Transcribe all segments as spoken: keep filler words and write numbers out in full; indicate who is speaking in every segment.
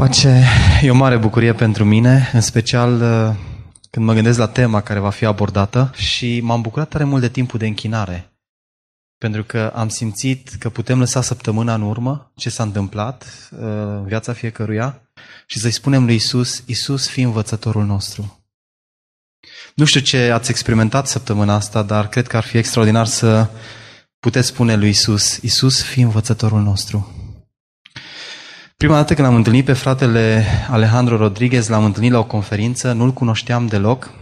Speaker 1: Pace e o mare bucurie pentru mine, în special când mă gândesc la tema care va fi abordată și m-am bucurat tare mult de timpul de închinare, pentru că am simțit că putem lăsa săptămâna în urmă ce s-a întâmplat în viața fiecăruia și să-i spunem lui Isus: Isus, fii învățătorul nostru. Nu știu ce ați experimentat săptămâna asta, dar cred că ar fi extraordinar să puteți spune lui Isus: Isus, fii învățătorul nostru. Prima dată când am întâlnit pe fratele Alejandro Rodriguez, l-am întâlnit la o conferință, nu-l cunoșteam deloc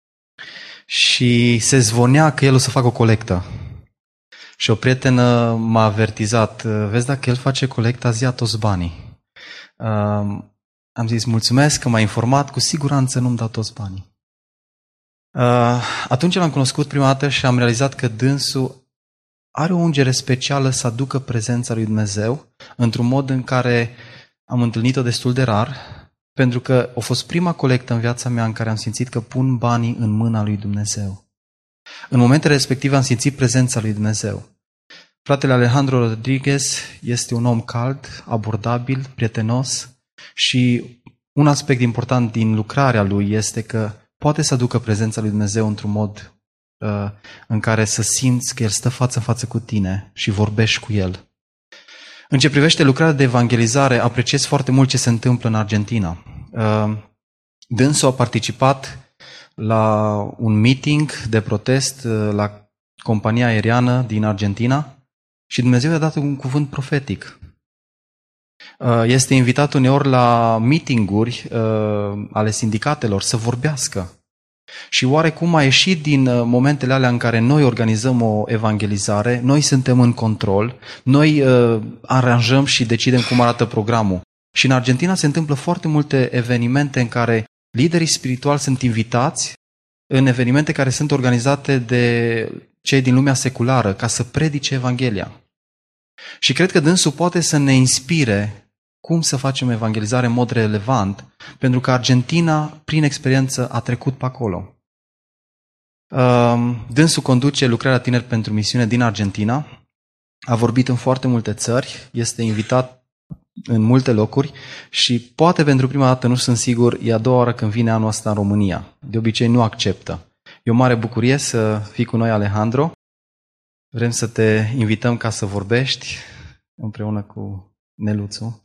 Speaker 1: și se zvonea că el o să facă o colectă. Și o prietenă m-a avertizat: vezi, dacă el face colecta, zi-a toți banii. Uh, am zis: mulțumesc că m-a informat, cu siguranță nu-mi dau toți banii. Uh, atunci l-am cunoscut prima dată și am realizat că dânsul are o ungere specială să aducă prezența lui Dumnezeu într-un mod în care am întâlnit-o destul de rar, pentru că a fost prima colectă în viața mea în care am simțit că pun banii în mâna lui Dumnezeu. În momentele respective am simțit prezența lui Dumnezeu. Fratele Alejandro Rodriguez este un om cald, abordabil, prietenos și un aspect important din lucrarea lui este că poate să aducă prezența lui Dumnezeu într-un mod uh, în care să simți că El stă față în față cu tine și vorbești cu El. În ce privește lucrarea de evangelizare, apreciez foarte mult ce se întâmplă în Argentina. Uh, dânsul a participat la un meeting de protest uh, la compania aeriană din Argentina și Dumnezeu i-a dat un cuvânt profetic. Uh, este invitat uneori la meeting-uri uh, ale sindicatelor să vorbească. Și oarecum a ieșit din momentele alea în care noi organizăm o evangelizare, noi suntem în control, noi uh, aranjăm și decidem cum arată programul. Și în Argentina se întâmplă foarte multe evenimente în care liderii spirituali sunt invitați în evenimente care sunt organizate de cei din lumea seculară ca să predice Evanghelia. Și cred că dânsul poate să ne inspire cum să facem evangelizare în mod relevant, pentru că Argentina, prin experiență, a trecut pe acolo. Dânsul conduce lucrarea Tineri pentru Misiune din Argentina, a vorbit în foarte multe țări, este invitat în multe locuri și poate pentru prima dată, nu sunt sigur, e a doua oară când vine anul ăsta în România. De obicei nu acceptă. E o mare bucurie să fii cu noi, Alejandro. Vrem să te invităm ca să vorbești împreună cu Neluțu.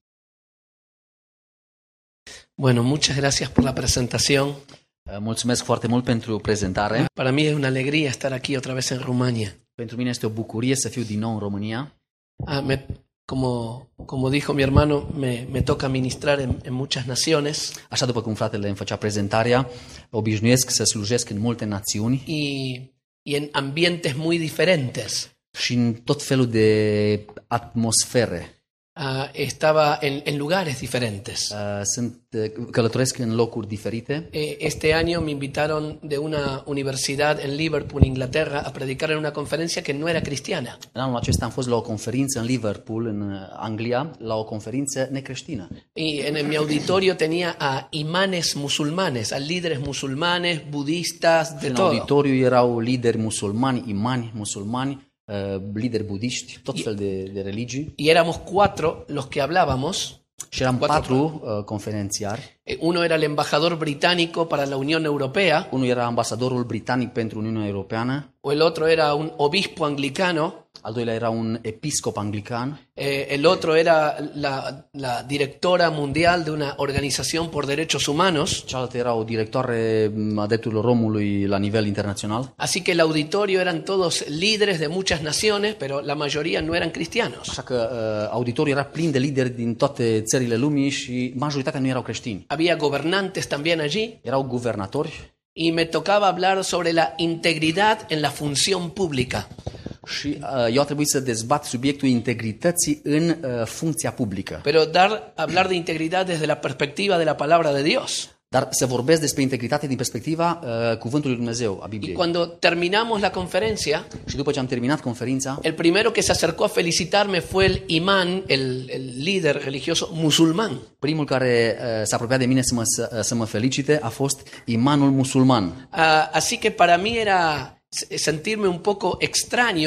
Speaker 2: Bueno, muchas gracias por la presentación.
Speaker 3: Mulțumesc foarte mult pentru prezentare.
Speaker 2: Para mí es una alegría estar aquí otra vez en Rumania.
Speaker 3: Pentru mine este o bucurie să fiu din nou în România.
Speaker 2: Ah, me, como, como dijo mi hermano, me, me toca ministrar en, en muchas naciones.
Speaker 3: Așa după cum fratele îmi făcea prezentarea, obișnuiesc să slujesc în multe națiuni.
Speaker 2: Y, y en ambientes muy diferentes.
Speaker 3: Și în tot felul de atmosfere.
Speaker 2: Uh, estaba en, en lugares diferentes.
Speaker 3: Uh, sunt, uh, călătoresc în locuri diferite.
Speaker 2: Eh, este año me invitaron de una universidad en Liverpool, Inglaterra, a predicar en una conferencia que no era cristiana.
Speaker 3: În anul acesta am fost la o conferință în Liverpool, în Anglia, la o conferință necreștină.
Speaker 2: Y en, en mi auditorio tenía a imanes musulmanes, a líderes musulmanes, budistas, de
Speaker 3: în
Speaker 2: todo.
Speaker 3: În auditoriu erau lideri musulmani, imani musulmani, Uh, lideri budiști, tot fel de, de religii.
Speaker 2: Y éramos cuatro los que hablábamos.
Speaker 3: Și eram patru uh, conferențiari.
Speaker 2: Uno era el embajador británico para la Unión Europea.
Speaker 3: Unul era ambasadorul britanic pentru Uniunea Europeană.
Speaker 2: O el otro era un obispo anglicano.
Speaker 3: Al doilea era un episcop anglican.
Speaker 2: Eh, el otro era la, la directora mundial de una organización por derechos humanos.
Speaker 3: Cealaltă era o directoare a drepturilor omului la nivel internațional.
Speaker 2: Así que el auditorio eran todos líderes de muchas naciones, pero la mayoría no eran cristianos.
Speaker 3: Așa că uh, auditoriul era plin de lideri din toate țările lumii și majoritatea nu erau creștini.
Speaker 2: Había gobernantes también allí.
Speaker 3: Erau guvernatori.
Speaker 2: Y me tocaba hablar sobre la integridad en la función pública.
Speaker 3: Și uh, eu a trebuit să dezbat subiectul integrității în uh, funcția publică.
Speaker 2: Pero dar hablar de integridad desde la perspectiva de la palabra de Dios.
Speaker 3: Dar să vorbesc despre integritate din perspectiva uh, cuvântului lui Dumnezeu, a Bibliei.
Speaker 2: Y cuando terminamos la conferencia,
Speaker 3: și după ce am terminat conferința,
Speaker 2: el primero que se acercó a felicitarme fue el imán, el, el líder religioso musulmán.
Speaker 3: Primul care uh, s-a apropiat de mine să mă, să, să mă felicite a fost imanul musulman.
Speaker 2: Uh, así que para mí era sentirme un poco extraño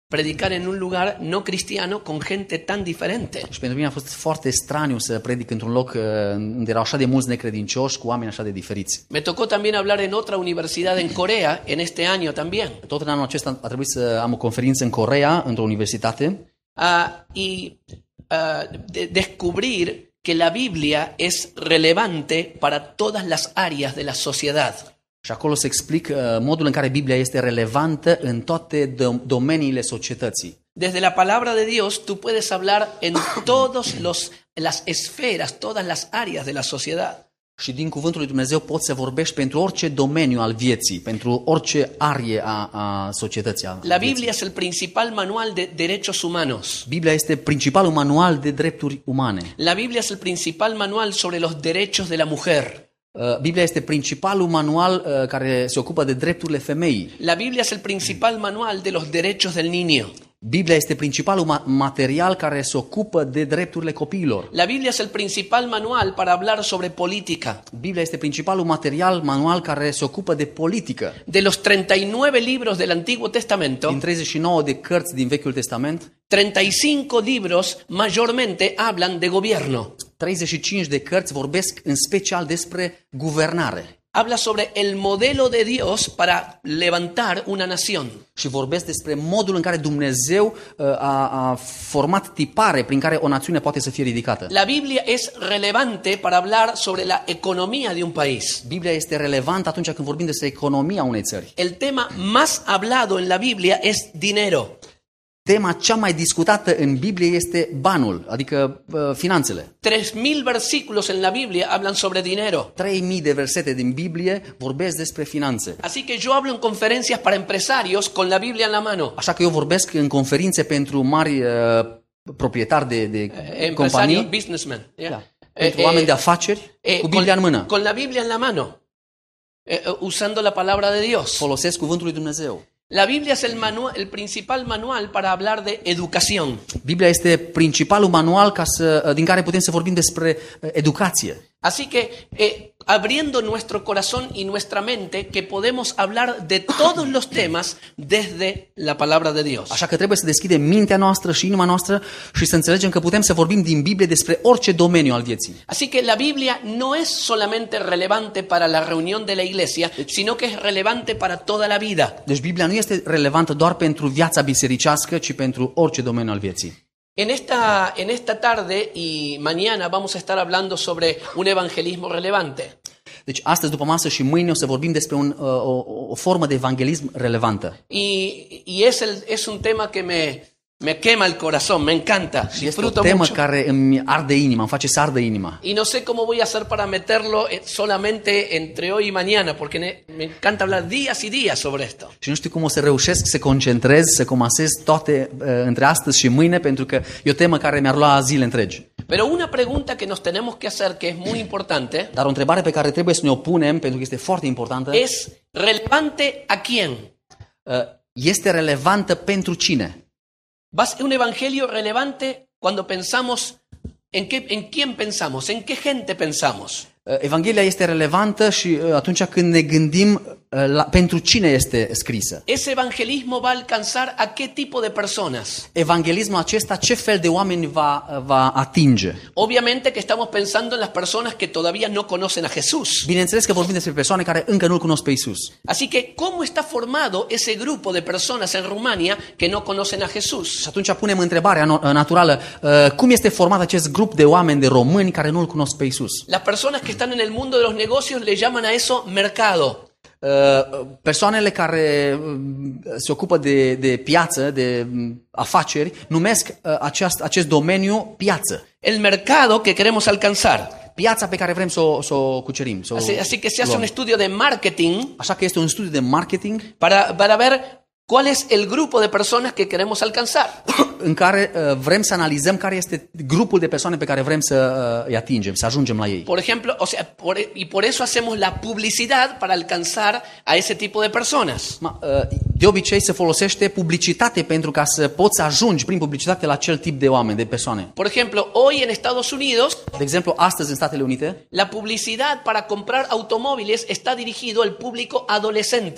Speaker 2: predicar en un lugar no cristiano con gente tan diferente.
Speaker 3: Și pentru mine a fost foarte straniu să predic într-un loc uh, unde erau așa de mulți necredincioși, cu oameni așa de diferiți.
Speaker 2: Me tocó también hablar en otra universidad en Corea en este año también.
Speaker 3: Tot în anul acesta a trebuit să am o conferință în Coreea, într-o universitate,
Speaker 2: Uh, y uh, de descubrir que la Biblia es relevante para todas las áreas de la sociedad.
Speaker 3: și acolo se explic uh, modul în care Biblia este relevantă în toate dom- domeniile societății.
Speaker 2: Desde la palabra de Dios tú puedes hablar en todas las esferas, todas las áreas de la sociedad.
Speaker 3: Și din cuvântul lui Dumnezeu poți să vorbești pentru orice domeniu al vieții, pentru orice arie a, a societății. A
Speaker 2: La
Speaker 3: vieții.
Speaker 2: Biblia es el principal manual de derechos humanos.
Speaker 3: Biblia este principalul manual de drepturi umane.
Speaker 2: La Biblia es el principal manual sobre los derechos de la mujer.
Speaker 3: Uh, Biblia este principalul manual uh, care se ocupă de drepturile femeii.
Speaker 2: La Biblia es el principal manual de los derechos del niño.
Speaker 3: Biblia este principalul ma- material care se ocupă de drepturile copiilor.
Speaker 2: La Biblia es el principal manual para hablar sobre política.
Speaker 3: Biblia este principalul material manual care se ocupă de politică.
Speaker 2: De los treinta y nueve libros del Antiguo Testamento,
Speaker 3: Din treizeci și nouă de cărți din Vechiul Testament,
Speaker 2: treinta y cinco libros mayormente hablan de gobierno.
Speaker 3: treizeci și cinci de cărți vorbesc în special despre guvernare.
Speaker 2: Habla sobre el modelo de Dios para levantar una nación.
Speaker 3: Și vorbesc despre modul în care Dumnezeu uh, a, a format tipare prin care o națiune poate să fie ridicată.
Speaker 2: La Biblia es relevante para hablar sobre la economía de un país.
Speaker 3: Biblia este relevantă atunci când vorbim despre economia unei țări.
Speaker 2: El tema más hablado en la Biblia es dinero.
Speaker 3: Tema cea mai discutată în Biblie este banul, adică uh, finanțele.
Speaker 2: Tres mil versículos en la Biblia hablan sobre dinero.
Speaker 3: trei mii de versete din Biblie vorbesc despre finanțe.
Speaker 2: Así que yo hablo en conferencias para empresarios con la Biblia en la mano.
Speaker 3: Așa că eu vorbesc în conferințe pentru mari uh, proprietari de, de
Speaker 2: Empresarios,
Speaker 3: companii,
Speaker 2: businessmen. ¿ya?
Speaker 3: da,
Speaker 2: Eh,
Speaker 3: pentru
Speaker 2: eh,
Speaker 3: oameni de afaceri,
Speaker 2: eh,
Speaker 3: cu Biblia în mână.
Speaker 2: con la Biblia en la mano, eh, eh, usando la palabra de Dios.
Speaker 3: Folosesc cuvântul lui Dumnezeu.
Speaker 2: La Biblia es el, manual, el principal manual para hablar de educación.
Speaker 3: Biblia este principalul manual ca să, din care putem să vorbim despre uh, educație.
Speaker 2: Así que, eh, abriendo nuestro corazón y nuestra mente, que podemos hablar de todos los temas desde la palabra de Dios.
Speaker 3: Așa că trebuie să deschidem mintea noastră și inima noastră și să înțelegem că putem să vorbim din Biblie despre orice domeniu al vieții.
Speaker 2: Así que la Biblia no es solamente relevante para la reunión de la iglesia, sino que es relevante para toda la vida.
Speaker 3: Deci Biblia nu este relevantă doar pentru viața bisericească, ci pentru orice domeniu al vieții.
Speaker 2: En esta, en esta tarde y mañana vamos a estar hablando sobre un evangelismo relevante.
Speaker 3: Deci astăzi după masă și mâine o să vorbim despre un, o, o formă de evanghelism relevantă.
Speaker 2: Y, y es, el, es un tema que me, me quema el corazón, me encanta,
Speaker 3: Este o
Speaker 2: disfruto
Speaker 3: temă
Speaker 2: mucho.
Speaker 3: care îmi arde inima, îmi face să ardă inima.
Speaker 2: Y no sé cómo voy a hacer para meterlo eh, solamente entre hoy y mañana, porque ne- me encanta hablar días y días sobre esto.
Speaker 3: Și nu știu cum o să reușesc să concentrez, să comasez toate uh, între astăzi și mâine, pentru că e o temă care mi-ar lua zile întregi.
Speaker 2: Pero una pregunta que nos tenemos que hacer, que es muy importante,
Speaker 3: Dar o întrebare pe care trebuie să ne o punem, pentru că este foarte importantă,
Speaker 2: es ¿relevante a quién?
Speaker 3: uh, este relevantă pentru cine?
Speaker 2: ¿Va a ser un evangelio relevante cuando pensamos en qué, en quién pensamos, en qué gente pensamos?
Speaker 3: Uh, Evanghelia este relevantă și uh, atunci când ne gândim uh, la, pentru cine este scrisă.
Speaker 2: Ese evangelismo va a alcanzar a qué tipo de personas.
Speaker 3: Evanghelismul acesta ce fel de oameni va, uh, va atinge?
Speaker 2: Obviamente que estamos pensando en las personas que todavía no conocen a Jesús.
Speaker 3: Bineînțeles că vorbim despre persoane care încă nu-L cunosc pe Iisus.
Speaker 2: Así que, ¿cómo está formado ese grupo de personas en Rumania que no conocen a Jesús?
Speaker 3: Și atunci punem întrebarea no- naturală, uh, cum este format acest grup de oameni, de români care nu-L cunosc pe Iisus?
Speaker 2: Las personas que están en el mundo de los negocios le llaman a eso mercado.
Speaker 3: Uh, Persoanele care uh, se ocupă de, de piață, de um, afaceri, numesc uh, aceast, acest domeniu piață.
Speaker 2: El mercado que queremos alcanzar.
Speaker 3: Piața pe care vrem să o, să o cucerim. Să o
Speaker 2: Así, así que se hace
Speaker 3: luăm.
Speaker 2: un estudio de marketing
Speaker 3: Așa că este un studiu de marketing
Speaker 2: para, para ver cuál es el grupo de personas que queremos alcanzar.
Speaker 3: în care uh, vrem să analizăm care este grupul de persoane pe care vrem să uh, îi atingem, să ajungem la ei.
Speaker 2: Por ejemplo, o sea, por, y por eso hacemos la publicidad para alcanzar a ese tipo de personas.
Speaker 3: Ma, uh, De obicei se folosește publicitate pentru ca să poți să ajungi prin publicitate la acel tip de oameni, de persoane.
Speaker 2: Por ejemplo, hoy en Estados Unidos,
Speaker 3: De exemplu, astăzi în Statele Unite,
Speaker 2: la publicidad para comprar automóviles está dirigido al público adolescente.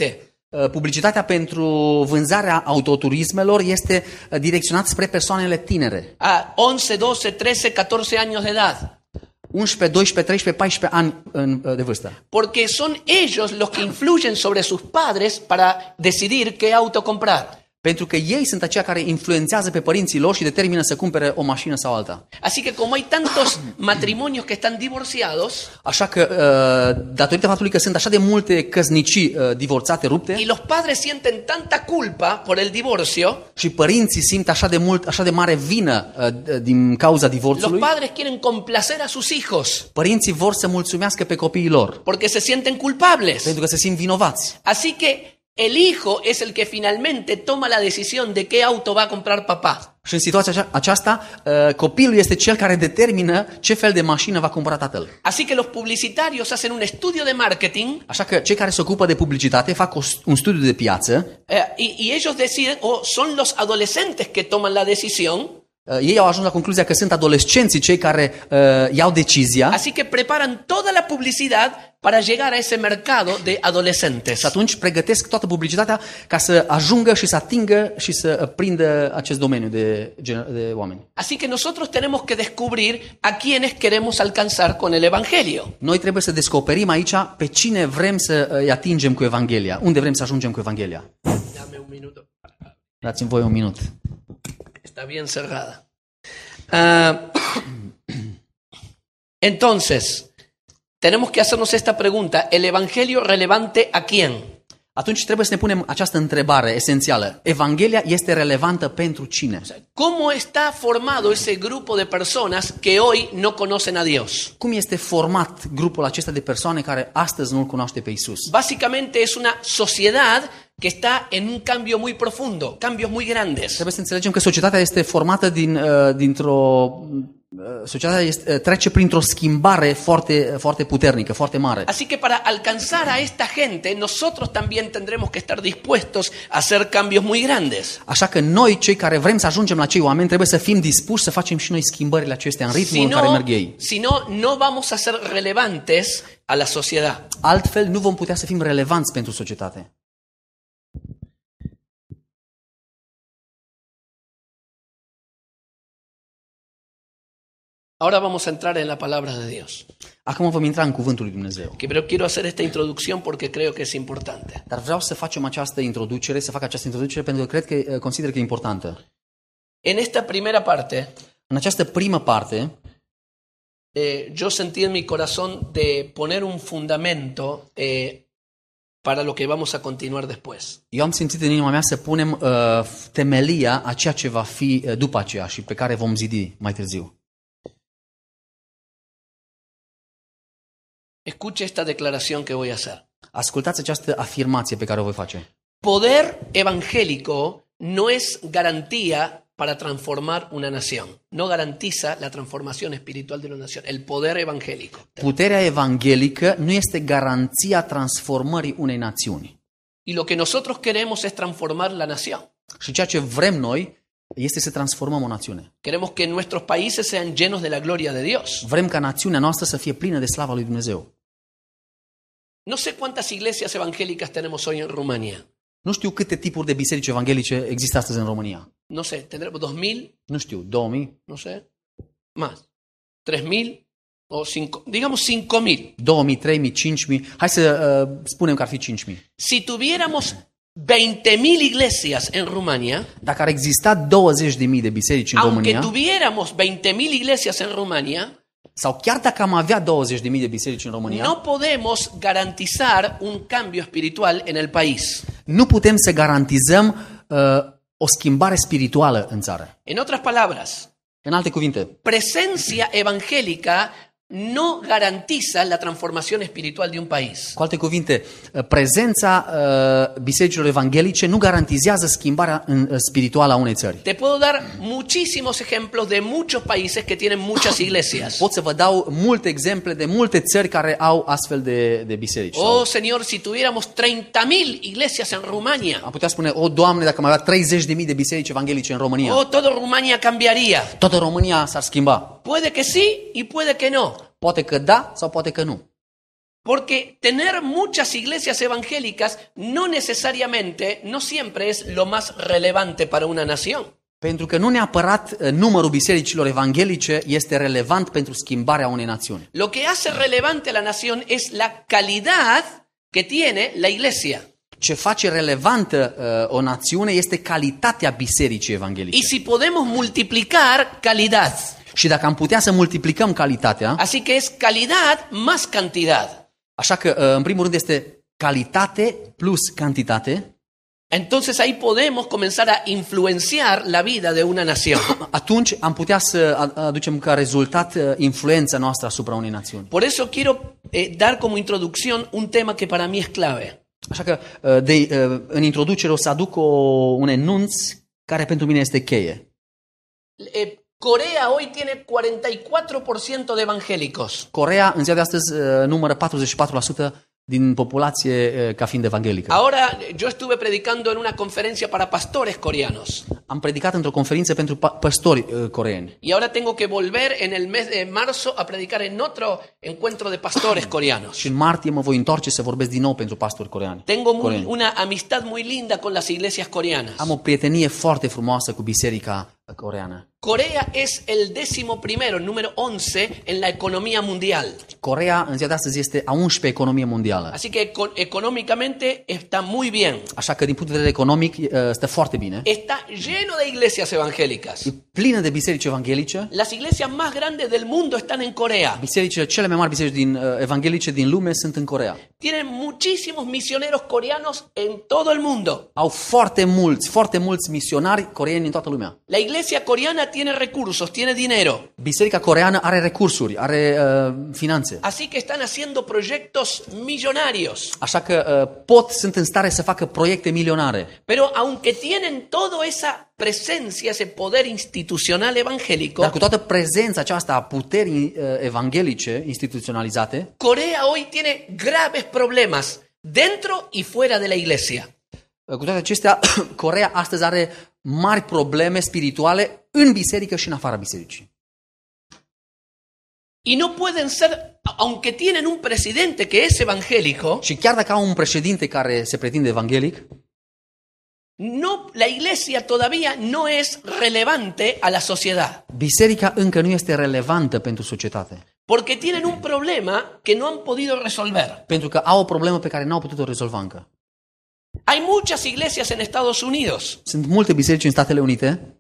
Speaker 3: publicitatea pentru vânzarea autoturismelor este direcționat spre persoanele tinere.
Speaker 2: A once, doce, trece, catorce años de edad.
Speaker 3: unsprezece, doisprezece, treisprezece, paisprezece ani de vârstă.
Speaker 2: Porque son ellos los que influyen sobre sus padres para decidir qué auto comprar.
Speaker 3: Pentru că ei sunt aceia care influențează pe părinții lor și determină să cumpere o mașină sau alta.
Speaker 2: Así que como hay tantos matrimonios que están divorciados,
Speaker 3: Așa că, datorită faptului că sunt așa de multe căsnicii divorțate, rupte,
Speaker 2: y los padres sienten tanta culpa por el divorcio,
Speaker 3: și părinții simt așa de mult, așa de mare vină din cauza
Speaker 2: los
Speaker 3: divorțului,
Speaker 2: padres quieren complacer a sus hijos
Speaker 3: părinții vor să mulțumească pe copiii lor,
Speaker 2: porque se sienten culpables.
Speaker 3: pentru că se simt vinovați.
Speaker 2: Así que el hijo es el que finalmente toma la decisión de qué auto va a comprar papá.
Speaker 3: Și în situația acea- aceasta, copilul este cel care determină ce fel de mașină va cumpăra tatăl.
Speaker 2: Así que los publicitarios hacen un estudio de marketing
Speaker 3: Așa că cei care se ocupă de publicitate fac o, un studiu de piață,
Speaker 2: eh, y, y ellos deciden, o son los adolescentes que toman la decisión,
Speaker 3: ei au ajuns la concluzia că sunt adolescenții cei care uh, iau decizia
Speaker 2: así que preparan toda la publicidad para llegar a ese mercado de adolescentes.
Speaker 3: și atunci pregătesc toată publicitatea ca să ajungă și să atingă și să prindă acest domeniu de, de oameni.
Speaker 2: Así que nosotros tenemos que descubrir a quienes queremos alcanzar con el Evangelio.
Speaker 3: Noi trebuie să descoperim aici pe cine vrem să îi atingem cu Evanghelia, unde vrem să ajungem cu Evanghelia.
Speaker 2: Dame un minuto.
Speaker 3: Dați-mi voi un minut.
Speaker 2: Está bien cerrada. Ah, entonces, tenemos que hacernos esta pregunta. ¿El Evangelio relevante a quién?
Speaker 3: Atunci trebuie să ne punem această întrebare esențială. Evanghelia este relevantă pentru cine?
Speaker 2: ¿Cómo está formado ese grupo de personas que hoy no conocen a Dios?
Speaker 3: Cum este format grupul acesta de persoane care astăzi nu-L cunoaște pe Isus?
Speaker 2: Básicamente es una sociedad que está en un cambio muy profundo, cambios muy grandes.
Speaker 3: Trebuie să înțelegem că societatea este formată din, uh, dintr-o... uh, Societatea este, uh, trece printr-o schimbare foarte, foarte puternică, foarte mare.
Speaker 2: Así que para alcanzar a esta gente, nosotros también tendremos que estar dispuestos a hacer cambios muy grandes.
Speaker 3: Așa că noi, cei care vrem să ajungem la cei oameni, trebuie să fim dispuși să facem și noi schimbările acestea în ritmul
Speaker 2: Si
Speaker 3: în care
Speaker 2: no,
Speaker 3: merg ei.
Speaker 2: si no, no vamos a ser relevantes a la sociedad.
Speaker 3: Altfel, nu vom putea să fim relevanți pentru societate.
Speaker 2: Ahora vamos a entrar en la palabra de Dios.
Speaker 3: Acum vom intra în cuvântul lui Dumnezeu.
Speaker 2: Que, pero quiero hacer esta introducción porque creo que es importante.
Speaker 3: Dar vreau să facem această introducere, să fac această introducere pentru că cred că consider că e importantă.
Speaker 2: En esta primera parte,
Speaker 3: În această primă parte,
Speaker 2: eh, yo sentí en mi corazón de poner un fundamento eh, para lo que vamos a continuar después.
Speaker 3: eu am simțit în inima mea să punem uh, temelia a ceea ce va fi uh, după aceea și pe care vom zidi mai târziu.
Speaker 2: Escuche esta declaración que voy a hacer.
Speaker 3: Ascultați această afirmație pe care o voi face.
Speaker 2: Poder evangélico no es garantía para transformar una nación. No garantiza la transformación espiritual de una nación. El poder evangélico.
Speaker 3: Puterea evanghelică nu este garanția transformării unei națiuni.
Speaker 2: Y lo que nosotros queremos es transformar la nación.
Speaker 3: Și ceea ce vrem noi este să transformăm o națiune.
Speaker 2: Queremos que nuestros países sean llenos de la gloria de Dios.
Speaker 3: Vrem ca națiunea noastră să fie plină de slava lui Dumnezeu.
Speaker 2: No sé cuántas iglesias evangélicas tenemos hoy en Rumania.
Speaker 3: Nu știu câte tipuri de biserici evanghelice există astăzi în România.
Speaker 2: No sé, tendremos dos mil,
Speaker 3: Nu știu, două mii,
Speaker 2: no sé, más. Tres mil o cinco, digamos cinco mil.
Speaker 3: două mii, trei mii, cinci mii. Hai să uh, spunem că ar fi cinci mii.
Speaker 2: Si tuviéramos veinte mil iglesias en Rumania,
Speaker 3: Dacă ar exista douăzeci de mii de biserici în
Speaker 2: aunque
Speaker 3: România,
Speaker 2: tuviéramos veinte mil iglesias en Rumania,
Speaker 3: sau chiar dacă am avea douăzeci de mii de biserici în România,
Speaker 2: no podemos garantizar un cambio espiritual en el país.
Speaker 3: nu putem să garantizăm uh, o schimbare spirituală în țară.
Speaker 2: En otras palabras,
Speaker 3: În alte cuvinte,
Speaker 2: presencia evangélica no garantiza la transformación espiritual de un país.
Speaker 3: cu alte cuvinte, uh, prezența uh, bisericilor evanghelice nu garantizează schimbarea în, uh, spirituală a unei țări.
Speaker 2: Te puedo dar muchísimos ejemplos de muchos países que tienen muchas iglesias.
Speaker 3: Pot să vă dau multe exemple de multe țări care au astfel de, de biserici.
Speaker 2: Oh, Señor, si tuviéramos treinta mil iglesias en Rumania,
Speaker 3: Am putea spune, o, Doamne, dacă am avea treizeci de mii de biserici evanghelice în România,
Speaker 2: oh, toda Rumania cambiaría.
Speaker 3: toată România s-ar schimba.
Speaker 2: Puede que sí y puede que no.
Speaker 3: Poate că da sau poate că nu.
Speaker 2: Porque tener muchas iglesias evangélicas no necesariamente, no siempre es lo más relevante para una nación.
Speaker 3: Pentru că nu neapărat uh, numărul bisericilor evanghelice este relevant pentru schimbarea unei națiuni.
Speaker 2: Lo que hace relevante a la nación es la calidad que tiene la iglesia.
Speaker 3: Ce face relevantă uh, o națiune este calitatea bisericii evanghelice.
Speaker 2: Y si podemos multiplicar calidad.
Speaker 3: Și dacă am putea să multiplicăm calitatea,
Speaker 2: Así que es calidad más cantidad.
Speaker 3: așa că uh, în primul rând este calitate plus cantitate,
Speaker 2: Entonces ahí podemos comenzar a influenciar la vida de una nación.
Speaker 3: atunci am putea să a- aducem ca rezultat uh, influența noastră asupra unei națiuni.
Speaker 2: Por eso quiero eh, dar como introducción un tema que para mí es clave.
Speaker 3: Așa că uh, de, uh, în introducere o să aduc o, un enunț care pentru mine este cheie.
Speaker 2: Eh, Corea hoy tiene cuarenta y cuatro por ciento de evangélicos.
Speaker 3: Coreea în ziua de astăzi uh, numără patruzeci și patru la sută din populație uh, ca fiind evanghelică.
Speaker 2: Ahora, yo estuve predicando en una conferencia para pastores coreanos.
Speaker 3: Am predicat într-o conferință pentru pa- păstori uh, coreeni.
Speaker 2: Y ahora tengo que volver en el mes de marzo a predicar en otro encuentro de pastores coreanos.
Speaker 3: Și în martie mă voi întoarce să vorbesc din nou pentru pastori coreani.
Speaker 2: Tengo muy-
Speaker 3: coreeni.
Speaker 2: una amistad muy linda con las iglesias coreanas.
Speaker 3: Am o prietenie foarte frumoasă cu biserica coreană.
Speaker 2: Corea es el décimo primero, el número once en la economía mundial.
Speaker 3: Coreea în ziua de astăzi este a unsprezecea economie mondială.
Speaker 2: Así que eco- económicamente está muy bien.
Speaker 3: Așa că din punct de vedere economic uh, stă foarte bine.
Speaker 2: Está lleno de iglesias evangélicas.
Speaker 3: E plină de biserici evanghelice.
Speaker 2: Las iglesias más grandes del mundo están en Corea.
Speaker 3: Bisericile cele mai mari biserici din, uh, evanghelice din lume sunt în Coreea.
Speaker 2: Tienen muchísimos misioneros coreanos en todo el mundo.
Speaker 3: Au foarte mulți, foarte mulți misionari coreeni în toată lumea.
Speaker 2: La iglesia coreana tiene recursos, tiene dinero.
Speaker 3: Biserica coreană are recursuri, are uh, finanțe.
Speaker 2: Así que están haciendo proyectos millonarios.
Speaker 3: Așa că uh, pot, sunt în stare să facă proiecte milionare.
Speaker 2: Pero aunque tienen toda esa presencia, ese poder institucional evangélico,
Speaker 3: Dar cu toată prezența aceasta a puterii uh, evanghelice instituționalizate,
Speaker 2: Corea hoy tiene graves problemas dentro y fuera de la iglesia.
Speaker 3: uh, cu toate acestea, Coreea astăzi are mari probleme spirituale în biserică și în afara bisericii.
Speaker 2: Y no pueden ser, aunque tienen un presidente que es evangélico,
Speaker 3: Și chiar dacă au un președinte care se pretinde evanghelic,
Speaker 2: no, la iglesia todavía no es relevante a la sociedad.
Speaker 3: biserica încă nu este relevantă pentru societate.
Speaker 2: Porque tienen un problema que no han podido resolver.
Speaker 3: Pentru că au o problemă pe care n-au putut-o rezolva încă.
Speaker 2: Hay muchas iglesias en Estados Unidos,
Speaker 3: Sunt multe biserici în Statele Unite,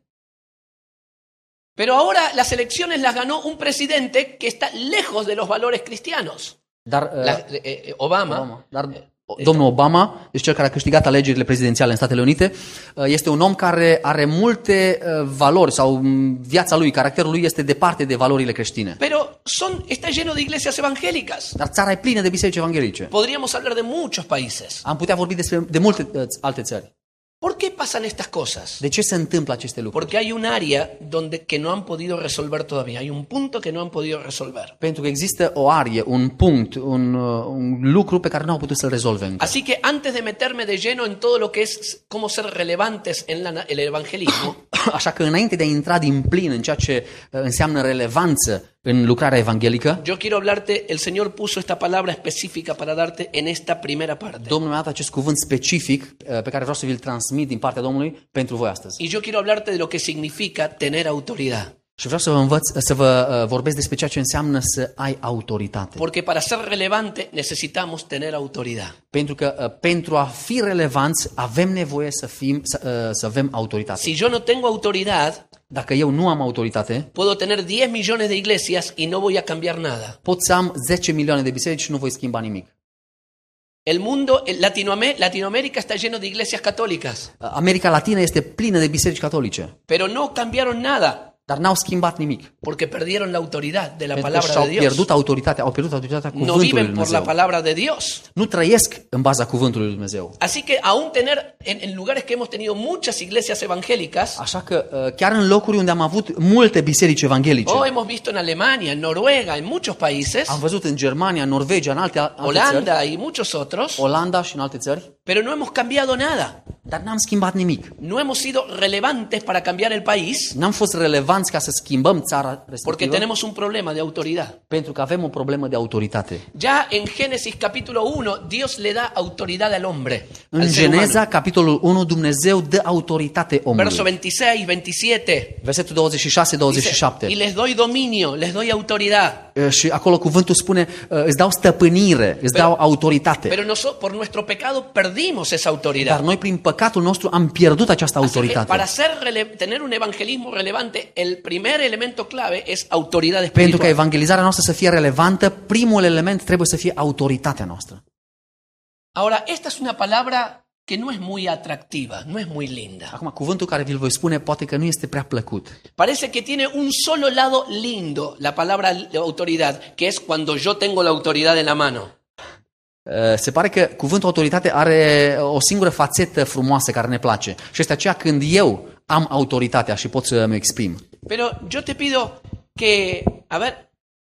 Speaker 2: pero ahora las elecciones las ganó un presidente que está lejos de los valores cristianos.
Speaker 3: dar, uh,
Speaker 2: La- eh, eh, Obama.
Speaker 3: Obama, dar domnul Obama, deci cel care a câștigat alegerile prezidențiale în Statele Unite, uh, este un om care are multe uh, valori sau um, viața lui, caracterul lui este departe de valorile creștine.
Speaker 2: Pero son, está lleno de iglesias evangélicas.
Speaker 3: Dar țara e plină de biserici evanghelice.
Speaker 2: Podríamos hablar de muchos países.
Speaker 3: Am putea vorbi despre de multe uh, alte țări.
Speaker 2: ¿Por qué pasan estas cosas?
Speaker 3: De ce se întâmplă aceste lucruri?
Speaker 2: Porque hay un área donde que no han podido resolver todavía. Hay un punto que no han podido resolver.
Speaker 3: Pentru că există o arie, un punct, un, uh, un lucru pe care nu au putut să-l rezolve încă.
Speaker 2: Así que antes de meterme de lleno en todo lo que es cómo ser relevantes en la- el evangelismo,
Speaker 3: Așa că înainte de a intra din plin în ceea ce uh, înseamnă relevanță în lucrarea evanghelică,
Speaker 2: yo quiero hablarte, el Señor puso esta palabra específica para darte en esta primera parte.
Speaker 3: Domnul mi-a dat acest cuvânt specific uh, pe care vreau să vi-l transmit din partea Domnului pentru voi astăzi.
Speaker 2: Y yo quiero hablarte de lo que significa tener autoridad.
Speaker 3: Și vreau să vă învăț, să vă uh, vorbesc despre ceea ce înseamnă să ai autoritate.
Speaker 2: Porque para ser relevante necesitamos tener autoridad.
Speaker 3: Pentru că uh, pentru a fi relevanți avem nevoie să fim să, uh, să avem autoritate.
Speaker 2: Si yo no tengo autoridad,
Speaker 3: Dacă eu nu am autoritate,
Speaker 2: puedo tener diez millones de iglesias y no voy a cambiar nada.
Speaker 3: pot să am zece milioane de biserici și nu voi schimba nimic.
Speaker 2: El mundo, el Latinoamé- Latinoamérica está lleno de iglesias católicas,
Speaker 3: Uh, America Latină este plină de biserici catolice,
Speaker 2: pero no cambiaron nada
Speaker 3: dar n-au schimbat nimic.
Speaker 2: porque perdieron la autoridad de la
Speaker 3: Pentru că
Speaker 2: palabra
Speaker 3: și-au
Speaker 2: de Dios.
Speaker 3: pierdut autoritatea, au pierdut autoritatea
Speaker 2: No
Speaker 3: cuvântului lui
Speaker 2: viven por la
Speaker 3: Dumnezeu.
Speaker 2: palabra de Dios.
Speaker 3: Nu trăiesc în baza cuvântului lui Dumnezeu.
Speaker 2: Así que aún tener en, en lugares que hemos tenido muchas iglesias evangélicas,
Speaker 3: Așa că uh, chiar în locuri unde am avut multe biserici evanghelice,
Speaker 2: o hemos visto en Alemania, en Noruega, en muchos países,
Speaker 3: am văzut în Germania, în Norvegia, în alte, alte țări,
Speaker 2: Holanda y muchos otros,
Speaker 3: Olanda și în alte țări,
Speaker 2: pero no hemos cambiado nada.
Speaker 3: Dar n-am schimbat nimic.
Speaker 2: No hemos sido relevantes para cambiar el país
Speaker 3: N-am fost relevanți ca să schimbăm țara
Speaker 2: porque
Speaker 3: respectivă
Speaker 2: tenemos un problema de autoridad.
Speaker 3: pentru că avem o problemă de autoritate.
Speaker 2: Ya en Génesis capítulo uno, Dios le da autoridad al hombre.
Speaker 3: În
Speaker 2: al ser
Speaker 3: Geneza,
Speaker 2: humano.
Speaker 3: capitolul unu, Dumnezeu dă autoritate
Speaker 2: Verso
Speaker 3: omului.
Speaker 2: veintiséis, veintisiete.
Speaker 3: Versetul douăzeci și șase douăzeci și
Speaker 2: Dice,
Speaker 3: șapte.
Speaker 2: y les doy dominio, les doy autoridad.
Speaker 3: Uh, Și acolo cuvântul spune, uh, îți dau stăpânire, îți dau autoritate.
Speaker 2: Pero nosotros, por nuestro pecado, perdimos esa
Speaker 3: Dar
Speaker 2: autoridad.
Speaker 3: noi, prin păcatul nostru, am pierdut această
Speaker 2: Así que para
Speaker 3: autoritate.
Speaker 2: ser rele- tener un evangelismo relevante, el primer elemento clave es autoridad
Speaker 3: Pentru ca
Speaker 2: espiritual.
Speaker 3: evangelizarea noastră să fie relevantă, primul element trebuie să fie autoritatea noastră.
Speaker 2: Ahora, esta es una palabra que no es muy atractiva, no es muy linda.
Speaker 3: Acum, cuvântul care vi-l voi spune poate că nu este prea plăcut.
Speaker 2: Parece que tiene un solo lado lindo, la palabra autoridad, que es cuando yo tengo la autoridad en la mano.
Speaker 3: Uh, Se pare că cuvântul autoritate are o singură fațetă frumoasă care ne place. Și este aceea când eu am autoritatea și pot să mă exprim.
Speaker 2: Pero yo te pido que, a ver,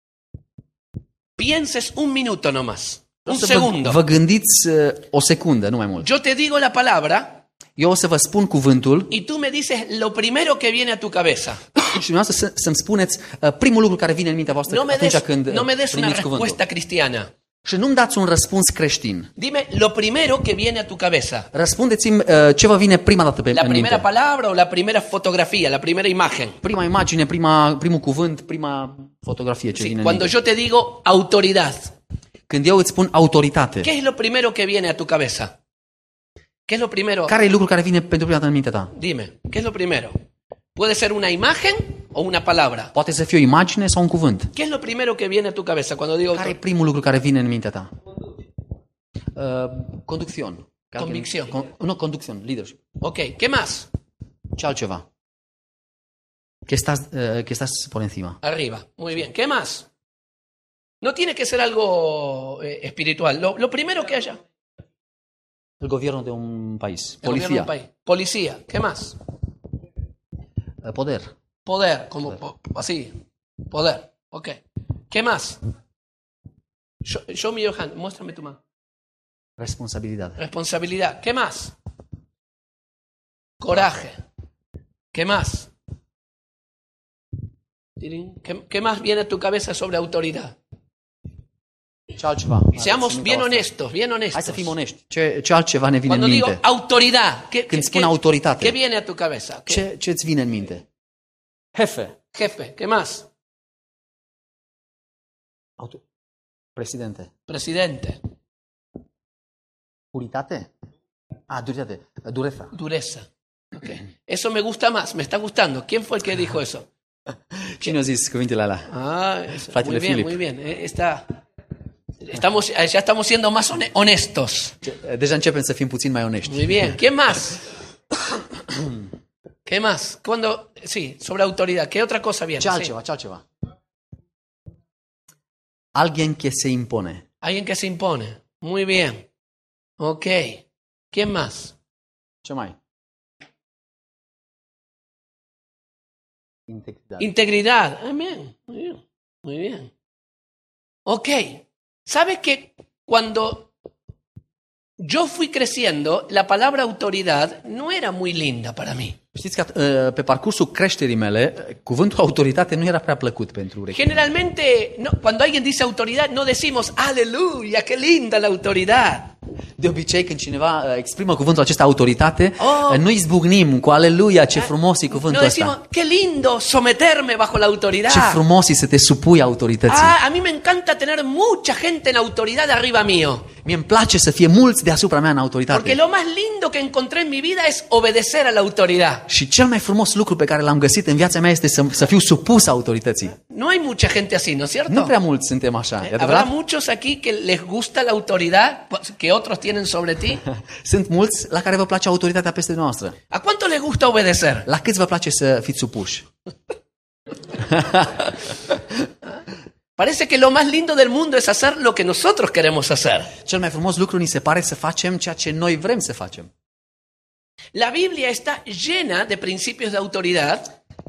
Speaker 2: pienses un minuto nomás, un
Speaker 3: Să vă,
Speaker 2: segundo.
Speaker 3: vă gândiți uh, o secundă, nu mai mult.
Speaker 2: Yo te digo la palabra
Speaker 3: Eu o să vă spun cuvântul
Speaker 2: y tú me dices lo primero que viene a tu cabeza.
Speaker 3: și dumneavoastră să, să-mi spuneți uh, primul lucru care vine în mintea voastră
Speaker 2: No me
Speaker 3: atunci
Speaker 2: des,
Speaker 3: când
Speaker 2: no me des una
Speaker 3: primiți cuvântul.
Speaker 2: respuesta cristiana.
Speaker 3: Și nu-mi dați un răspuns creștin.
Speaker 2: Dime lo primero que viene a tu cabeza.
Speaker 3: Răspundeți-mi uh, ce vă vine prima dată pe
Speaker 2: La
Speaker 3: în
Speaker 2: primera
Speaker 3: minte.
Speaker 2: palabra o la primera fotografía, la primera imagen.
Speaker 3: Prima imagine, prima, primul cuvânt, prima fotografie ce
Speaker 2: Sí,
Speaker 3: vine în
Speaker 2: cuando
Speaker 3: minte.
Speaker 2: yo te digo autoridad,
Speaker 3: Când eu îți spun autoritate,
Speaker 2: ¿qué es lo primero que viene a tu cabeza? ¿Qué es lo primero?
Speaker 3: care e lucrul care vine pentru prima dată în mintea ta?
Speaker 2: Dime, ¿qué es lo primero? Puede ser una imagen o una palabra.
Speaker 3: Poate să fie o imagine sau un cuvânt.
Speaker 2: ¿Qué es lo primero que viene a tu cabeza cuando digo
Speaker 3: Care e
Speaker 2: autor-
Speaker 3: primul lucru care vine în mintea ta? Uh, conducțion.
Speaker 2: Convicción.
Speaker 3: Con, nu, conducțion, leadership.
Speaker 2: Ok, ¿qué más?
Speaker 3: Ce altceva? Que estás, uh, que estás por encima.
Speaker 2: Arriba. Muy bien. ¿Qué más? No tiene que ser algo eh, espiritual. Lo, lo primero que haya.
Speaker 3: El gobierno de un país.
Speaker 2: El gobierno del
Speaker 3: Policía.
Speaker 2: país. Policía. ¿Qué más?
Speaker 3: Uh, Poder.
Speaker 2: Poder. Como po- así. Poder. Ok. ¿Qué más? Show, show me your hand. Muéstrame tu mano.
Speaker 3: Responsabilidad.
Speaker 2: Responsabilidad. ¿Qué más? Coraje. ¿Qué más? Tirín. ¿Qué, qué más viene a tu cabeza sobre autoridad?
Speaker 3: Ce altceva?
Speaker 2: Seamos
Speaker 3: Are,
Speaker 2: bien
Speaker 3: voastră.
Speaker 2: honestos, bien
Speaker 3: Hai să
Speaker 2: honestos.
Speaker 3: fim onești. Ce, ce altceva ne vine
Speaker 2: Cuando
Speaker 3: în
Speaker 2: digo
Speaker 3: minte?
Speaker 2: autoridad, ¿qué,
Speaker 3: Când
Speaker 2: qué-
Speaker 3: spun
Speaker 2: qué-
Speaker 3: autoritate.
Speaker 2: qué viene a tu cabeza? ¿Qué-
Speaker 3: Ce, ce-ți vine în minte? Jefe.
Speaker 2: Jefe, ¿qué más?
Speaker 3: Auto... Presidente.
Speaker 2: Presidente,
Speaker 3: Puritate? Ah, duritate. Dureza.
Speaker 2: dureza. Okay. Eso me gusta más, me está gustando. ¿Quién fue el que dijo eso?
Speaker 3: Cine a zis cuvintele alea?
Speaker 2: Ah, eso.
Speaker 3: Fratele
Speaker 2: Muy bien,
Speaker 3: Philip.
Speaker 2: muy bien. Eh, Está, estamos, eh, ya estamos siendo más hone- honestos.
Speaker 3: Deja începem să fim puțin mai onești.
Speaker 2: Muy bien. ¿Qué más? ¿Qué más? Cuando, sí, sobre autoridad. ¿Qué otra cosa viene?
Speaker 3: Ce
Speaker 2: Sí.
Speaker 3: altceva? Ce altceva? Alguien que se impone.
Speaker 2: Alguien que se impone. Muy bien. Ok. ¿Quién más?
Speaker 3: Ce mai? Integritate.
Speaker 2: Integridad. Ah, bien, muy bien, muy bien. Ok. ¿Sabes que cuando yo fui creciendo, la palabra autoridad no era muy linda para mí?
Speaker 3: Știți că uh, pe parcursul creșterii mele, cuvântul autoritate nu era prea plăcut pentru urechi.
Speaker 2: Generalmente, no, cuando alguien dice autoridad, no decimos, aleluya, qué linda la autoridad.
Speaker 3: De obicei, când cineva uh, exprimă cuvântul acesta autoritate,
Speaker 2: Oh.
Speaker 3: uh, nu izbucnim cu aleluia, ce frumos e
Speaker 2: No
Speaker 3: cuvântul
Speaker 2: decimos,
Speaker 3: ăsta.
Speaker 2: qué lindo someterme bajo la autoridad.
Speaker 3: Ce frumos e să te supui autorității.
Speaker 2: Ah, a mí me encanta tener mucha gente en autoridad arriba mío.
Speaker 3: Mie îmi place să fie mulți deasupra mea în autoritate.
Speaker 2: Porque lo más lindo que encontré en mi vida es obedecer a la autoridad.
Speaker 3: Și cel mai frumos lucru pe care l-am găsit în viața mea este să, să fiu supus autorității.
Speaker 2: No hay mucha gente así, ¿no es cierto?
Speaker 3: Nu prea mulți suntem așa, e
Speaker 2: Habrá
Speaker 3: adevărat?
Speaker 2: muchos aquí que les gusta la autoridad que otros tienen sobre ti.
Speaker 3: Sunt mulți la care vă place autoritatea peste noastră.
Speaker 2: ¿A cuánto les gusta obedecer?
Speaker 3: La câți vă place să fiți supuși?
Speaker 2: Parece que lo más lindo del mundo es hacer lo que nosotros queremos hacer.
Speaker 3: Cel mai frumos lucru ni se pare să facem ceea ce noi vrem să facem.
Speaker 2: La Biblia está llena de principios de autoridad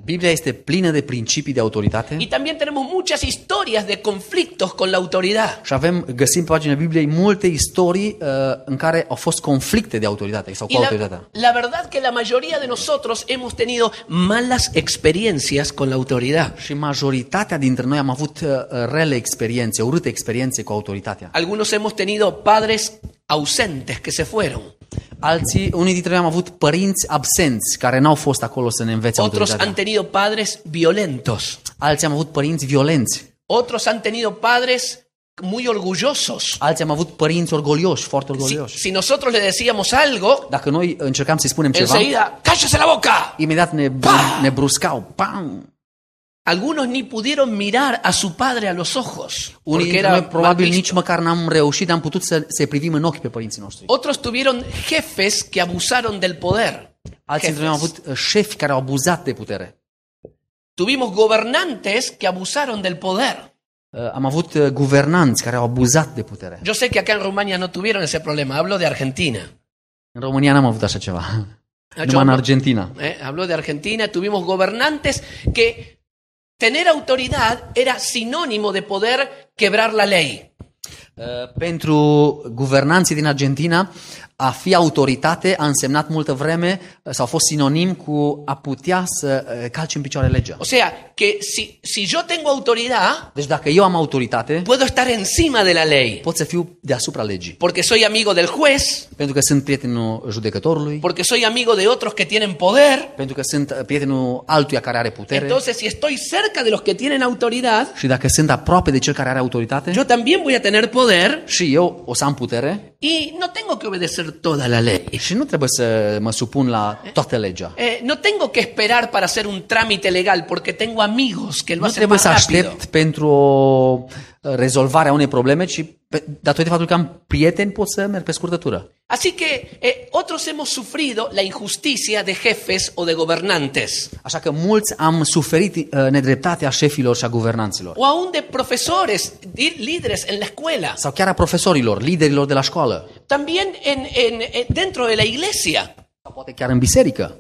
Speaker 3: Biblia este plină de principii de autoritate
Speaker 2: Y también tenemos muchas historias de conflictos con la autoridad.
Speaker 3: și avem, găsim pe pagina Bibliei multe istorii uh, în care au fost conflicte de autoritate sau
Speaker 2: Y
Speaker 3: cu
Speaker 2: la,
Speaker 3: autoritatea.
Speaker 2: la verdad que la mayoría de nosotros hemos tenido malas experiencias con la autoridad.
Speaker 3: Și majoritatea dintre noi am avut uh, rele experiențe, urâte experiențe cu autoritatea.
Speaker 2: Algunos hemos tenido padres ausentes que se fueron.
Speaker 3: Alții, unii dintre noi am avut părinți absenți care n-au fost acolo să ne învețe
Speaker 2: Otros
Speaker 3: autoritatea.
Speaker 2: han tenido padres violentos.
Speaker 3: Alții am avut părinți violenți.
Speaker 2: Otros han tenido padres muy orgullosos.
Speaker 3: Alții am avut părinți orgolioși, foarte
Speaker 2: Si,
Speaker 3: orgolioși.
Speaker 2: si nosotros le decíamos algo,
Speaker 3: Dacă noi încercam să-i spunem ceva,
Speaker 2: enseguida, ¡cállese la boca!
Speaker 3: imediat ne, ne bruscau. Pam!
Speaker 2: Algunos ni pudieron mirar a su padre a los ojos.
Speaker 3: Unii
Speaker 2: Porque
Speaker 3: dintre
Speaker 2: era
Speaker 3: noi
Speaker 2: mal
Speaker 3: probabil
Speaker 2: visto.
Speaker 3: nici măcar n-am reușit, n-am putut să se privim în ochi pe părinții noștri.
Speaker 2: Otros tuvieron jefes que abusaron del poder.
Speaker 3: Alții dintre noi au
Speaker 2: Jefes.
Speaker 3: avut uh, șefi care au abuzat de putere.
Speaker 2: Tuvimos gobernantes que abusaron del poder.
Speaker 3: Uh, Am avut uh, guvernanți care au abuzat de putere.
Speaker 2: Yo sé que acá en Rumania no tuvieron ese problema, hablo de Argentina.
Speaker 3: În România n-am avut așa ceva.
Speaker 2: Yo
Speaker 3: Numai în
Speaker 2: hablo-
Speaker 3: Argentina.
Speaker 2: eh, hablo de Argentina, tuvimos gobernantes que tener autoridad era sinónimo de poder quebrar la ley.
Speaker 3: Uh, Pentru guvernanții din Argentina, a fi autoritate a însemnat multă vreme uh, sau a fost sinonim cu a putea să uh, calci în picioare legea.
Speaker 2: O sea, que si, si yo tengo autoridad,
Speaker 3: Deci dacă eu am autoritate,
Speaker 2: puedo estar encima de la ley.
Speaker 3: pot să fiu deasupra legii.
Speaker 2: Porque soy amigo del juez,
Speaker 3: Pentru că sunt prietenul judecătorului,
Speaker 2: porque soy amigo de otros que tienen poder.
Speaker 3: pentru că sunt uh, prietenul altuia care are putere.
Speaker 2: Entonces, si estoy cerca de los que tienen autoridad,
Speaker 3: Și dacă sunt aproape de cel care are autoritate,
Speaker 2: yo también voy a tener poder
Speaker 3: și eu o să am putere
Speaker 2: y no tengo que obedecer toda la ley.
Speaker 3: și nu trebuie să mă supun la toată legea.
Speaker 2: Eh, no tengo que esperar para hacer un trámite legal porque tengo amigos que lo
Speaker 3: Nu
Speaker 2: hacen
Speaker 3: trebuie
Speaker 2: más
Speaker 3: să
Speaker 2: rápido.
Speaker 3: aștept pentru o rezolvare a unei probleme, ci pe, datorită faptului că am prieteni pot să merg pe scurtătură.
Speaker 2: Así que eh, otros hemos sufrido la injusticia de jefes o de gobernantes,
Speaker 3: Așa că mulți am suferit uh, nedreptatea șefilor și a guvernanților.
Speaker 2: o aún de profesores, di- líderes en la escuela,
Speaker 3: Sau chiar a profesorilor, liderilor de la școală.
Speaker 2: también en, en- en- dentro de la iglesia.
Speaker 3: Sau poate chiar în biserică.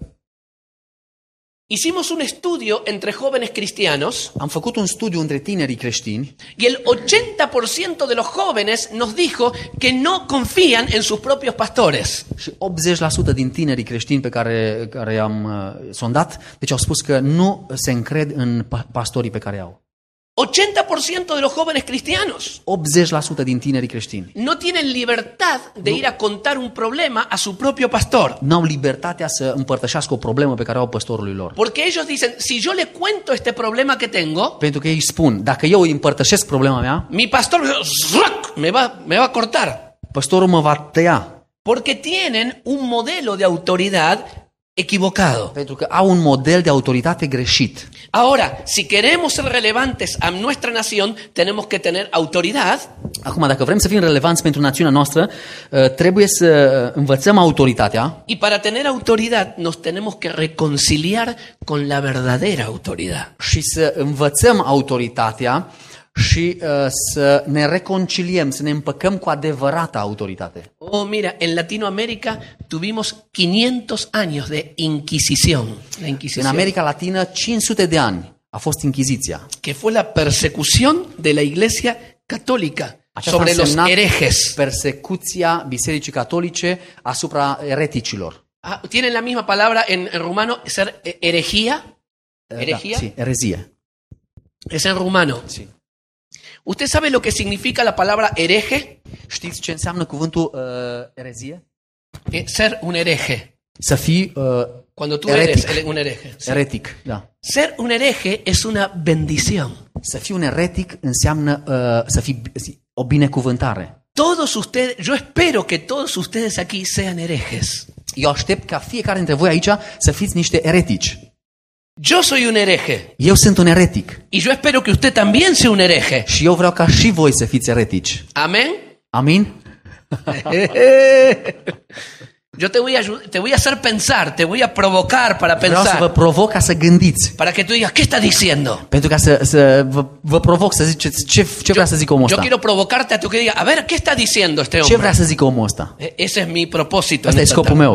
Speaker 2: Hicimos un estudio entre jóvenes cristianos
Speaker 3: Am făcut un studiu între tinerii creștini
Speaker 2: y el ochenta por ciento de los jóvenes nos dijo que no confían en sus propios pastores.
Speaker 3: și optzeci la sută din tinerii creștini pe care, care i-am uh, sondat, deci au spus că nu se încred în pa- pastorii pe care au.
Speaker 2: ochenta por ciento de los jóvenes cristianos
Speaker 3: optzeci la sută din tinerii creștini
Speaker 2: no tienen libertad de ir a contar un problema a su propio pastor.
Speaker 3: nu au libertatea să împărtășească o problemă pe care o au păstorului lor.
Speaker 2: Porque ellos dicen, si yo le cuento este problema que tengo,
Speaker 3: Pentru că ei spun, dacă eu îi împărtășesc problema mea,
Speaker 2: mi pastor ¡zruc! me va, me va a cortar.
Speaker 3: păstorul mă va tăia.
Speaker 2: Porque tienen un modelo de autoridad equivocado.
Speaker 3: Pentru că au un model de autoritate greșit.
Speaker 2: Ahora, si queremos ser relevantes a nuestra nación, tenemos que tener autoridad.
Speaker 3: Acum, dacă vrem să fim relevanți pentru națiunea noastră, trebuie să învățăm autoritatea
Speaker 2: Y para tener autoridad nos tenemos que reconciliar con la verdadera autoridad.
Speaker 3: și să învățăm autoritatea și uh, să ne reconciliem, să ne împăcăm cu adevărata autoritate.
Speaker 2: Oh, mira, en Latinoamérica tuvimos quinientos años de inquisición. La
Speaker 3: În
Speaker 2: inquisición,
Speaker 3: America Latină, cinci sute de ani a fost Inchiziția.
Speaker 2: que fue la persecución de la Iglesia Católica
Speaker 3: Aceasta
Speaker 2: sobre
Speaker 3: a
Speaker 2: los
Speaker 3: însemnat
Speaker 2: herejes.
Speaker 3: persecuția Bisericii Catolice asupra ereticilor.
Speaker 2: Ah, ¿tienen la misma palabra en, en rumano, ser eh, herejía?
Speaker 3: Da,
Speaker 2: ¿Herejía?
Speaker 3: sí, erezie.
Speaker 2: Es en rumano.
Speaker 3: Sí.
Speaker 2: ¿Usted sabe lo que significa la palabra hereje?
Speaker 3: Știți ce înseamnă cuvântul uh, erezie?
Speaker 2: Eh, ser un hereje.
Speaker 3: Să fii uh,
Speaker 2: Cuando tú
Speaker 3: Heretic.
Speaker 2: eres el- un hereje. Sí.
Speaker 3: eretic. Da.
Speaker 2: Ser un hereje es una bendición.
Speaker 3: Să fii un eretic înseamnă uh, să fii o binecuvântare.
Speaker 2: Todos ustedes, yo espero que todos ustedes aquí sean herejes.
Speaker 3: Eu aștept ca fiecare dintre voi aici să fiți niște eretici.
Speaker 2: Yo soy un hereje
Speaker 3: Eu sunt un eretic
Speaker 2: y yo espero que usted también sea un hereje.
Speaker 3: și eu vreau ca și voi să fiți eretici.
Speaker 2: Amén.
Speaker 3: Amin?
Speaker 2: Yo te voy a ayud- te voy a hacer pensar, te voy a provocar para
Speaker 3: Vreau să vă
Speaker 2: pensar,
Speaker 3: provoc ca să gândiți.
Speaker 2: para que tú digas, ¿qué está diciendo?
Speaker 3: Pentru ca să, să vă, vă provoc să ziceți ce, ce vrea să zic omul
Speaker 2: Yo
Speaker 3: ăsta.
Speaker 2: quiero provocarte a tu que diga, a ver, ¿qué está diciendo este
Speaker 3: Ce
Speaker 2: hombre?
Speaker 3: vrea să zic omul ăsta?
Speaker 2: E- Ese es mi propósito. en
Speaker 3: Asta e
Speaker 2: esta
Speaker 3: scopul
Speaker 2: tarde.
Speaker 3: meu.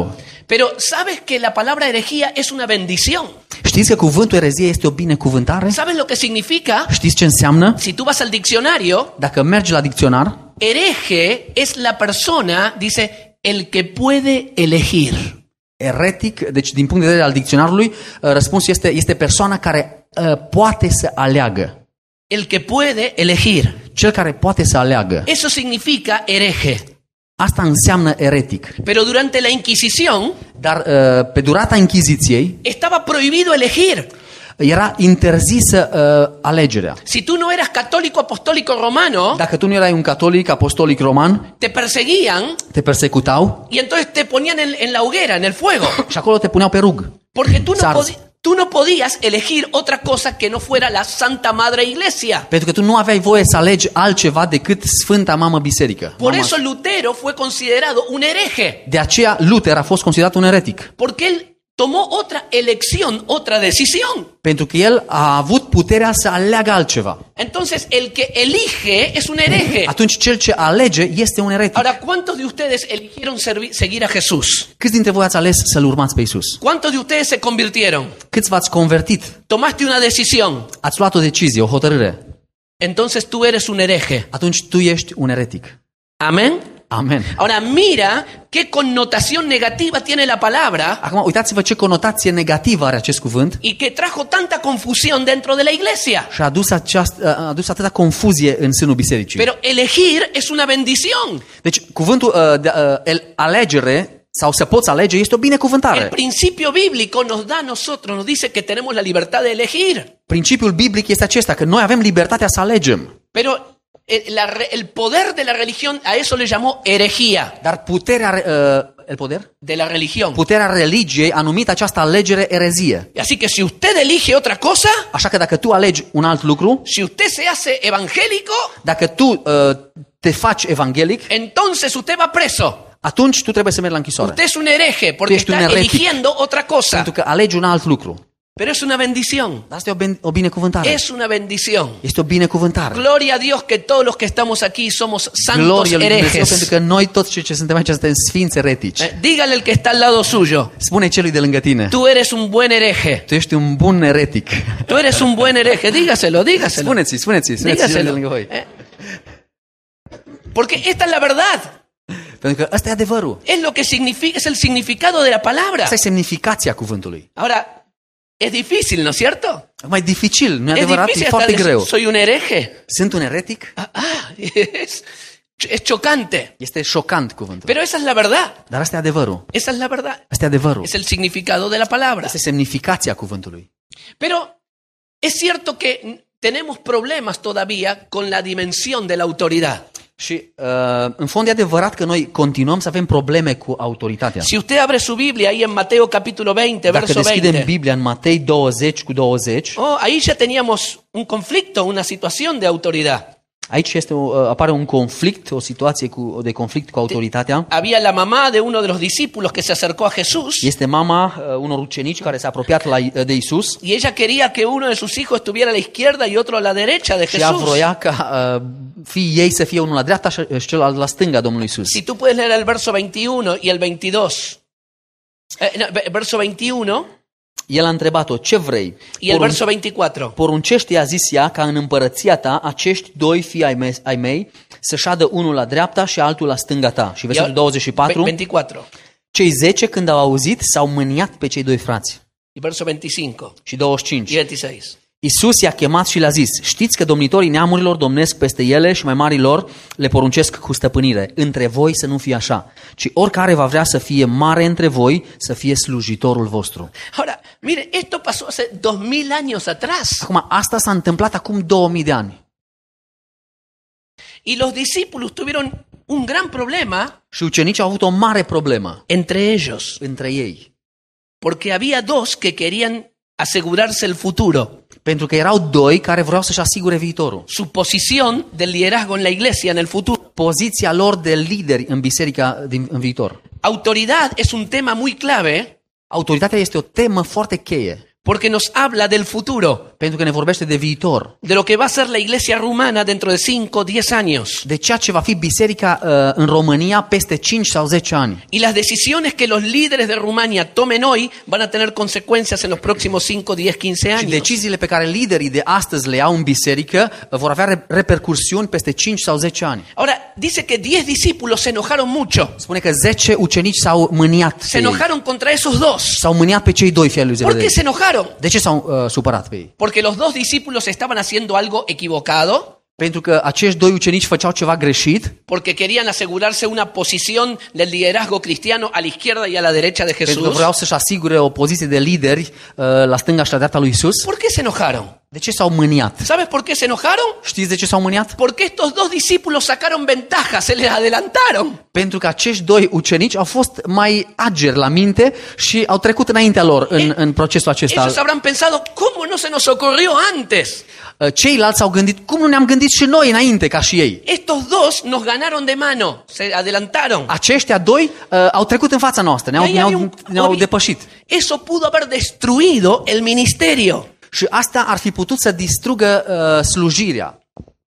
Speaker 2: Pero ¿sabes que la palabra herejía es una bendición?
Speaker 3: Știți că cuvântul erezie este o binecuvântare?
Speaker 2: ¿Sabes lo que significa?
Speaker 3: Știți ce înseamnă?
Speaker 2: Si tú vas al diccionario,
Speaker 3: Dacă mergi la dicționar,
Speaker 2: hereje es la persona, dice, el que puede elegir.
Speaker 3: eretic, deci din punct de vedere al dicționarului, răspunsul este, este persoana care uh, poate să aleagă.
Speaker 2: El que puede elegir.
Speaker 3: Cel care poate să aleagă.
Speaker 2: Eso significa hereje.
Speaker 3: Asta înseamnă eretic.
Speaker 2: Pero durante la Inquisición
Speaker 3: Dar uh, pe durata Inchiziției
Speaker 2: estaba prohibido elegir.
Speaker 3: era interzisă uh, alegerea.
Speaker 2: Si tú no eras católico apostólico romano,
Speaker 3: Dacă tu nu erai un catolic apostolic roman,
Speaker 2: te perseguían
Speaker 3: te persecutau
Speaker 2: y entonces te ponían en, en la hoguera, en el fuego.
Speaker 3: și acolo te puneau pe rug.
Speaker 2: Porque tú no,
Speaker 3: Sarzi.
Speaker 2: podi- tú no podías elegir otra cosa que no fuera la Santa Madre Iglesia.
Speaker 3: Pentru că tu nu aveai voie să alegi altceva decât Sfânta Mamă Biserică.
Speaker 2: Por
Speaker 3: Mama.
Speaker 2: eso Lutero fue considerado un hereje.
Speaker 3: De aceea Luther a fost considerat un eretic.
Speaker 2: Porque él tomó otra elección, otra decisión.
Speaker 3: Pentru că el a avut puterea să aleagă altceva.
Speaker 2: Entonces, el que elige es un hereje.
Speaker 3: Atunci cel ce alege este un eretic.
Speaker 2: Ahora, ¿cuántos de ustedes eligieron servi- seguir a Jesús?
Speaker 3: Câți dintre voi ați ales să-L urmați pe Iisus?
Speaker 2: ¿Cuántos de ustedes se convirtieron?
Speaker 3: Câți v-ați convertit?
Speaker 2: Tomaste una decisión.
Speaker 3: Ați luat o decizie, o hotărâre.
Speaker 2: Entonces tú eres un hereje.
Speaker 3: Atunci tu ești un eretic.
Speaker 2: Amén.
Speaker 3: Amen.
Speaker 2: Ahora mira qué connotación negativa tiene la palabra
Speaker 3: Acum, uitați-vă ce conotație negativă are acest cuvânt
Speaker 2: y que trajo tanta confusión dentro de la iglesia.
Speaker 3: și a adus, această, a adus atâta confuzie în sânul bisericii.
Speaker 2: Pero elegir es una bendición.
Speaker 3: Deci, cuvântul uh, de, uh, el, alegere sau să poți alege este o
Speaker 2: El
Speaker 3: binecuvântare.
Speaker 2: principio bíblico nos da a nosotros, nos dice que tenemos la libertad de elegir.
Speaker 3: Principiul biblic este acesta, că noi avem libertatea să alegem.
Speaker 2: Pero el, la re- el poder de la religión, a eso le llamó herejía.
Speaker 3: Dar puterea, uh, el poder?
Speaker 2: De la religión.
Speaker 3: Puterea religiei a numit această alegere erezie.
Speaker 2: Así que si usted elige otra cosa,
Speaker 3: Așa că dacă tu alegi un alt lucru,
Speaker 2: si usted se hace evangélico,
Speaker 3: dacă tu uh, te faci evanghelic,
Speaker 2: entonces usted va preso.
Speaker 3: atunci tu trebuie să mergi la închisoare.
Speaker 2: Usted es un hereje porque
Speaker 3: ești un
Speaker 2: está
Speaker 3: heretic.
Speaker 2: eligiendo otra cosa.
Speaker 3: Pentru că alegi un alt lucru.
Speaker 2: Pero es una bendición.
Speaker 3: Dar asta e o, ben, o binecuvântare.
Speaker 2: Es una bendición.
Speaker 3: Este o binecuvântare.
Speaker 2: Gloria a Dios que todos los que estamos aquí somos santos
Speaker 3: Gloria lui Dumnezeu, pentru
Speaker 2: herejes.
Speaker 3: că noi toți cei ce suntem aici suntem sfinți eretici.
Speaker 2: Eh, Dígale el que está al lado suyo,
Speaker 3: Spune celui de lângă tine,
Speaker 2: tú eres un buen hereje.
Speaker 3: tu ești un bun eretic.
Speaker 2: Tú eres un buen hereje. Dígaselo, dígaselo.
Speaker 3: Spuneți-i, spuneți-i, spuneți-i celui de
Speaker 2: Dígaselo.
Speaker 3: lângă voi.
Speaker 2: Eh. Porque esta es la verdad.
Speaker 3: Pentru că ăsta e adevărul.
Speaker 2: Es lo que significa, es el significado de la palabra.
Speaker 3: Asta e semnificația cuvântului.
Speaker 2: Ahora, es difícil, ¿no es cierto?
Speaker 3: Mai dificil, nu e
Speaker 2: Es
Speaker 3: adevărat? E
Speaker 2: difícil
Speaker 3: foarte
Speaker 2: hasta
Speaker 3: greu.
Speaker 2: decir, soy un hereje.
Speaker 3: Sunt un eretic?
Speaker 2: Ah, ah, es, es chocante.
Speaker 3: Este șocant cuvântul.
Speaker 2: Pero esa es la verdad.
Speaker 3: Dar asta e adevărul.
Speaker 2: Esa es la verdad.
Speaker 3: Asta e adevărul.
Speaker 2: Es el significado de la palabra.
Speaker 3: Este semnificația cuvântului.
Speaker 2: Pero es cierto que tenemos problemas todavía con la dimensión de la autoridad.
Speaker 3: Și uh, în fond e adevărat că noi continuăm să avem probleme cu autoritatea.
Speaker 2: Si usted abre su Biblia ahí en Mateo capítulo veinte,
Speaker 3: Dacă
Speaker 2: verso
Speaker 3: deschidem
Speaker 2: veinte,
Speaker 3: Biblia în Matei douăzeci cu douăzeci,
Speaker 2: oh, ahí ya teníamos un conflicto, una situación de autoridad.
Speaker 3: aici este o, uh, apare un conflict, o situație cu, de conflict cu autoritatea.
Speaker 2: Había la mamá de uno de los discípulos que se acercó a Jesús
Speaker 3: Este mama uh, unor ucenici care s-a apropiat la, de Isus
Speaker 2: y ella quería que uno de sus hijos estuviera a la izquierda y otro a la derecha de
Speaker 3: și ea
Speaker 2: Jesús.
Speaker 3: vroia ca uh, fiii ei să fie unul la dreapta și și celălalt la stânga Domnului Isus.
Speaker 2: Si tú puedes leer el verso veintiuno y el veintidós. Eh, no, ve- verso veintiuno
Speaker 3: El a întrebat-o, ce vrei?
Speaker 2: y el
Speaker 3: Porun-
Speaker 2: verso veinticuatro.
Speaker 3: Poruncește, i-a zis ea, ca în împărăția ta acești doi fii ai mei, ai mei să șadă unul la dreapta și altul la stânga ta. Și versetul douăzeci și patru,
Speaker 2: veinticuatro
Speaker 3: cei zece când au auzit s-au mâniat pe cei doi frați.
Speaker 2: y verso veinticinco
Speaker 3: Și douăzeci și
Speaker 2: y
Speaker 3: cinci.
Speaker 2: veintiséis.
Speaker 3: Iisus i-a chemat și le-a zis, știți că domnitorii neamurilor domnesc peste ele și mai marilor le poruncesc cu stăpânire. Între voi să nu fie așa, ci oricare va vrea să fie mare între voi, să fie slujitorul vostru.
Speaker 2: Ahora, mire, esto pasó hace dos mil años atrás.
Speaker 3: Acum, asta s-a întâmplat acum două mii de ani.
Speaker 2: Y los discípulos tuvieron un gran problema
Speaker 3: Și ucenicii au avut o mare problemă
Speaker 2: entre ellos,
Speaker 3: între ei.
Speaker 2: porque había dos que querían asegurarse el futuro,
Speaker 3: Pentru că erau doi care vreau să-și asigure viitorul.
Speaker 2: su posición del liderazgo en la iglesia en el futuro.
Speaker 3: Poziția lor de lideri în biserica din, în viitor.
Speaker 2: Autoridad es un tema muy clave
Speaker 3: Autoritatea este o temă foarte cheie.
Speaker 2: Porque nos habla del futuro,
Speaker 3: Pentru că ne vorbește de viitor.
Speaker 2: de lo que va a ser la iglesia rumana dentro de cinco o diez años.
Speaker 3: De ceea ce va fi biserica uh, în România peste cinci sau zece ani.
Speaker 2: Y las decisiones que los líderes de Rumania tomen hoy van a tener consecuencias en los próximos cinco, diez, quince
Speaker 3: Și
Speaker 2: años.
Speaker 3: deciziile pe care liderii de astăzi le iau în biserică uh, vor avea re- repercursiuni peste cinci sau zece ani.
Speaker 2: Ahora, dice que diez discípulos se enojaron mucho.
Speaker 3: Spune că zece ucenici s-au mâniat
Speaker 2: Se
Speaker 3: pe ei.
Speaker 2: enojaron contra esos dos.
Speaker 3: S-au mâniat pe cei doi fii ai lui
Speaker 2: ¿Por qué
Speaker 3: Zebedei.
Speaker 2: se enojaron?
Speaker 3: De ce s-au uh, supărat pe ei?
Speaker 2: Porque los dos discípulos estaban haciendo algo equivocado,
Speaker 3: Pentru că acești doi ucenici făceau ceva greșit,
Speaker 2: porque querían asegurarse una posición del liderazgo cristiano a la izquierda y a la derecha de
Speaker 3: pentru că
Speaker 2: Jesús.
Speaker 3: vreau să-și asigure o poziție de lideri uh, la stânga și la dreapta lui Isus.
Speaker 2: ¿Por qué se enojaron?
Speaker 3: De ce s-au mâniat?
Speaker 2: ¿Sabes por qué se enojaron?
Speaker 3: Știți de ce s-au mâniat?
Speaker 2: Porque estos dos discípulos sacaron ventaja, se les adelantaron.
Speaker 3: Pentru că acești doi ucenici au fost mai ageri la minte și au trecut înaintea lor în, în procesul acesta.
Speaker 2: Ellos habrán pensado, ¿cómo no se nos ocurrió antes?
Speaker 3: Uh, Ceilalți au gândit, cum nu ne-am gândit și noi înainte ca și ei?
Speaker 2: Estos dos nos ganaron de mano, se adelantaron.
Speaker 3: Aceștia doi uh, au trecut în fața noastră, ne-au,
Speaker 2: Y ahí había
Speaker 3: ne-au,
Speaker 2: un-
Speaker 3: ne-au
Speaker 2: obvi-
Speaker 3: depășit.
Speaker 2: Eso pudo haber destruido el ministerio.
Speaker 3: Și asta ar fi putut să distrugă uh, slujirea.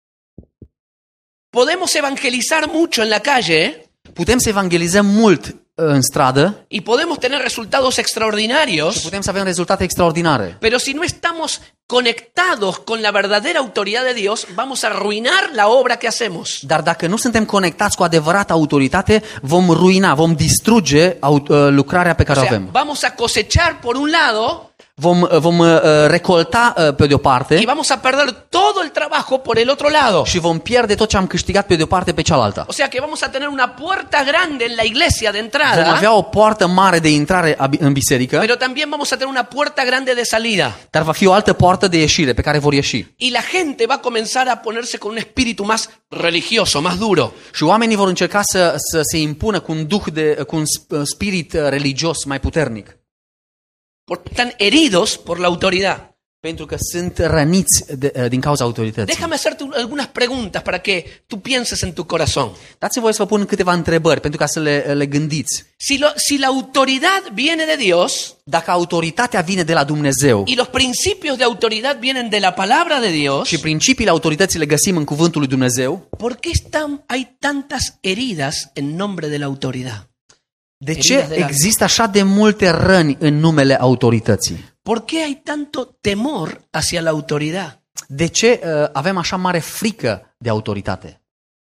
Speaker 2: Podemos evangelizar mucho en la calle
Speaker 3: Putem să evangelizăm mult uh, în stradă
Speaker 2: y podemos tener resultados
Speaker 3: și
Speaker 2: extraordinarios,
Speaker 3: putem să avem rezultate extraordinare.
Speaker 2: pero si no estamos conectados con la verdadera autoridad de Dios, vamos a arruinar la obra que hacemos.
Speaker 3: Dar dacă nu suntem conectați cu adevărată autoritate, vom ruina, vom distruge au, uh, lucrarea pe
Speaker 2: O
Speaker 3: care o
Speaker 2: sea,
Speaker 3: avem.
Speaker 2: vamos a cosechar por un lado
Speaker 3: Vom, uh, vom uh, recolta uh, pe de o
Speaker 2: y
Speaker 3: parte
Speaker 2: vamos a perder todo el trabajo por el otro lado.
Speaker 3: și vom pierde tot ce am câștigat pe de o parte pe cealaltă.
Speaker 2: O sea que vamos a tener una puerta grande en la iglesia de
Speaker 3: Vom
Speaker 2: entrada,
Speaker 3: avea o poartă mare de intrare a bi- în biserică,
Speaker 2: pero también vamos a tener una puerta grande de salida.
Speaker 3: dar va fi o altă poartă de ieșire pe care vor ieși.
Speaker 2: Y la gente va a comenzar a ponerse con un espíritu más religioso, más duro.
Speaker 3: Și oamenii vor încerca să, să se impună cu un duh de, cu un sp- spirit uh, religios mai puternic.
Speaker 2: Porque están heridos por la autoridad.
Speaker 3: Pentru că sunt răniți de, uh, din cauza autorității.
Speaker 2: Déjame hacerte un- algunas preguntas para que tú pienses en tu corazón.
Speaker 3: Dați-mi voie să vă pun câteva întrebări pentru ca să le, le gândiți.
Speaker 2: Si, lo- si la autoridad viene de Dios
Speaker 3: Dacă autoritatea vine de la Dumnezeu
Speaker 2: y los principios de autoridad vienen de la palabra de Dios,
Speaker 3: și principiile autorității le găsim în cuvântul lui Dumnezeu,
Speaker 2: ¿por qué están, hay tantas heridas en nombre de la autoridad?
Speaker 3: de
Speaker 2: Heridas
Speaker 3: ce
Speaker 2: de la-
Speaker 3: există așa de multe răni în numele autorității?
Speaker 2: ¿Por qué hay tanto temor hacia la autoridad?
Speaker 3: De ce uh, avem așa mare frică de autoritate?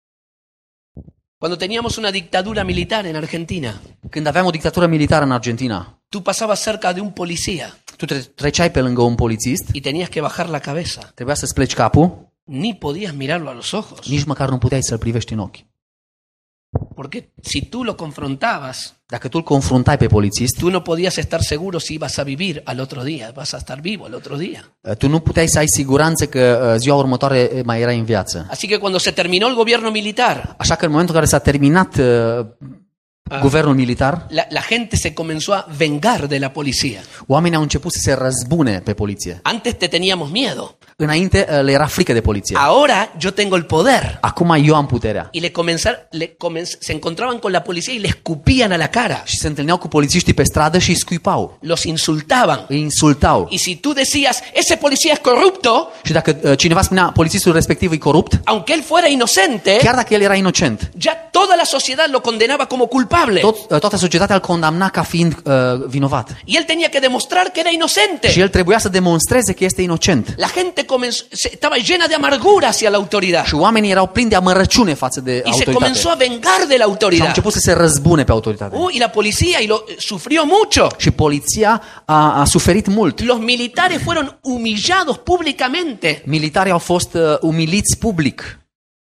Speaker 2: Cuando teníamos una dictadura militar en Argentina,
Speaker 3: Când aveam o dictatură militară în Argentina,
Speaker 2: tú pasabas cerca de un policía
Speaker 3: tu tre- treceai pe lângă un polițist,
Speaker 2: y tenías que bajar la cabeza.
Speaker 3: trebuia să-ți pleci capul,
Speaker 2: Ni podías mirarlo a los ojos.
Speaker 3: nici măcar nu puteai să-l privești în ochi.
Speaker 2: Porque si tú lo confrontabas,
Speaker 3: Dacă tu îl confruntai pe polițist,
Speaker 2: tú no podías estar seguro si ibas a vivir al otro día, vas a estar vivo al otro día.
Speaker 3: tu nu puteai să ai siguranță că uh, ziua următoare mai erai în viață.
Speaker 2: Así que cuando se terminó el gobierno militar,
Speaker 3: Așa că în momentul în care s-a terminat uh, guvernul militar,
Speaker 2: la, la gente se comenzó a vengar de la policía.
Speaker 3: oamenii au început să se răzbune pe poliție.
Speaker 2: Antes te teníamos miedo.
Speaker 3: Înainte uh, le era frică de poliție.
Speaker 2: Ahora yo tengo el poder.
Speaker 3: Acum eu am puterea.
Speaker 2: Y le comenzar, le comenz- se encontraban con la policía y le escupían a la cara.
Speaker 3: Și se întâlneau cu polițiștii pe stradă și îi scuipau,
Speaker 2: Los insultaban.
Speaker 3: îi insultau.
Speaker 2: Y si tú decías, ese policía es corrupto,
Speaker 3: Și dacă uh, cineva spunea polițistul respectiv e corupt,
Speaker 2: aunque él fuera inocente,
Speaker 3: chiar dacă el era inocent,
Speaker 2: ya toda la sociedad lo condenaba como culpable.
Speaker 3: tot, uh, toată societatea îl condamna ca fiind uh, vinovat.
Speaker 2: Y él tenía que demostrar que era inocente.
Speaker 3: Și el trebuia să demonstreze că este inocent.
Speaker 2: La gente comenzó, se- estaba llena de amargura hacia la autoridad.
Speaker 3: Și oamenii erau plini de amărăciune față de
Speaker 2: Y se
Speaker 3: autoritate.
Speaker 2: comenzó a vengar de la
Speaker 3: Și au
Speaker 2: autoridad.
Speaker 3: început să se răzbune pe autoritate.
Speaker 2: Uh, y la policía y lo, sufrió mucho.
Speaker 3: Și poliția a, a suferit mult.
Speaker 2: Los militares fueron humillados públicamente.
Speaker 3: Militarii au fost uh, umiliți public.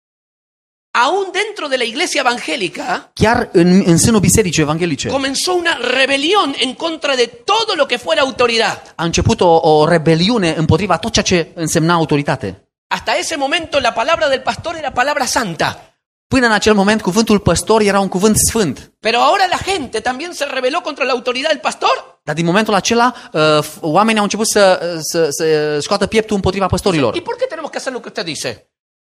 Speaker 2: Aún dentro de la iglesia evangélica
Speaker 3: Chiar în, în sânul bisericii evanghelice
Speaker 2: comenzó una rebelión en contra de todo lo que fuera autoridad.
Speaker 3: a început o, o rebeliune împotriva tot ceea ce însemna autoritate.
Speaker 2: Hasta ese momento la palabra del pastor era palabra santa.
Speaker 3: Până în acel moment, cuvântul păstor era un cuvânt sfânt.
Speaker 2: Pero ahora la gente también se rebeló contra la autoridad del pastor.
Speaker 3: Dar din momentul acela, uh, oamenii au început să, să, să scoată pieptul împotriva păstorilor.
Speaker 2: ¿Y por qué tenemos que hacer lo que usted dice?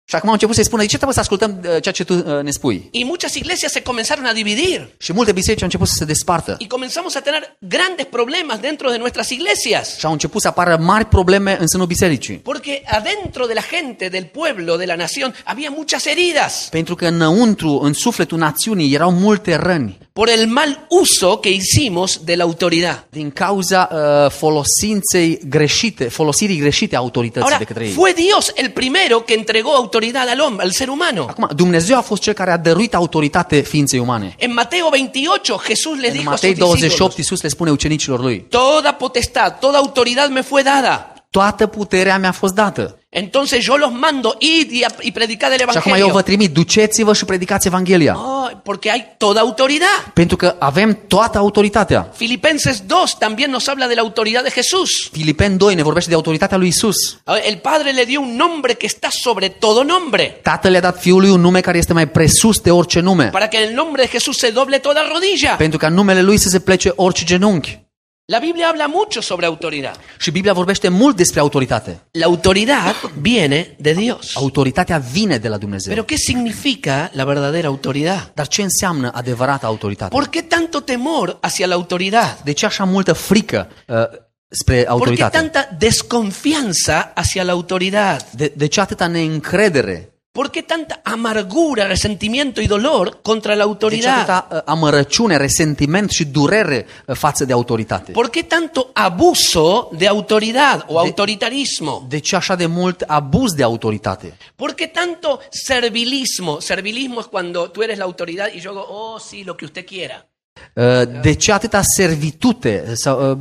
Speaker 3: Și acum au început să-i spună, de ce trebuie să ascultăm uh, ceea ce tu uh, ne spui?
Speaker 2: Y muchas iglesias se comenzaron a dividir.
Speaker 3: Și multe biserici au început să se despartă.
Speaker 2: Y comenzamos a tener grandes problemas dentro de nuestras iglesias.
Speaker 3: Și au început să apară mari probleme în sânul bisericii.
Speaker 2: Porque adentro de la gente, del pueblo, de la nación, había muchas heridas.
Speaker 3: Pentru că înăuntru, în sufletul națiunii, erau multe răni.
Speaker 2: Por el mal uso que hicimos de la autoridad.
Speaker 3: Din cauza uh, folosinței greșite, folosirii greșite a autorității
Speaker 2: Ahora,
Speaker 3: de către ei.
Speaker 2: fue Dios el primero que entregó autoridad al hombre, al ser humano.
Speaker 3: Acum, Dumnezeu a fost cel care a dăruit autoritate ființei umane.
Speaker 2: En Mateo veintiocho, Jesús le
Speaker 3: În
Speaker 2: dijo a
Speaker 3: Matei
Speaker 2: sus
Speaker 3: douăzeci și
Speaker 2: discípulos,
Speaker 3: opt, Iisus le spune ucenicilor lui,
Speaker 2: toda potestad, toda autoridad me fue dada.
Speaker 3: toată puterea mi-a fost dată.
Speaker 2: Entonces yo los mando, id y, a- y predicad el
Speaker 3: Și acum eu vă
Speaker 2: evangelio.
Speaker 3: trimit, duceți-vă și predicați Evanghelia.
Speaker 2: Oh, porque hay toda autoridad.
Speaker 3: Pentru că avem toată autoritatea.
Speaker 2: Filipenses dos también nos habla de la autoridad de Jesús.
Speaker 3: Filipeni doi ne vorbește de autoritatea lui Isus.
Speaker 2: El Padre le dio un nombre que está sobre todo nombre,
Speaker 3: Tatăl le-a dat Fiului un nume care este mai presus de orice nume.
Speaker 2: para que en el nombre de Jesús se doble toda rodilla.
Speaker 3: Pentru ca în numele lui să se plece orice genunchi.
Speaker 2: La Biblia habla mucho sobre autoridad.
Speaker 3: Și Biblia vorbește mult despre autoritate.
Speaker 2: La autoridad viene de Dios.
Speaker 3: Autoritatea vine de la Dumnezeu.
Speaker 2: Pero ¿qué significa la verdadera autoridad?
Speaker 3: Dar ce înseamnă adevărata autoritate?
Speaker 2: ¿Por qué tanto temor hacia la autoridad?
Speaker 3: De ce așa multă frică uh, spre
Speaker 2: ¿Por qué
Speaker 3: autoritate?
Speaker 2: tanta desconfianza hacia la autoridad?
Speaker 3: De, de ce atâta neîncredere?
Speaker 2: ¿Por qué tanta amargura, resentimiento y dolor contra la
Speaker 3: De ce
Speaker 2: autoridad?
Speaker 3: atâta uh, amărăciune, resentiment și durere uh, față de autoritate?
Speaker 2: ¿Por qué tanto abuso de autoridad o autoritarismo?
Speaker 3: De ce așa de mult abuz de autoritate?
Speaker 2: ¿Por qué tanto servilismo? Servilismo es cuando tú eres la autoridad y yo digo, oh, sí, lo que usted quiera.
Speaker 3: Uh, De ce atâta servitute sau uh,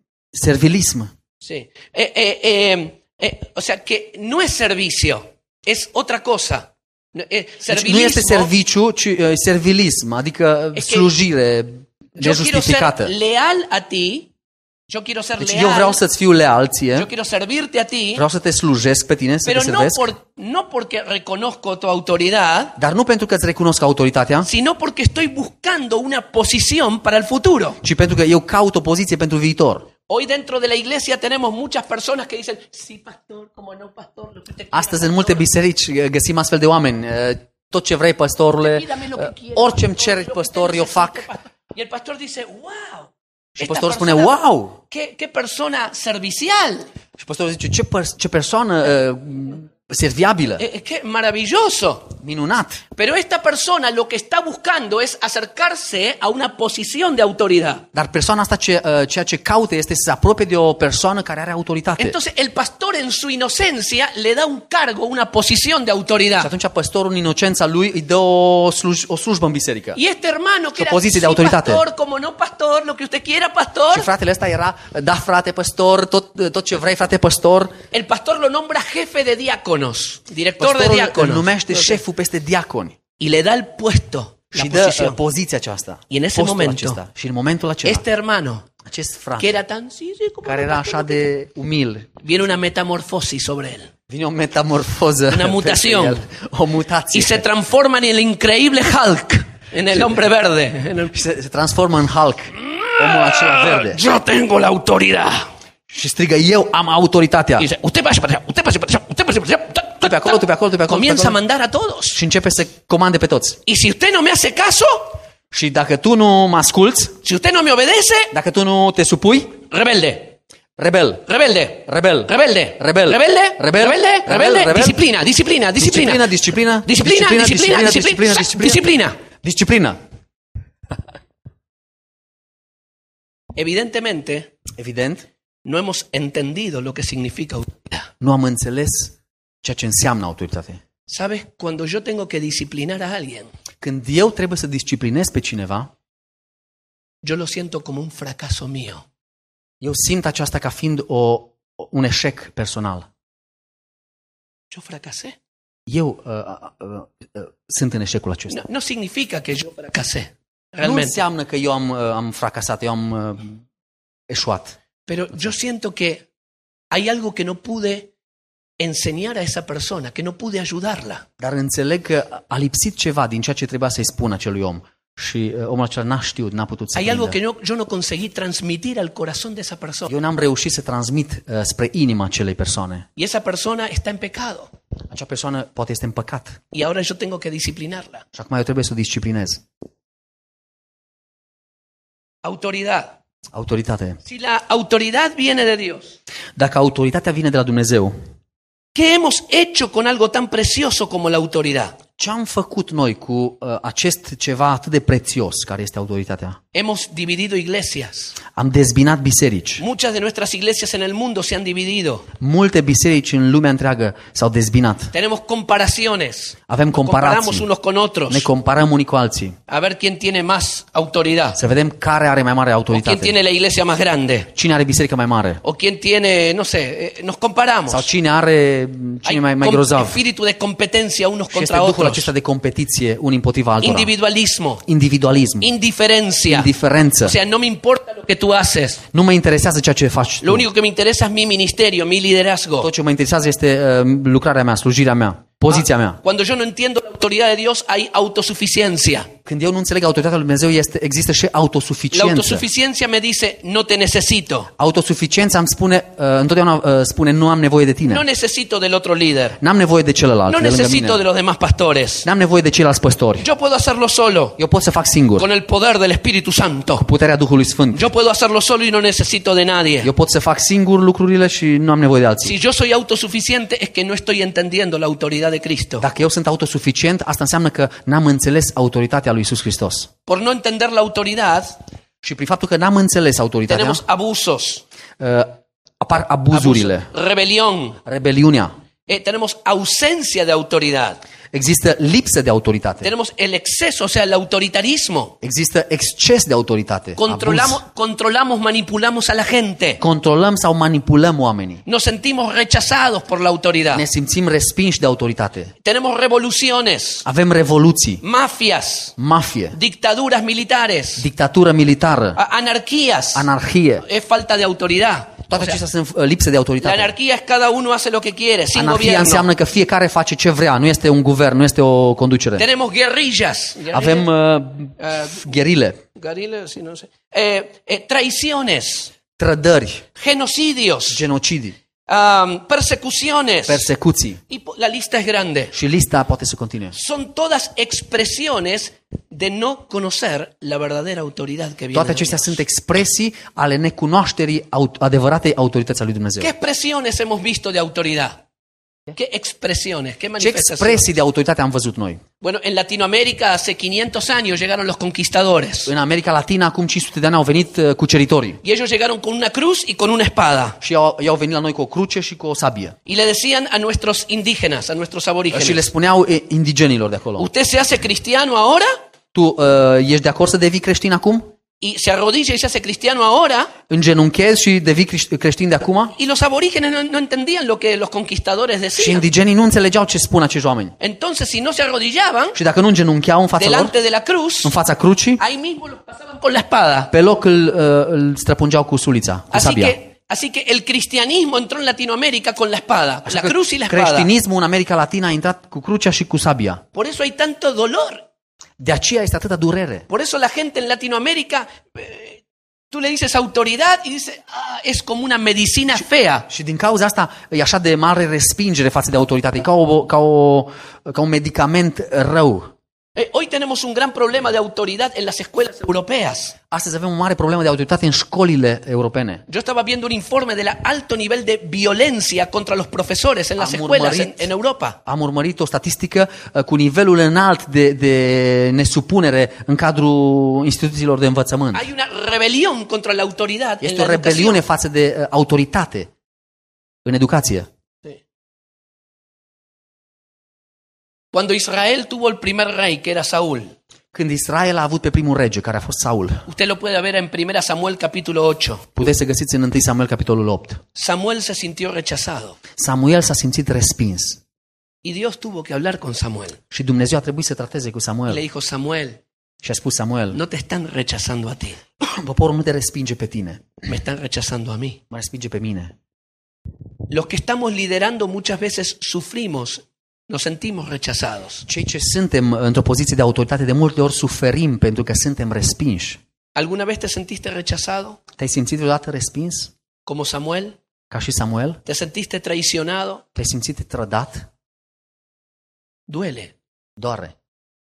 Speaker 3: servilism?
Speaker 2: Sí. Eh, eh, eh, eh, o sea, que no es servicio, es otra cosa. No, eh,
Speaker 3: Deci nu este
Speaker 2: servilismo,
Speaker 3: serviciu, ci uh, servilism, adică
Speaker 2: Es que
Speaker 3: slujire
Speaker 2: yo quiero ser
Speaker 3: nejustificată.
Speaker 2: leal a ti, yo quiero ser
Speaker 3: Deci
Speaker 2: leal,
Speaker 3: eu vreau să-ți fiu leal ție,
Speaker 2: yo quiero servirte a ti,
Speaker 3: vreau să te slujesc pe tine, să te
Speaker 2: pero no,
Speaker 3: servesc,
Speaker 2: por, no porque reconozco tu autoridad,
Speaker 3: dar nu pentru că îți recunosc autoritatea,
Speaker 2: sino porque estoy buscando una posición para el futuro.
Speaker 3: ci pentru că eu caut o poziție pentru viitor.
Speaker 2: Hoy dentro de la iglesia tenemos muchas personas que dicen, sí, pastor, como no, pastor, lo que usted quiera,
Speaker 3: Astăzi în
Speaker 2: pastor.
Speaker 3: multe biserici uh, găsim astfel de oameni. Uh, Tot ce vrei, păstorule,
Speaker 2: Pídame lo que
Speaker 3: uh,
Speaker 2: quiera,
Speaker 3: orice îmi
Speaker 2: pastor,
Speaker 3: ceri,
Speaker 2: lo que
Speaker 3: păstor,
Speaker 2: usted
Speaker 3: eu
Speaker 2: necesite,
Speaker 3: fac.
Speaker 2: pastor. Y el pastor dice, wow.
Speaker 3: Și
Speaker 2: esta
Speaker 3: păstorul spune,
Speaker 2: persona,
Speaker 3: wow!
Speaker 2: Qué, qué persona servicial.
Speaker 3: Și păstorul zice, ce, pers- ce persoană uh, serviabilă,
Speaker 2: Eh, qué maravilloso.
Speaker 3: minunat.
Speaker 2: Pero esta persona lo que está buscando es acercarse a una posición de autoridad.
Speaker 3: Dar persoana asta ce, uh, ceea ce caută este să se apropie de o persoană care are autoritate.
Speaker 2: Entonces el pastor en su inocencia le da un cargo, una posición de
Speaker 3: Și
Speaker 2: autoridad.
Speaker 3: atunci păstorul în inocența lui îi dă o, sluj- o slujbă în biserică.
Speaker 2: Y este hermano que
Speaker 3: O
Speaker 2: era,
Speaker 3: poziție de
Speaker 2: sí,
Speaker 3: autoritate.
Speaker 2: pastor, como no pastor, lo que usted quiera,
Speaker 3: Și
Speaker 2: pastor.
Speaker 3: fratele ăsta era, da frate păstor, tot, tot ce vrei frate păstor.
Speaker 2: El pastor lo nombra jefe de diáconos, director de
Speaker 3: Păstorul îl
Speaker 2: diáconos.
Speaker 3: numește șeful peste diaconi
Speaker 2: Y le da el puesto, la
Speaker 3: și dă uh,
Speaker 2: posición.
Speaker 3: poziția aceasta,
Speaker 2: Y en ese
Speaker 3: postul
Speaker 2: momento,
Speaker 3: acesta. Și în momentul acela,
Speaker 2: Este hermano,
Speaker 3: acest
Speaker 2: que
Speaker 3: frate,
Speaker 2: era tan, sí, sí, como
Speaker 3: care
Speaker 2: no,
Speaker 3: era
Speaker 2: pastor,
Speaker 3: așa
Speaker 2: lo que-
Speaker 3: de umil,
Speaker 2: viene una metamorfosis sobre él.
Speaker 3: vine o metamorfoză,
Speaker 2: Una mutación.
Speaker 3: peste el, o mutație.
Speaker 2: Y se transforma en el increíble Hulk, en el hombre verde. En el...
Speaker 3: Și se, se transformă în Hulk, omul acela verde.
Speaker 2: Yo tengo la autoridad.
Speaker 3: Și strigă, eu am autoritatea.
Speaker 2: Y dice, usted vaya para allá, usted vaya para allá, usted vaya para allá.
Speaker 3: Tu pe acolo, tu pe acolo, tu pe acolo. tu pe
Speaker 2: Comienza a
Speaker 3: acolo.
Speaker 2: mandar a todos.
Speaker 3: Și începe să comande pe toți.
Speaker 2: Y si usted no me hace caso,
Speaker 3: Și dacă tu nu mă asculți,
Speaker 2: si usted no me obedece,
Speaker 3: dacă tu nu te supui,
Speaker 2: rebelde.
Speaker 3: rebel.
Speaker 2: Rebelde.
Speaker 3: Rebel.
Speaker 2: Rebelde.
Speaker 3: Rebel.
Speaker 2: Rebelde.
Speaker 3: Rebel.
Speaker 2: Rebelde.
Speaker 3: Rebel.
Speaker 2: Rebelde.
Speaker 3: Rebel.
Speaker 2: Disciplina, disciplina, disciplina.
Speaker 3: Disciplina, disciplina.
Speaker 2: Disciplina, disciplina,
Speaker 3: disciplina,
Speaker 2: disciplina. Disciplina.
Speaker 3: Disciplina.
Speaker 2: Evidentemente,
Speaker 3: Evident,
Speaker 2: no hemos entendido lo que significa autoridad.
Speaker 3: nu am înțeles ceea ce înseamnă autoritate.
Speaker 2: ¿Sabes? Cuando yo tengo que disciplinar a alguien,
Speaker 3: Când eu trebuie să disciplinez pe cineva,
Speaker 2: yo lo siento como un fracaso mío.
Speaker 3: eu simt aceasta ca fiind o, un eșec personal.
Speaker 2: Yo fracasé.
Speaker 3: Eu uh, uh, uh, sunt în eșecul acesta.
Speaker 2: No, no significa que yo fracasé,
Speaker 3: Nu
Speaker 2: realmente.
Speaker 3: înseamnă că eu am, uh, am fracasat, eu am uh, eșuat.
Speaker 2: Pero yo siento que hay algo que no pude enseñar a esa persona, que no pude ayudarla.
Speaker 3: Dar înțeleg că a lipsit ceva din ceea ce trebuia să-i spun acelui om. Și uh, omul acela n-a știut, n-a putut să
Speaker 2: Hay algo
Speaker 3: prindă.
Speaker 2: que no, yo no conseguí transmitir al corazón de esa persona.
Speaker 3: Eu n-am reușit să transmit uh, spre inima acelei persoane.
Speaker 2: Y esa persona está en pecado.
Speaker 3: Acea persoană poate este în păcat
Speaker 2: y ahora yo tengo que disciplinarla.
Speaker 3: și acum eu trebuie să o disciplinez.
Speaker 2: Autoridad.
Speaker 3: Autoritate.
Speaker 2: Si la autoridad viene de Dios,
Speaker 3: Dacă autoritatea vine de la Dumnezeu,
Speaker 2: ¿qué hemos hecho con algo tan precioso como la autoridad?
Speaker 3: ce am făcut noi cu uh, acest ceva atât de prețios care este autoritatea?
Speaker 2: Hemos dividido iglesias.
Speaker 3: Am dezbinat biserici.
Speaker 2: Muchas de nuestras iglesias en el mundo se han dividido.
Speaker 3: Multe biserici în lumea întreagă s-au dezbinat.
Speaker 2: Tenemos comparaciones.
Speaker 3: Avem
Speaker 2: Comparamos
Speaker 3: comparații.
Speaker 2: unos con otros.
Speaker 3: Ne comparăm unii cu alții.
Speaker 2: A ver quién tiene más autoridad.
Speaker 3: Să vedem care are mai mare
Speaker 2: O quién
Speaker 3: autoritate.
Speaker 2: tiene la iglesia más grande.
Speaker 3: Cine are biserica mai mare?
Speaker 2: O quién tiene, no sé, eh, nos comparamos.
Speaker 3: Sau cine are cine mai, mai
Speaker 2: com-
Speaker 3: grozav?
Speaker 2: espíritu de competencia unos
Speaker 3: Și este
Speaker 2: contra
Speaker 3: duhul
Speaker 2: otros.
Speaker 3: acesta de competiție unii împotriva altora.
Speaker 2: Individualismo.
Speaker 3: Individualism.
Speaker 2: Indiferencia.
Speaker 3: Indiferență.
Speaker 2: O sea, no me importa lo que tú haces.
Speaker 3: Nu mă interesează ceea ce faci
Speaker 2: Lo
Speaker 3: tu.
Speaker 2: único que me interesa es mi ministerio, mi liderazgo.
Speaker 3: Tot ce mă interesează este uh, lucrarea mea, slujirea mea, poziția mea.
Speaker 2: Cuando yo no entiendo la autoridad de Dios, hay autosuficiencia.
Speaker 3: Când eu nu înțeleg autoritatea lui Dumnezeu, este, există și
Speaker 2: La
Speaker 3: autosuficiență.
Speaker 2: autosuficiencia me dice, no te necesito.
Speaker 3: Autosuficiența îmi spune, uh, întotdeauna uh, spune, nu am nevoie de tine.
Speaker 2: No necesito del otro líder.
Speaker 3: N-am nevoie de celălalt,
Speaker 2: No
Speaker 3: de lângă
Speaker 2: necesito de
Speaker 3: mine.
Speaker 2: los demás pastores.
Speaker 3: N-am nevoie de ceilalți păstori.
Speaker 2: Yo puedo hacerlo solo,
Speaker 3: Eu pot să fac singur,
Speaker 2: con el poder del Espíritu Santo.
Speaker 3: puterea Duhului Sfânt.
Speaker 2: Yo puedo hacerlo solo y no necesito de nadie.
Speaker 3: Eu pot să fac singur lucrurile și nu am nevoie de alții.
Speaker 2: Si yo soy autosuficiente, es que no estoy entendiendo la autoridad de Cristo.
Speaker 3: Dacă eu sunt autosuficient, asta înseamnă că n-am înțeles autoritatea lui Iisus Hristos.
Speaker 2: Por no entender la autoridad,
Speaker 3: Și prin faptul că n-am înțeles autoritatea,
Speaker 2: tenemos abusos,
Speaker 3: uh, apar abuzurile,
Speaker 2: abusos, rebelión,
Speaker 3: rebeliunea.
Speaker 2: eh, tenemos ausencia de autoridad,
Speaker 3: Există lipsă de autoritate.
Speaker 2: tenemos el exceso, o sea, el autoritarismo.
Speaker 3: Există exces de autoritate.
Speaker 2: Controlamos,
Speaker 3: Abuz.
Speaker 2: controlamos, manipulamos a la gente.
Speaker 3: Controlăm sau manipulăm oamenii.
Speaker 2: Nos sentimos rechazados por la autoridad.
Speaker 3: Ne simțim respinși de autoritate.
Speaker 2: Tenemos revoluciones,
Speaker 3: Avem revoluții,
Speaker 2: mafias,
Speaker 3: mafie,
Speaker 2: dictaduras militares,
Speaker 3: dictatură militară,
Speaker 2: a- anarquías.
Speaker 3: anarhie.
Speaker 2: Es falta de autoridad.
Speaker 3: Toate
Speaker 2: O sea,
Speaker 3: acestea sunt uh, lipse de
Speaker 2: la
Speaker 3: autoritate.
Speaker 2: anarquía es cada uno hace lo que quiere, sin
Speaker 3: Anarhia
Speaker 2: gobierno.
Speaker 3: înseamnă că fiecare face ce vrea, nu este un guvern, nu este o conducere.
Speaker 2: Tenemos guerrillas.
Speaker 3: Avem uh, gherile,
Speaker 2: Guerrillas, sí, no sé. Eh, eh, traiciones,
Speaker 3: trădări,
Speaker 2: genocidios,
Speaker 3: genocidii,
Speaker 2: am, persecuciones.
Speaker 3: persecuții.
Speaker 2: Y po- la lista es grande.
Speaker 3: Și lista poate să continue.
Speaker 2: Son todas expresiones de no conocer la verdadera autoridad que viene
Speaker 3: Toate
Speaker 2: de
Speaker 3: acestea
Speaker 2: Dios.
Speaker 3: sunt expresii ale necunoașterii aut- adevăratei autorității a lui Dumnezeu.
Speaker 2: ¿Qué expresiones hemos visto de autoridad? ¿Qué expresiones? ¿Qué
Speaker 3: Ce
Speaker 2: manifestaciones?
Speaker 3: expresii de autoritate am văzut noi?
Speaker 2: Bueno, en Latinoamérica hace quinientos años llegaron los conquistadores.
Speaker 3: În America Latina, acum cinci sute de ani, au venit uh, cuceritorii.
Speaker 2: Y ellos llegaron con una cruz y con una espada.
Speaker 3: Și au, ei au venit la noi cu o cruce și cu o sabie.
Speaker 2: Y le decían a nuestros indígenas, a nuestros
Speaker 3: Și le
Speaker 2: aborígenes,
Speaker 3: spuneau e, indigenilor de acolo.
Speaker 2: usted se hace cristiano ahora
Speaker 3: Tu uh, ești de acord să devii creștin acum?
Speaker 2: y se arrodilla y se hace cristiano ahora.
Speaker 3: Îngenunchezi și devii creș- creștin de acum?
Speaker 2: Y los aborígenes no, no entendían lo que los conquistadores
Speaker 3: Și
Speaker 2: decían.
Speaker 3: indigenii nu înțelegeau ce spun acești oameni.
Speaker 2: Entonces, si no se arrodillaban
Speaker 3: Și dacă nu îngenuncheau în fața lor,
Speaker 2: delante de la cruz,
Speaker 3: în fața crucii,
Speaker 2: ahí mismo los pasaban con la espada.
Speaker 3: pe loc îl, uh, îl străpungeau cu sulița, cu
Speaker 2: Así
Speaker 3: sabia.
Speaker 2: que, así que el cristianismo entró en Latinoamérica con la espada,
Speaker 3: Așa
Speaker 2: la
Speaker 3: că
Speaker 2: cruz y la espada.
Speaker 3: creștinismul în America Latina a intrat cu crucea și cu sabia.
Speaker 2: Por eso hay tanto dolor.
Speaker 3: De aceea este atâta durere.
Speaker 2: Por eso la gente en Latinoamérica, eh, tú le dices autoridad y dice, ah, es como una medicina fea.
Speaker 3: Și din cauza asta e așa de mare respingere față de autoritate, e ca, o, ca, o, ca un medicament rău.
Speaker 2: Eh, hoy tenemos un gran problema de autoridad en las escuelas europeas.
Speaker 3: Astăzi avem o mare problemă de autoritate în școlile europene.
Speaker 2: Yo estaba viendo un informe de la alto nivel de violencia contra los profesores en las
Speaker 3: Am
Speaker 2: escuelas en,
Speaker 3: urmărit-
Speaker 2: en Europa.
Speaker 3: Am urmărit o statistică uh, cu nivelul înalt de, de nesupunere în cadrul instituțiilor de învățământ.
Speaker 2: Hay una rebelión contra la autoridad en
Speaker 3: Este
Speaker 2: la
Speaker 3: o rebeliune
Speaker 2: educación.
Speaker 3: față de uh, autoritate în educație.
Speaker 2: Sí. Cuando Israel tuvo el primer rey, que era Saúl,
Speaker 3: Când Israel a avut pe primul rege, care a fost Saul,
Speaker 2: usted lo puede ver en primera Samuel capítulo ocho.
Speaker 3: puteți să găsiți în întâi Samuel capitolul opt.
Speaker 2: Samuel se sintió rechazado
Speaker 3: Samuel s-a simțit respins
Speaker 2: y Dios tuvo que hablar con Samuel.
Speaker 3: și Dumnezeu a trebuit să trateze cu
Speaker 2: Y le
Speaker 3: Samuel.
Speaker 2: dijo, Samuel,
Speaker 3: Și a spus Samuel,
Speaker 2: no te están rechazando a ti,
Speaker 3: poporul nu te respinge pe tine,
Speaker 2: me están rechazando a mí.
Speaker 3: mă respinge pe mine.
Speaker 2: Los que estamos liderando muchas veces sufrimos, nos sentimos rechazados.
Speaker 3: Cei ce suntem într-o poziție de autoritate de multe ori suferim pentru că suntem respinși.
Speaker 2: ¿Alguna vez te sentiste rechazado,
Speaker 3: Te-ai simțit vreodată respins?
Speaker 2: como Samuel?
Speaker 3: Ca și Samuel?
Speaker 2: ¿Te sentiste traicionado?
Speaker 3: Te-ai simțit trădat?
Speaker 2: duele.
Speaker 3: Doare.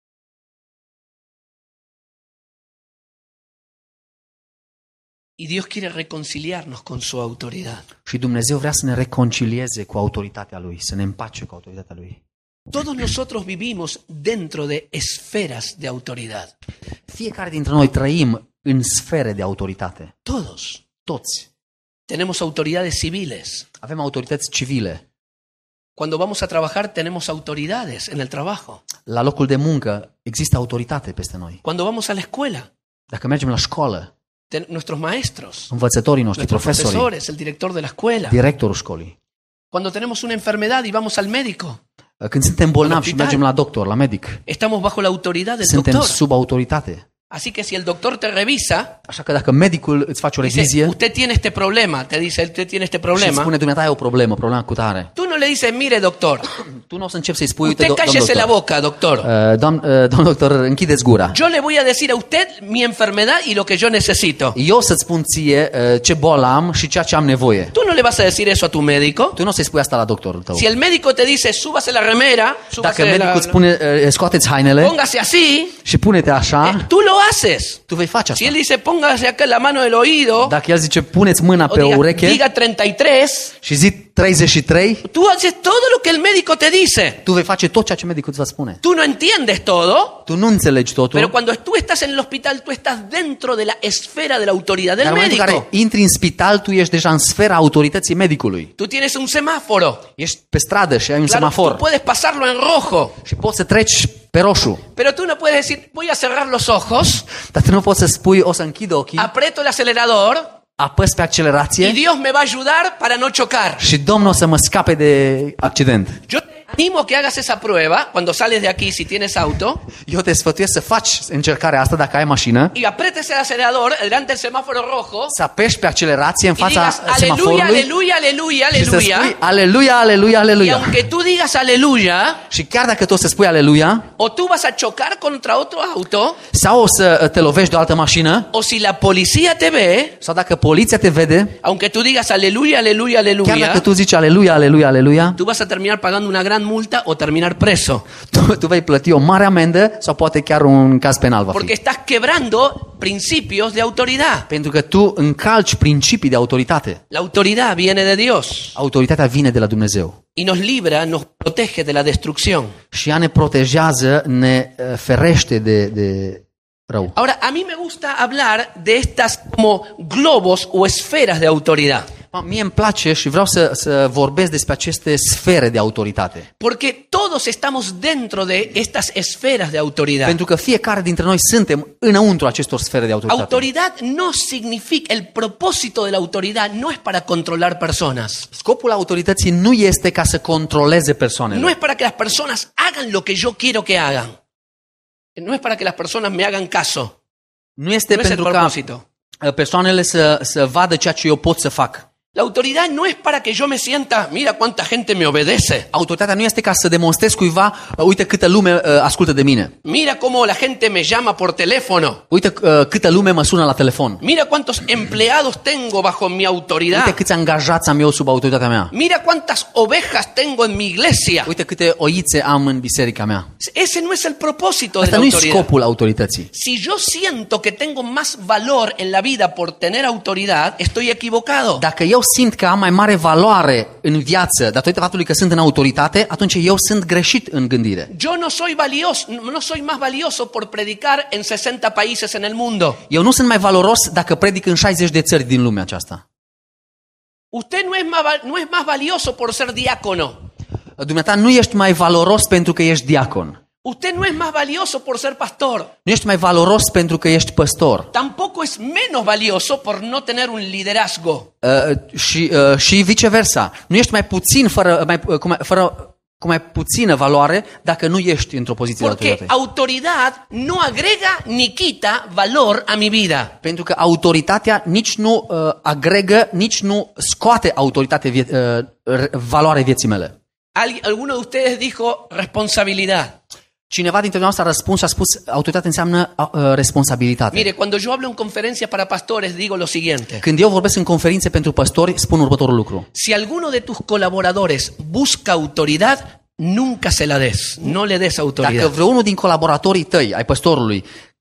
Speaker 2: Y Dios quiere reconciliarnos con su autoridad.
Speaker 3: Și Dumnezeu vrea să ne reconcilieze cu autoritatea Lui, să ne împace cu autoritatea Lui.
Speaker 2: Todos nosotros vivimos dentro de esferas de autoridad.
Speaker 3: Fiecare dintre noi trăim în sfere de autoritate.
Speaker 2: Todos.
Speaker 3: Toți.
Speaker 2: Tenemos autoridades civiles.
Speaker 3: Avem autorități civile.
Speaker 2: Cuando vamos a trabajar tenemos autoridades en el trabajo.
Speaker 3: La locul de muncă există autoritate peste noi.
Speaker 2: Cuando vamos a la escuela,
Speaker 3: Dacă mergem la școală,
Speaker 2: ten- nuestros maestros,
Speaker 3: învățătorii noștri,
Speaker 2: nuestros
Speaker 3: profesorii,
Speaker 2: profesores, el director de la escuela.
Speaker 3: directorul școlii.
Speaker 2: Cuando tenemos una enfermedad y vamos al médico,
Speaker 3: Când suntem bolnavi și
Speaker 2: spital.
Speaker 3: mergem la doctor, la medic,
Speaker 2: estamos bajo la autoridad del
Speaker 3: suntem
Speaker 2: doctor.
Speaker 3: sub autoritate.
Speaker 2: Así que si el doctor te revisa,
Speaker 3: Așa că dacă medicul îți face o
Speaker 2: dice,
Speaker 3: revizie
Speaker 2: usted tiene este problema, te dice, usted tiene este
Speaker 3: și îți
Speaker 2: problema,
Speaker 3: spune, dumneata ai o problemă, problema cu tare,
Speaker 2: tú no le dices, mire doctor,
Speaker 3: tu nu o să începi să-i spui, uite,
Speaker 2: usted
Speaker 3: do- domn
Speaker 2: cállese la
Speaker 3: doctor,
Speaker 2: boca, doctor.
Speaker 3: uh, domn, uh, domn doctor, închideți gura.
Speaker 2: Yo le voy a decir a usted mi enfermedad y lo que yo necesito.
Speaker 3: Eu să-ți spun ție uh, ce boală am și ceea ce am nevoie.
Speaker 2: Tú no le vas a decir eso a tu médico.
Speaker 3: Tu nu o să-i spui asta la doctorul tău.
Speaker 2: Si el médico te dice, súbase la remera,
Speaker 3: Dacă
Speaker 2: súbase la,
Speaker 3: medicul îți spune, uh, scoateți hainele
Speaker 2: póngase así,
Speaker 3: și pune-te așa,
Speaker 2: eh, tú lo haces.
Speaker 3: tu vei face
Speaker 2: Si
Speaker 3: asta.
Speaker 2: él dice, póngase acá la mano del oído,
Speaker 3: Dacă el zice, puneți mâna
Speaker 2: o
Speaker 3: pe
Speaker 2: diga,
Speaker 3: ureche
Speaker 2: diga treinta y tres,
Speaker 3: și zi treizeci și trei,
Speaker 2: tú haces todo lo que el médico te dice.
Speaker 3: tu vei face tot ceea ce medicul îți va spune.
Speaker 2: Tú no entiendes todo,
Speaker 3: Tu nu înțelegi totul,
Speaker 2: pero cuando tú estás en el hospital, tú estás dentro de la esfera de la autoridad del
Speaker 3: dar în momentul în
Speaker 2: médico.
Speaker 3: care intri în spital, tu ești deja în sfera autorității medicului.
Speaker 2: Tú tienes un semáforo.
Speaker 3: Ești pe stradă și ai un
Speaker 2: Claro, tú
Speaker 3: semafor
Speaker 2: puedes pasarlo en rojo,
Speaker 3: și poți să treci pe roșu.
Speaker 2: pero tú no puedes decir, voy a cerrar los ojos,
Speaker 3: Dar tu nu poți să spui, o să închid ochii,
Speaker 2: aprieto el acelerador
Speaker 3: apăs pe
Speaker 2: y
Speaker 3: accelerație
Speaker 2: Dios me va a ayudar para no chocar.
Speaker 3: și Domnul o să mă scape de accident.
Speaker 2: Yo te animo que hagas esa prueba cuando sales de aquí si tienes auto
Speaker 3: Eu te sfătuiesc să faci încercarea asta dacă ai mașină,
Speaker 2: y apretes el acelerador delante del semáforo rojo
Speaker 3: să apeși pe accelerație în
Speaker 2: y
Speaker 3: fața
Speaker 2: digas aleluya,
Speaker 3: semaforului
Speaker 2: aleluya, aleluya,
Speaker 3: și să
Speaker 2: aleluya.
Speaker 3: spui aleluia, aleluia,
Speaker 2: Y
Speaker 3: aleluia.
Speaker 2: aunque tú digas aleluya,
Speaker 3: Și chiar dacă tu o să spui aleluia,
Speaker 2: o tú vas a chocar contra otro auto,
Speaker 3: sau o să te lovești de o altă mașină,
Speaker 2: o si la policía te ve,
Speaker 3: sau dacă poliția te vede,
Speaker 2: aunque tú digas aleluya, aleluya,
Speaker 3: chiar
Speaker 2: aleluya,
Speaker 3: dacă tu zici aleluia, aleluia, aleluia,
Speaker 2: tú vas a terminar pagando una gran multa o terminar preso.
Speaker 3: tu, tu vei plăti o mare amendă sau poate chiar un caz penal va
Speaker 2: Porque
Speaker 3: fi.
Speaker 2: estás quebrando principios de autoridad.
Speaker 3: Pentru că tu încalci principii de autoritate.
Speaker 2: La autoridad viene de Dios
Speaker 3: Autoritatea vine de la Dumnezeu.
Speaker 2: y nos libra, nos protege de la destrucción.
Speaker 3: Și ea ne protejează, ne uh, ferește de, de rău.
Speaker 2: Ahora, a mí me gusta hablar de estas como globos o esferas de autoridad.
Speaker 3: Mie îmi place și vreau să, să vorbesc despre aceste sfere de autoritate.
Speaker 2: Porque todos estamos dentro de estas esferas de autoridad.
Speaker 3: Pentru că fiecare dintre noi suntem înăuntru acestor sfere de autoritate.
Speaker 2: Autoridad no significa, el propósito de la autoridad no es para controlar personas.
Speaker 3: Scopul autorității nu este ca să controleze persoanele.
Speaker 2: No es para que las personas hagan lo que yo quiero que hagan. No es para que las personas me hagan caso.
Speaker 3: Nu este
Speaker 2: No es el
Speaker 3: pentru ca
Speaker 2: propósito.
Speaker 3: persoanele să, să vadă ceea ce eu pot să fac.
Speaker 2: La autoridad no es para que yo me sienta, mira cuánta gente me obedece.
Speaker 3: Autoritatea nu este ca să demonstrez cuiva, uite câtă lume uh, ascultă de mine.
Speaker 2: Mira cómo la gente me llama por teléfono.
Speaker 3: Uite uh, câtă lume mă sună la telefon.
Speaker 2: Mira cuántos empleados tengo bajo mi
Speaker 3: Uite
Speaker 2: autoridad.
Speaker 3: câți angajați am eu sub autoritatea mea.
Speaker 2: Mira cuántas ovejas tengo en mi iglesia.
Speaker 3: Uite câte oițe am în biserica mea.
Speaker 2: Ese no es el propósito de
Speaker 3: Asta
Speaker 2: la
Speaker 3: nu e
Speaker 2: autoridad.
Speaker 3: scopul autorității.
Speaker 2: Si yo siento que tengo más valor en la vida por tener autoridad, estoy equivocado.
Speaker 3: Dacă eu simt că am mai mare valoare în viață datorită faptului că sunt în autoritate, atunci eu sunt greșit în gândire.
Speaker 2: Yo no soy valioso, no soy más valioso por predicar en sesenta países en el mundo.
Speaker 3: Eu nu sunt mai valoros dacă predic în șaizeci de țări din lumea aceasta.
Speaker 2: Usted no es más, val- no es más valioso por ser diácono.
Speaker 3: Dumneata nu ești mai valoros pentru că ești diacon.
Speaker 2: Usted no es más valioso por ser pastor.
Speaker 3: Nu ești mai valoros pentru că ești păstor.
Speaker 2: Tampoco es menos valioso por no tener un liderazgo.
Speaker 3: Uh, și, uh, și viceversa. Nu ești mai puțin fără, mai, uh, cu, mai, fără, cu mai puțină valoare dacă nu ești într-o poziție de
Speaker 2: Porque
Speaker 3: autoritate.
Speaker 2: autoridad no agrega ni quita valor a mi vida.
Speaker 3: Pentru că autoritatea nici nu uh, agregă, nici nu scoate autoritate vie, uh, valoare vieții mele.
Speaker 2: Alguien- alguno de ustedes dijo responsabilidad.
Speaker 3: Cineva dintre noi a răspuns și a spus autoritate înseamnă uh, responsabilitate.
Speaker 2: Mire, cuando yo hablo en conferencias para pastores, digo lo siguiente.
Speaker 3: Când eu vorbesc în conferințe pentru păstori, spun următorul lucru.
Speaker 2: Si alguno de tus colaboradores busca autoridad, nunca se la des. No le des
Speaker 3: Dacă
Speaker 2: autoridad.
Speaker 3: vreunul din colaboratorii tăi, ai păstorului,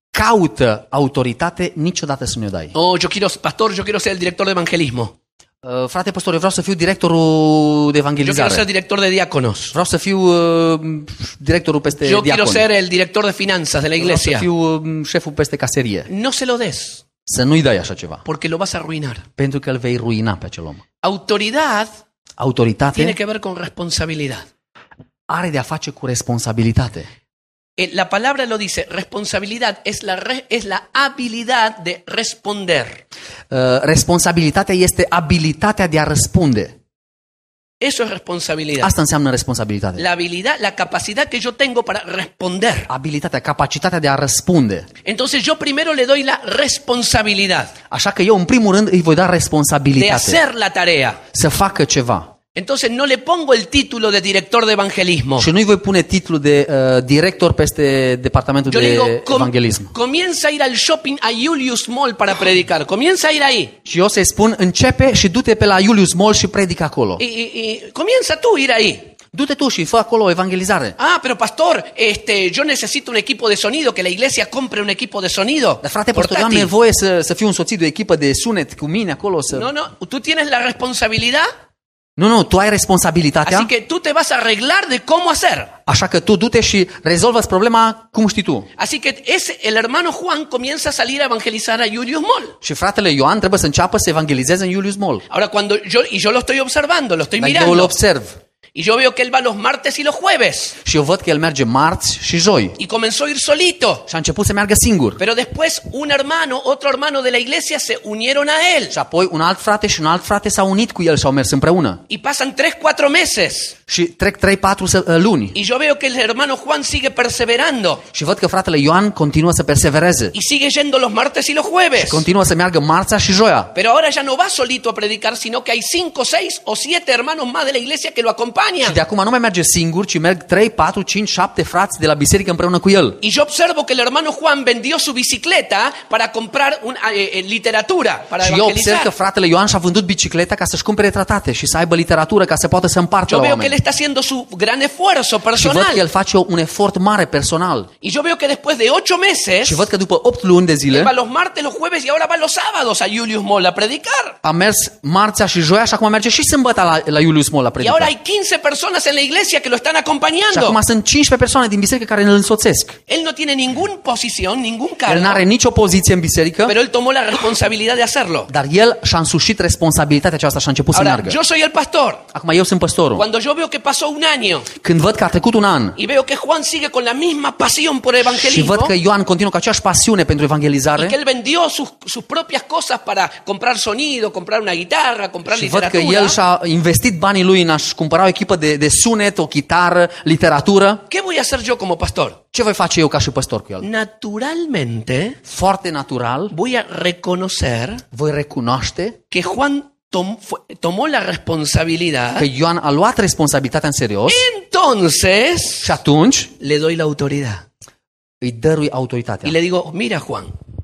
Speaker 3: caută autoritate, niciodată să nu o dai.
Speaker 2: Oh, yo quiero, pastor, yo quiero ser el director de evangelismo.
Speaker 3: Uh, frate păstor, eu vreau să fiu directorul de
Speaker 2: Yo quiero ser
Speaker 3: evangelizare.
Speaker 2: director de diáconos.
Speaker 3: Vreau să fiu uh, directorul peste
Speaker 2: Yo quiero
Speaker 3: diacon.
Speaker 2: ser el director de finanzas de la
Speaker 3: Vreau să
Speaker 2: iglesia.
Speaker 3: fiu uh, șeful peste caserie.
Speaker 2: No se lo des,
Speaker 3: Să nu-i dai așa ceva,
Speaker 2: porque lo vas a arruinar.
Speaker 3: pentru că îl vei ruina pe acel om.
Speaker 2: Autoridad tiene
Speaker 3: Autoritate
Speaker 2: que ver con responsabilidad.
Speaker 3: are de a face cu responsabilitate.
Speaker 2: Eh, La palabra lo dice, responsabilidad es la, re- es la habilidad de responder.
Speaker 3: Uh, responsabilitatea este abilitatea de a răspunde.
Speaker 2: Eso es responsabilidad.
Speaker 3: Asta înseamnă responsabilitate.
Speaker 2: La habilidad, la capacidad que yo tengo para responder.
Speaker 3: Abilitatea, capacitatea de a răspunde.
Speaker 2: Entonces yo primero le doy la responsabilidad
Speaker 3: Așa că eu, în primul rând, îi voi da
Speaker 2: de
Speaker 3: responsabilitate
Speaker 2: hacer la tarea.
Speaker 3: să facă ceva.
Speaker 2: Entonces no le pongo el título de director de evangelismo.
Speaker 3: Și nu-i voi pune titlul de uh, director peste departamentul
Speaker 2: Yo le
Speaker 3: de
Speaker 2: digo, com-
Speaker 3: evanghelism.
Speaker 2: comienza a ir al shopping a Julius Mall para predicar. Comienza a ir ahí.
Speaker 3: Și eu să-i spun, începe și du-te pe la Julius Mall și predică acolo.
Speaker 2: Y, y- y comienza tú a ir ahí.
Speaker 3: Du-te tu și fă acolo o evangelizare.
Speaker 2: Ah, pero pastor, este, yo necesito un equipo de sonido, que la iglesia compre un equipo de sonido.
Speaker 3: Dar frate, pastor, eu am
Speaker 2: portátil.
Speaker 3: nevoie să, să fiu însoțit de o echipă de sunet cu mine acolo. Să...
Speaker 2: No, no, tú tienes la responsabilidad,
Speaker 3: Nu, nu, tu ai responsabilitatea,
Speaker 2: así que tú te vas a arreglar de cómo hacer.
Speaker 3: așa că tu du-te și rezolvă-ți problema cum știi tu.
Speaker 2: Así que ese, el hermano Juan comienza a salir a evangelizar a Julius Mall.
Speaker 3: Și fratele Ioan trebuie să înceapă să evangelizeze în Julius Mall.
Speaker 2: Ahora cuando yo, y yo lo estoy observando, lo estoy
Speaker 3: Dar eu îl
Speaker 2: mirando.
Speaker 3: observ.
Speaker 2: Y yo veo que él va los martes y los jueves.
Speaker 3: Și eu văd că el merge marți și joi.
Speaker 2: Y comenzó a ir solito.
Speaker 3: Și a început să meargă singur.
Speaker 2: Pero después un hermano, otro hermano de la iglesia se unieron a él.
Speaker 3: Și apoi un alt frate și un alt frate s-au unit cu el și au mers împreună.
Speaker 2: Y pasan tres, cuatro meses.
Speaker 3: Și trec trei patru luni.
Speaker 2: Y yo veo que el hermano Juan sigue perseverando.
Speaker 3: Și văd că fratele Ioan continuă să persevereze.
Speaker 2: Y sigue yendo los martes y los jueves.
Speaker 3: Continuă să meargă marțea și joia.
Speaker 2: Pero ahora ya no va solito a predicar, sino que hay cinco, seis o siete hermanos más de la iglesia que lo acompañan.
Speaker 3: Și de acum nu mai merge singur, ci merg trei, patru, cinci, șapte frați de la biserică împreună cu el.
Speaker 2: Y yo observo que el hermano Juan vendió su bicicleta para comprar una, eh, eh, literatura, para
Speaker 3: Și eu observ că
Speaker 2: evangelizar.
Speaker 3: fratele Ioan și-a vândut bicicleta ca să-și cumpere tratate și să aibă literatură ca să poată să împartă
Speaker 2: Yo
Speaker 3: la
Speaker 2: veo que él
Speaker 3: oameni.
Speaker 2: está haciendo su gran esfuerzo
Speaker 3: Și văd că
Speaker 2: personal.
Speaker 3: el face un efort mare personal.
Speaker 2: Y yo veo que después de ocho meses,
Speaker 3: Și văd că după opt luni de zile
Speaker 2: va los martes, los jueves y ahora va los sábados a Julius Mall a predicar.
Speaker 3: a mers marțea și joia și acum merge și sâmbătă la, la Julius Mall la
Speaker 2: Y ahora
Speaker 3: predică.
Speaker 2: hay quince personas en la iglesia que lo están
Speaker 3: Și
Speaker 2: acompañando.
Speaker 3: acum sunt cincisprezece persoane din biserică care îl însoțesc.
Speaker 2: Él no tiene ninguna posición, ningún
Speaker 3: El
Speaker 2: cargo,
Speaker 3: n-are nicio poziție în biserică,
Speaker 2: pero él tomó la responsabilidad de hacerlo.
Speaker 3: dar el și-a însușit responsabilitatea aceasta și a început să
Speaker 2: Ahora,
Speaker 3: meargă.
Speaker 2: yo soy el pastor.
Speaker 3: Acum eu sunt păstorul.
Speaker 2: Cuando yo veo que pasó un año
Speaker 3: Când văd că a trecut un an
Speaker 2: y veo que Juan sigue con la misma pasión por
Speaker 3: și
Speaker 2: evangelismo,
Speaker 3: văd că Ioan continuă cu aceeași pasiune pentru
Speaker 2: y que
Speaker 3: evangelizare
Speaker 2: él vendió sus, sus propias cosas para comprar sonido, comprar una guitarra, comprar
Speaker 3: și văd că
Speaker 2: literatura,
Speaker 3: el și-a investit banii lui în a-și cumpăra o echipă de, de sunet, o chitară, literatură,
Speaker 2: ¿qué voy a hacer yo como pastor?
Speaker 3: ce voi face eu ca și păstor cu el?
Speaker 2: Naturalmente
Speaker 3: Foarte natural
Speaker 2: voy a reconocer
Speaker 3: voi recunoaște
Speaker 2: que Juan tom- fue- tomó la responsabilidad.
Speaker 3: că Ioan a luat responsabilitatea în serios
Speaker 2: Entonces
Speaker 3: și atunci
Speaker 2: le doy la autoridad
Speaker 3: îi dărui autoritatea.
Speaker 2: y le digo, mira Juan,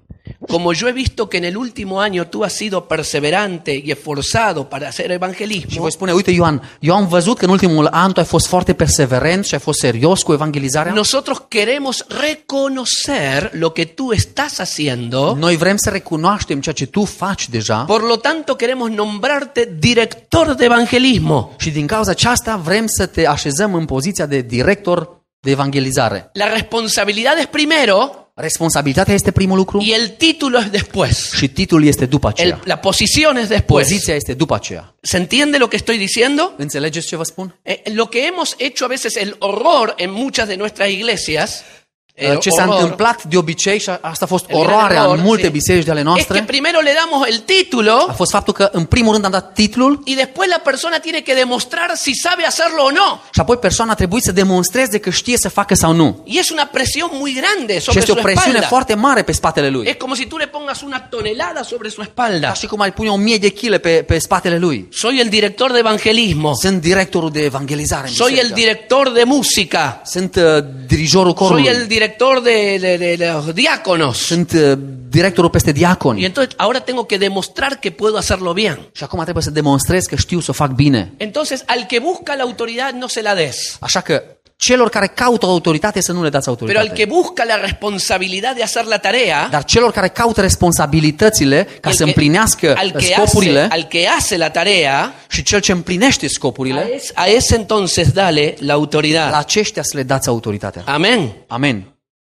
Speaker 2: como yo he visto que en el último año tú has sido perseverante y esforzado para hacer
Speaker 3: Și
Speaker 2: evangelismo,
Speaker 3: voi spune, uite Ioan, eu am văzut că în ultimul an tu ai fost foarte perseverent și ai fost serios cu evangelizarea.
Speaker 2: nosotros queremos reconocer lo que tú estás haciendo.
Speaker 3: Noi vrem să recunoaștem ceea ce tu faci deja
Speaker 2: Por lo tanto, queremos nombrarte director de evangelismo.
Speaker 3: și din cauza aceasta vrem să te așezăm în poziția de director de evangelizare.
Speaker 2: La responsabilidad es primero
Speaker 3: Responsabilitatea este primul lucru
Speaker 2: y el título es después.
Speaker 3: și titlul este după
Speaker 2: El-
Speaker 3: aceea.
Speaker 2: la posición es después.
Speaker 3: Poziția este după aceea.
Speaker 2: ¿Se entiende lo que estoy diciendo?
Speaker 3: Înțelegeți ce vă spun?
Speaker 2: Eh, lo que hemos hecho a veces el horror en muchas de nuestras iglesias, eh,
Speaker 3: Ce s-a
Speaker 2: horror,
Speaker 3: întâmplat de obicei și asta a fost
Speaker 2: el gran
Speaker 3: oroarea
Speaker 2: error,
Speaker 3: în multe
Speaker 2: sí,
Speaker 3: biserici de ale
Speaker 2: es que
Speaker 3: noastre,
Speaker 2: primero le damos el título
Speaker 3: a fost faptul că în primul rând am dat titlul
Speaker 2: y después la persona tiene que demostrar si sabe hacerlo o no.
Speaker 3: și apoi persoana a trebuit să demonstreze că știe să facă sau nu.
Speaker 2: Y es una presión muy grande
Speaker 3: Și
Speaker 2: sobre
Speaker 3: este
Speaker 2: su
Speaker 3: o presiune
Speaker 2: espalda.
Speaker 3: foarte mare pe spatele lui.
Speaker 2: Es como si tú le pongas una tonelada sobre su espalda.
Speaker 3: Ca și cum ai pune o mie de chile pe, pe spatele lui.
Speaker 2: Soy el director de evangelismo.
Speaker 3: Sunt directorul de evangelizare în
Speaker 2: Soy el
Speaker 3: biserică.
Speaker 2: director de música.
Speaker 3: Sunt uh, dirijorul
Speaker 2: Soy
Speaker 3: corului.
Speaker 2: el director director de, de, de los diáconos.
Speaker 3: Sunt uh, directorul peste
Speaker 2: Y
Speaker 3: diaconi.
Speaker 2: entonces ahora tengo que demostrar que puedo hacerlo bien.
Speaker 3: Și acum trebuie să demonstrez că știu să o fac bine.
Speaker 2: Entonces, al que busca la autoridad no se la des.
Speaker 3: Așa că celor care caută autoritate să nu le dați
Speaker 2: Pero al
Speaker 3: autoritate.
Speaker 2: que busca la responsabilidad de hacer la tarea,
Speaker 3: Dar celor care caută responsabilitățile ca
Speaker 2: el
Speaker 3: să
Speaker 2: que-
Speaker 3: împlinească
Speaker 2: al que
Speaker 3: scopurile
Speaker 2: hace, al que hace la tarea,
Speaker 3: și cel ce împlinește
Speaker 2: a
Speaker 3: scopurile,
Speaker 2: ese, a ese entonces dale la
Speaker 3: la
Speaker 2: autoridad.
Speaker 3: aceștia să le dați autoritatea.
Speaker 2: Amén.
Speaker 3: Amen.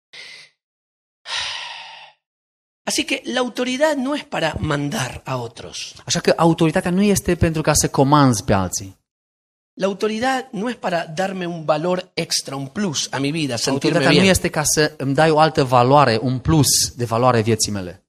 Speaker 2: Así que la autoridad no es para mandar a otros.
Speaker 3: Așa că autoritatea nu este pentru ca să comanzi pe alții.
Speaker 2: La autoridad no es para darme un valor extra, un plus a mi vida, sentirme
Speaker 3: Autoritatea nu
Speaker 2: bien.
Speaker 3: este ca să îmi dai o altă valoare, un plus de valoare vieții mele.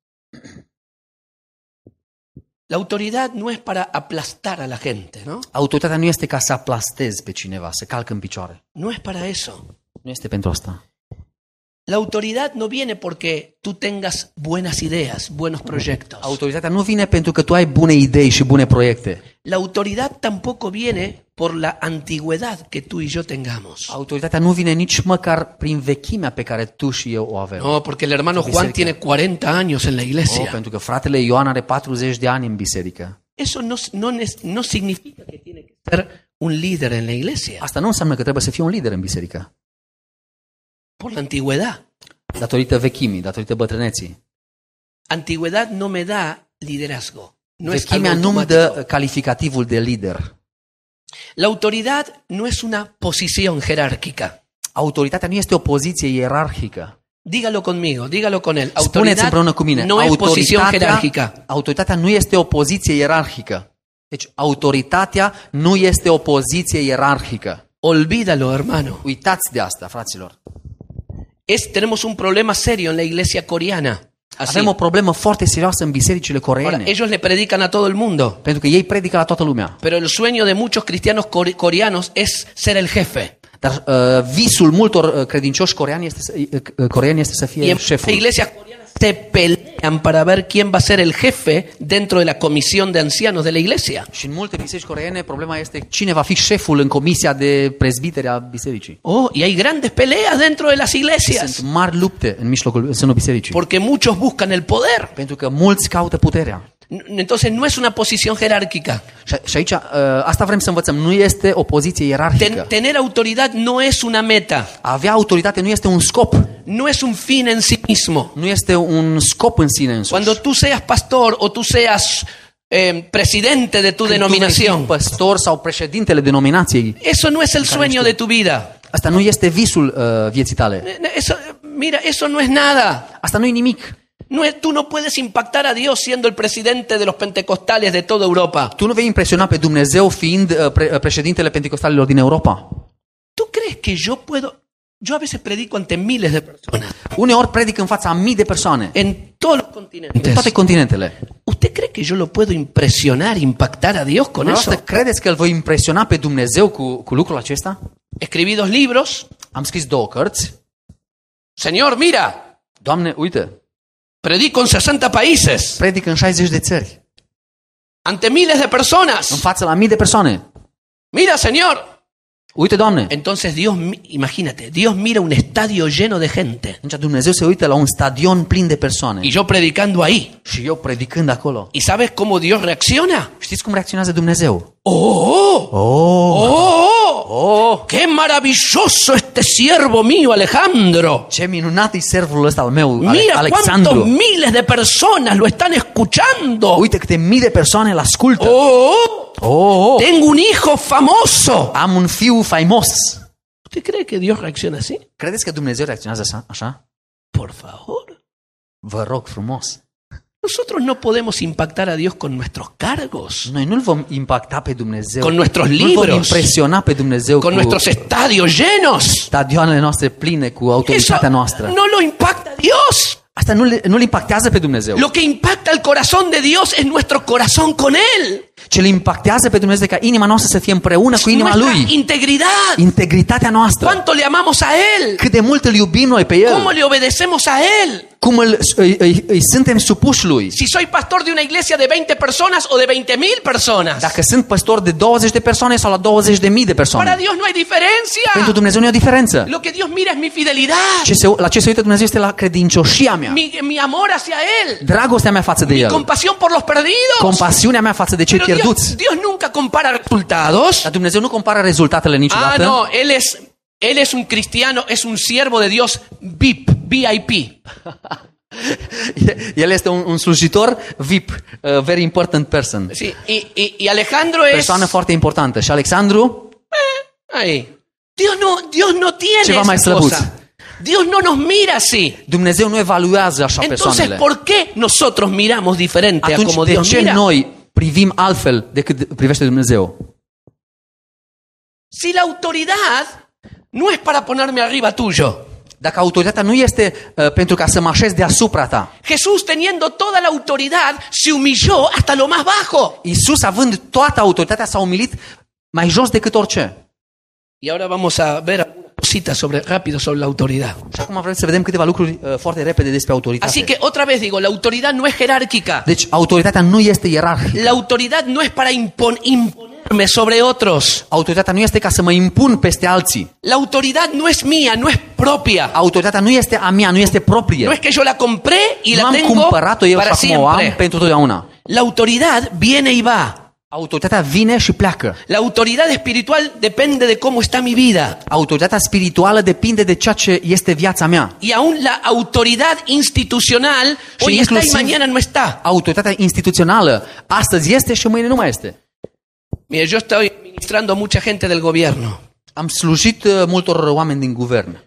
Speaker 2: La autoridad no es para aplastar a la gente, ¿no?
Speaker 3: Autoritatea nu este ca să aplastezi pe cineva, să calcă în picioare.
Speaker 2: No es para eso.
Speaker 3: Nu este pentru asta.
Speaker 2: La autoridad no viene porque tú tengas buenas ideas, buenos proyectos.
Speaker 3: Autoritatea nu vine pentru că tu ai bune idei și bune proiecte.
Speaker 2: La autoridad tampoco viene por la antigüedad que tú y yo tengamos.
Speaker 3: Autoritatea nu vine nici măcar prin vechimea pe care tu și eu o avem.
Speaker 2: No, porque el hermano Juan
Speaker 3: Biserica.
Speaker 2: tiene cuarenta años en la
Speaker 3: Oh,
Speaker 2: iglesia.
Speaker 3: pentru că fratele Ioan are patruzeci de ani în biserică.
Speaker 2: Eso no, no, nes- no significa que tiene que ser un líder en la iglesia.
Speaker 3: Asta nu înseamnă că trebuie să fii un lider în biserică.
Speaker 2: Por la antigüedad.
Speaker 3: Datorită vechimii, datorită bătrâneții.
Speaker 2: Antigüedad no me da liderazgo. No es algo
Speaker 3: Vechimea nu-mi
Speaker 2: automático.
Speaker 3: dă calificativul de lider.
Speaker 2: La autoridad no es una posición jerárquica.
Speaker 3: Autoritatea nu este o poziție ierarhică.
Speaker 2: Dígalo conmigo, dígalo con él.
Speaker 3: Spuneți
Speaker 2: Autoridad
Speaker 3: împreună cu mine.
Speaker 2: no es posición jerárquica.
Speaker 3: autoritatea nu este o poziție ierarhică. Deci autoritatea nu este o poziție ierarhică.
Speaker 2: Olvídalo, hermano.
Speaker 3: Uitați de asta, fraților.
Speaker 2: Es, tenemos un problema serio en la iglesia coreana. Así.
Speaker 3: Avem o problemă foarte serioasă în bisericile
Speaker 2: Ahora,
Speaker 3: coreene.
Speaker 2: ellos le predican a todo el mundo.
Speaker 3: Pentru că ei predică la toată lumea.
Speaker 2: Pero el sueño de muchos cristianos core- coreanos es ser el jefe.
Speaker 3: Dar uh, visul multor uh, credincioși coreani este să, uh, coreeni este să
Speaker 2: Y
Speaker 3: fie
Speaker 2: en
Speaker 3: șeful.
Speaker 2: la iglesia coreana se pelean para ver quién va a ser el jefe dentro de la comisión de ancianos de la iglesia.
Speaker 3: Și în multe biserici coreene problema este cine va fi șeful în comisia de prezbiteri a bisericii.
Speaker 2: Oh, y hay grandes peleas dentro de las iglesias.
Speaker 3: Sunt mari lupte în mijlocul în sânul bisericii.
Speaker 2: Porque muchos buscan el poder.
Speaker 3: Pentru că mulți caută puterea.
Speaker 2: Entonces no es una posición jerárquica.
Speaker 3: Și, și aici, uh, asta vrem să învățăm, nu este o poziție ierarhică.
Speaker 2: Ten- tener autoridad no es una meta,
Speaker 3: A avea autoritate nu este un scop,
Speaker 2: no es un fin en sí mismo.
Speaker 3: nu este un scop în sine însuși.
Speaker 2: Cuando tú seas pastor o tú seas eh, presidente de tu
Speaker 3: Când tu vei fi
Speaker 2: denominación,
Speaker 3: păstor sau președintele denominației,
Speaker 2: eso no es el sueño de tu vida.
Speaker 3: asta nu este visul uh, vieții tale.
Speaker 2: Eso, mira, eso no es nada.
Speaker 3: Asta nu e nimic.
Speaker 2: No es, tú no puedes impactar a Dios siendo el presidente de los pentecostales de toda Europa.
Speaker 3: Tu nu vei impresiona pe Dumnezeu fiind uh, pre, uh, președintele pentecostalilor din Europa.
Speaker 2: ¿Tú crees que yo puedo? Yo a veces predico ante miles de personas
Speaker 3: Uneori predic în fața a mii de persoane,
Speaker 2: en todos los
Speaker 3: în
Speaker 2: continentes.
Speaker 3: toate continentele.
Speaker 2: ¿Usted cree que yo lo puedo impresionar, impactar a Dios con eso?
Speaker 3: Dumneavoastră credeți că îl voi impresiona pe Dumnezeu cu, cu lucrul acesta?
Speaker 2: Escribí dos libros.
Speaker 3: Am scris două cărți.
Speaker 2: Señor, mira,
Speaker 3: Doamne, uite,
Speaker 2: predico en sesenta países,
Speaker 3: predic în șaizeci de țări,
Speaker 2: ante miles de
Speaker 3: în
Speaker 2: personas.
Speaker 3: fața la mii de persoane.
Speaker 2: Mira, Señor.
Speaker 3: Uite, Doamne,
Speaker 2: Entonces Dios, mi- imagínate, Dios mira un estadio lleno de gente
Speaker 3: atunci Dumnezeu se uită la un stadion plin de persoane
Speaker 2: y yo predicando ahí.
Speaker 3: și eu predicând acolo.
Speaker 2: ¿Y sabes cómo Dios reacciona?
Speaker 3: Știți cum reacționează Dumnezeu?
Speaker 2: ¡Oh!
Speaker 3: Oh,
Speaker 2: ¡Oh!
Speaker 3: oh,
Speaker 2: ¡Qué maravilloso este siervo mío, Alejandro!
Speaker 3: ce minunat e servul ăsta al meu, Ale-
Speaker 2: Mira
Speaker 3: Alexandru.
Speaker 2: cuántos miles de personas lo están escuchando.
Speaker 3: Uite câte mii de persoane îl ascultă.
Speaker 2: ¡Oh!
Speaker 3: Oh, oh,
Speaker 2: Tengo un hijo famoso.
Speaker 3: am un fiu faimos.
Speaker 2: ¿Usted cree que Dios reacciona así?
Speaker 3: Credeți că Dumnezeu reacționează așa? așa?
Speaker 2: Por favor.
Speaker 3: Vă rog frumos.
Speaker 2: Nosotros no podemos impactar a Dios con nuestros cargos,
Speaker 3: Noi nu-L vom impacta pe Dumnezeu.
Speaker 2: Con nuestros
Speaker 3: Nu-L vom
Speaker 2: libros.
Speaker 3: impresiona pe Dumnezeu
Speaker 2: con
Speaker 3: cu
Speaker 2: nuestros estadios llenos.
Speaker 3: stadioanele noastre pline, cu
Speaker 2: Eso
Speaker 3: autoritatea noastră.
Speaker 2: no lo impacta a Dios.
Speaker 3: Asta nu, le, nu-L impactează pe Dumnezeu.
Speaker 2: Lo que impacta al corazón de Dios es nuestro corazón con Él.
Speaker 3: Ce îl impactează pe Dumnezeu ca inima noastră să fie împreună cu inima
Speaker 2: Nuestra
Speaker 3: Lui.
Speaker 2: integridad.
Speaker 3: Integritatea noastră.
Speaker 2: ¿Cuánto le amamos a Él?
Speaker 3: Cât de mult îl iubim noi pe El.
Speaker 2: ¿Cómo le obedecemos a Él?
Speaker 3: cum îl, îi, îi, îi suntem supuși lui.
Speaker 2: Si soy pastor de una iglesia de veinte personas o de veinte mil personas.
Speaker 3: Dacă sunt păstor de douăzeci de persoane sau la douăzeci de mii de persoane.
Speaker 2: Para Dios no hay diferencia.
Speaker 3: Pentru Dumnezeu nu e o diferență.
Speaker 2: Lo que Dios mira es mi fidelidad.
Speaker 3: Ce se, la ce se uită Dumnezeu este la credincioșia mea.
Speaker 2: Mi, mi amor hacia Él.
Speaker 3: Dragostea mea față de
Speaker 2: Mi
Speaker 3: El.
Speaker 2: compasión por los perdidos.
Speaker 3: Compasiunea mea față de cei
Speaker 2: Pero Dios,
Speaker 3: pierduți.
Speaker 2: Dios nunca compara resultados.
Speaker 3: Dar Dumnezeu nu compară rezultatele
Speaker 2: Ah,
Speaker 3: niciodată.
Speaker 2: no, Él es, Él es un cristiano, es un siervo de Dios V I P, V I P.
Speaker 3: El este un, un slujitor V I P, uh, very important person.
Speaker 2: Sí, y, y, y Alejandro es...
Speaker 3: Persoană foarte importantă. Și Alexandru,
Speaker 2: Ahí. Dios no, Dios no tiene
Speaker 3: Ceva mai
Speaker 2: esa
Speaker 3: slăbuț.
Speaker 2: cosa. Dios no nos mira así.
Speaker 3: Dumnezeu nu evaluează așa
Speaker 2: Entonces,
Speaker 3: persoanele.
Speaker 2: ¿por qué nosotros miramos diferente a
Speaker 3: Atunci
Speaker 2: como
Speaker 3: de
Speaker 2: Dios
Speaker 3: ce
Speaker 2: mira?
Speaker 3: noi privim altfel decât privește Dumnezeu?
Speaker 2: Si la autoridad no es para ponerme arriba tuyo.
Speaker 3: Dacă autoritatea nu este uh, pentru ca să mă așez deasupra ta.
Speaker 2: Jesús, teniendo toda la autoridad, se humilló hasta lo más bajo.
Speaker 3: Iisus, având toată autoritatea, s-a umilit mai jos decât orice.
Speaker 2: Y ahora vamos a ver algunas cositas sobre, rápido sobre la autoridad.
Speaker 3: Și acum vrem să vedem câteva lucruri uh, foarte repede despre autoritate.
Speaker 2: Así que otra vez digo, la autoridad no es jerárquica.
Speaker 3: Deci autoritatea nu este ierarhică.
Speaker 2: La autoridad no es para impon- imponerme sobre otros.
Speaker 3: Autoritatea nu este ca să mă impun peste alții.
Speaker 2: La autoridad no es mía, no es propia.
Speaker 3: Autoritatea nu este a mea, nu este proprie.
Speaker 2: No es que yo la compré y
Speaker 3: Nu
Speaker 2: la
Speaker 3: am
Speaker 2: tengo
Speaker 3: cumpărat-o eu și
Speaker 2: para
Speaker 3: acum o am
Speaker 2: siempre.
Speaker 3: pentru totdeauna.
Speaker 2: La autoridad viene y va.
Speaker 3: Autoritatea vine și pleacă.
Speaker 2: La autoridad espiritual depende de cómo está mi vida.
Speaker 3: Autoritatea spirituală depinde de ceea ce este viața mea.
Speaker 2: Y aún la autoridad institucional hoy está y mañana no está.
Speaker 3: Autoritatea instituțională astăzi este și mâine nu mai este.
Speaker 2: Mire, yo estoy ministrando a mucha gente del gobierno
Speaker 3: Am slujit uh, multor oameni din guvern.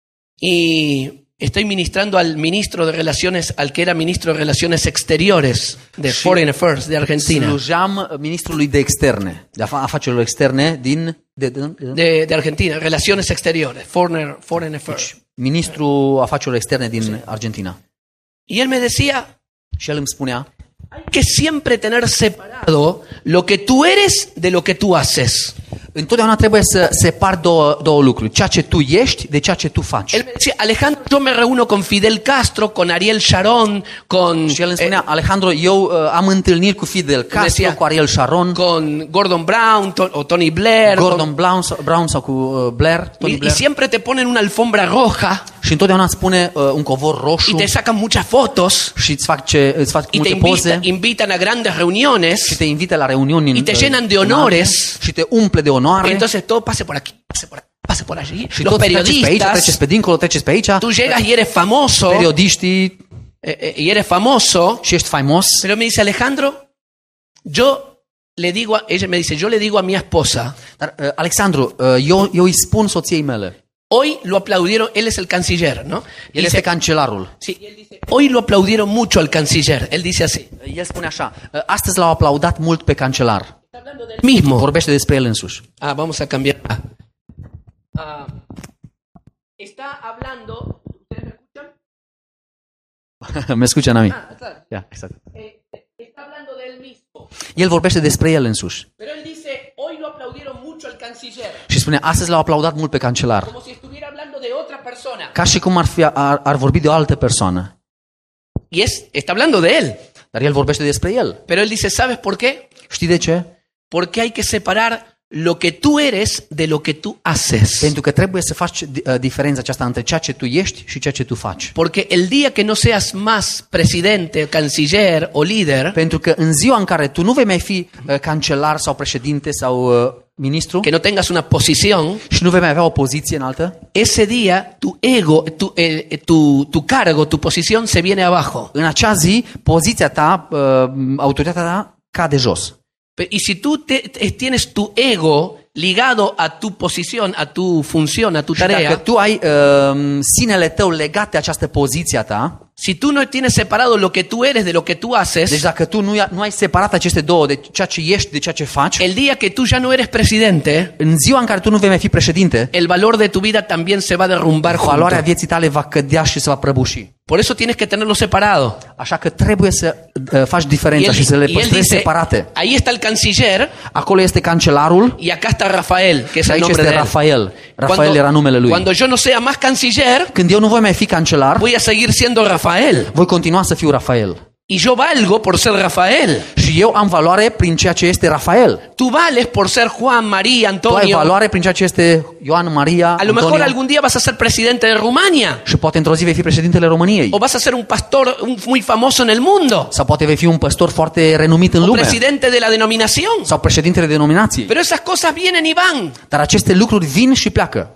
Speaker 2: y estoy ministrando al ministro de Relaciones, al que era ministro de Relaciones Exteriores de
Speaker 3: Sí.
Speaker 2: Foreign Affairs de Argentina.
Speaker 3: Slujeam ministrului de externe, de afa- afacerilor externe din de, de, de,
Speaker 2: De, de Argentina, Relaciones Exteriores, Foreign, Foreign Affairs.
Speaker 3: ministrul afacerilor externe din Argentina.
Speaker 2: Y él me decía,
Speaker 3: Și el îmi spunea:
Speaker 2: hay que siempre tener separado lo que tú eres de lo que tú haces.
Speaker 3: întotdeauna trebuie să separi două, două lucruri, ceea ce tu ești de ceea ce tu faci.
Speaker 2: Él me decía, Alejandro, yo me reúno con Fidel Castro, con Ariel Sharon, con,
Speaker 3: Și el îmi
Speaker 2: eh,
Speaker 3: spunea: Alejandro, eu uh, am întâlniri cu Fidel Castro,
Speaker 2: decía-
Speaker 3: cu Ariel Sharon,
Speaker 2: con Gordon Brown to- o Tony Blair.
Speaker 3: Gordon Brown, sau- Brown sau cu uh, Blair,
Speaker 2: con-
Speaker 3: Tony
Speaker 2: y, y
Speaker 3: Blair.
Speaker 2: siempre te ponen una alfombra roja
Speaker 3: Și întotdeauna îți spune uh, un covor
Speaker 2: y
Speaker 3: roșu
Speaker 2: te sacan muchas fotos
Speaker 3: și îți fac, ce, îți fac
Speaker 2: y te
Speaker 3: multe
Speaker 2: invita-
Speaker 3: poze
Speaker 2: invitan a grandes reuniones.
Speaker 3: și te invită la reuniuni în,
Speaker 2: y te
Speaker 3: uh,
Speaker 2: llenan de
Speaker 3: în
Speaker 2: honores.
Speaker 3: alte și te umple de onoare.
Speaker 2: Entonces todo pase por aquí, pase por aquí, pase por allí.
Speaker 3: Și
Speaker 2: Los
Speaker 3: tot treceți pe aici,
Speaker 2: periodistas,
Speaker 3: treceți pe dincolo, treceți pe aici.
Speaker 2: tú llegas y eres famoso,
Speaker 3: Periodiștii
Speaker 2: eh, eh, y eres famoso,
Speaker 3: și ești faimos.
Speaker 2: pero me dice Alejandro, yo le digo, a, ella me dice, yo le digo a mi esposa,
Speaker 3: Dar, uh, Alexandru, uh, eu, eu îi spun soției mele.
Speaker 2: hoy lo aplaudieron, él es el canciller, ¿no? Y
Speaker 3: El
Speaker 2: dice,
Speaker 3: este cancelarul.
Speaker 2: sí, y él dice, hoy lo aplaudieron mucho al canciller, él dice así,
Speaker 3: El spune așa: uh, astăzi l-au aplaudat mult pe cancelar.
Speaker 2: está hablando del mismo.
Speaker 3: Vorbește despre el însuși.
Speaker 2: Ah, vamos a cambiar. Ah. Ah, está hablando, ¿ustedes me escuchan?
Speaker 3: Mă escucha, Nami.
Speaker 2: Ah, claro.
Speaker 3: Ia, exact.
Speaker 2: Eh, está hablando de él mismo.
Speaker 3: El vorbește despre el însuși.
Speaker 2: Pero él dice, hoy lo aplaudieron mucho al canciller,
Speaker 3: Și spune: astăzi l-au aplaudat mult pe cancelar.
Speaker 2: como si estuviera hablando de otra persona.
Speaker 3: Ca și cum ar, fi, ar, ar vorbi de o altă persoană.
Speaker 2: Y es, está hablando de él.
Speaker 3: Dar el vorbește despre el.
Speaker 2: Pero él dice, ¿sabes por qué?
Speaker 3: Știi de ce?
Speaker 2: Porque hay que separar lo que tú eres de lo que tú haces.
Speaker 3: Pentru că trebuie să faci uh, diferența aceasta între ceea ce tu ești și ceea ce tu faci.
Speaker 2: Porque el día que no seas más presidente, canciller o líder,
Speaker 3: Pentru că în ziua în care tu nu vei mai fi uh, cancelar sau președinte sau uh, ministru
Speaker 2: que no tengas una posición,
Speaker 3: și nu vei mai avea o poziție înaltă,
Speaker 2: ese día tu ego, tu, eh, tu, tu cargo, tu posición se viene abajo.
Speaker 3: în acea zi poziția ta, uh, autoritatea ta cade jos.
Speaker 2: Pe- Y si tú te, te- tienes tu ego ligado a tu posición, a tu función, a tu
Speaker 3: Și dacă
Speaker 2: tarea,
Speaker 3: tu ai uh, sinele tău legat de această poziție a ta,
Speaker 2: si tú no tienes separado lo que tú eres de lo que tú haces,
Speaker 3: deci dacă tu nu, ia- nu ai separat aceste două, de ceea ce ești, de ceea ce faci,
Speaker 2: el día que tú ya no eres presidente,
Speaker 3: în ziua în care tu nu vei mai fi președinte,
Speaker 2: el valor de tu vida también se va a derrumbar
Speaker 3: valoarea
Speaker 2: junto.
Speaker 3: vieții tale va cădea și se va prăbuși.
Speaker 2: Por eso tienes que tenerlo separado.
Speaker 3: Așa că trebuie să uh, faci
Speaker 2: Y
Speaker 3: diferența
Speaker 2: él,
Speaker 3: și să le
Speaker 2: y él
Speaker 3: păstrezi
Speaker 2: dice,
Speaker 3: separate.
Speaker 2: ahí está el canciller
Speaker 3: Acolo este cancelarul
Speaker 2: y acá está Rafael, que es
Speaker 3: și
Speaker 2: el
Speaker 3: aici
Speaker 2: nombre
Speaker 3: este
Speaker 2: de él.
Speaker 3: Rafael. Rafael
Speaker 2: Cuando,
Speaker 3: era numele lui.
Speaker 2: cuando yo no sea más canciller,
Speaker 3: Când eu nu voi mai fi cancelar,
Speaker 2: voy a seguir siendo Rafael. Rafael.
Speaker 3: Voi continua să fiu Rafael.
Speaker 2: Y yo valgo por ser Rafael.
Speaker 3: Și eu am valoare prin ceea ce este Rafael.
Speaker 2: Tú vales por ser Juan, María,
Speaker 3: Tu ai
Speaker 2: Antonio.
Speaker 3: valoare prin ceea ce este Ioan, Maria,
Speaker 2: A lo mejor
Speaker 3: Antonia.
Speaker 2: algún día vas a ser presidente de Rumania.
Speaker 3: Și poate într-o zi vei fi președintele României.
Speaker 2: O vas a ser un pastor un- muy famoso en el mundo.
Speaker 3: Sau poate vei fi un păstor foarte renumit în
Speaker 2: O
Speaker 3: lume.
Speaker 2: presidente de la denominación.
Speaker 3: Sau președintele denominației.
Speaker 2: Pero esas cosas vienen y van.
Speaker 3: Dar aceste lucruri vin și pleacă.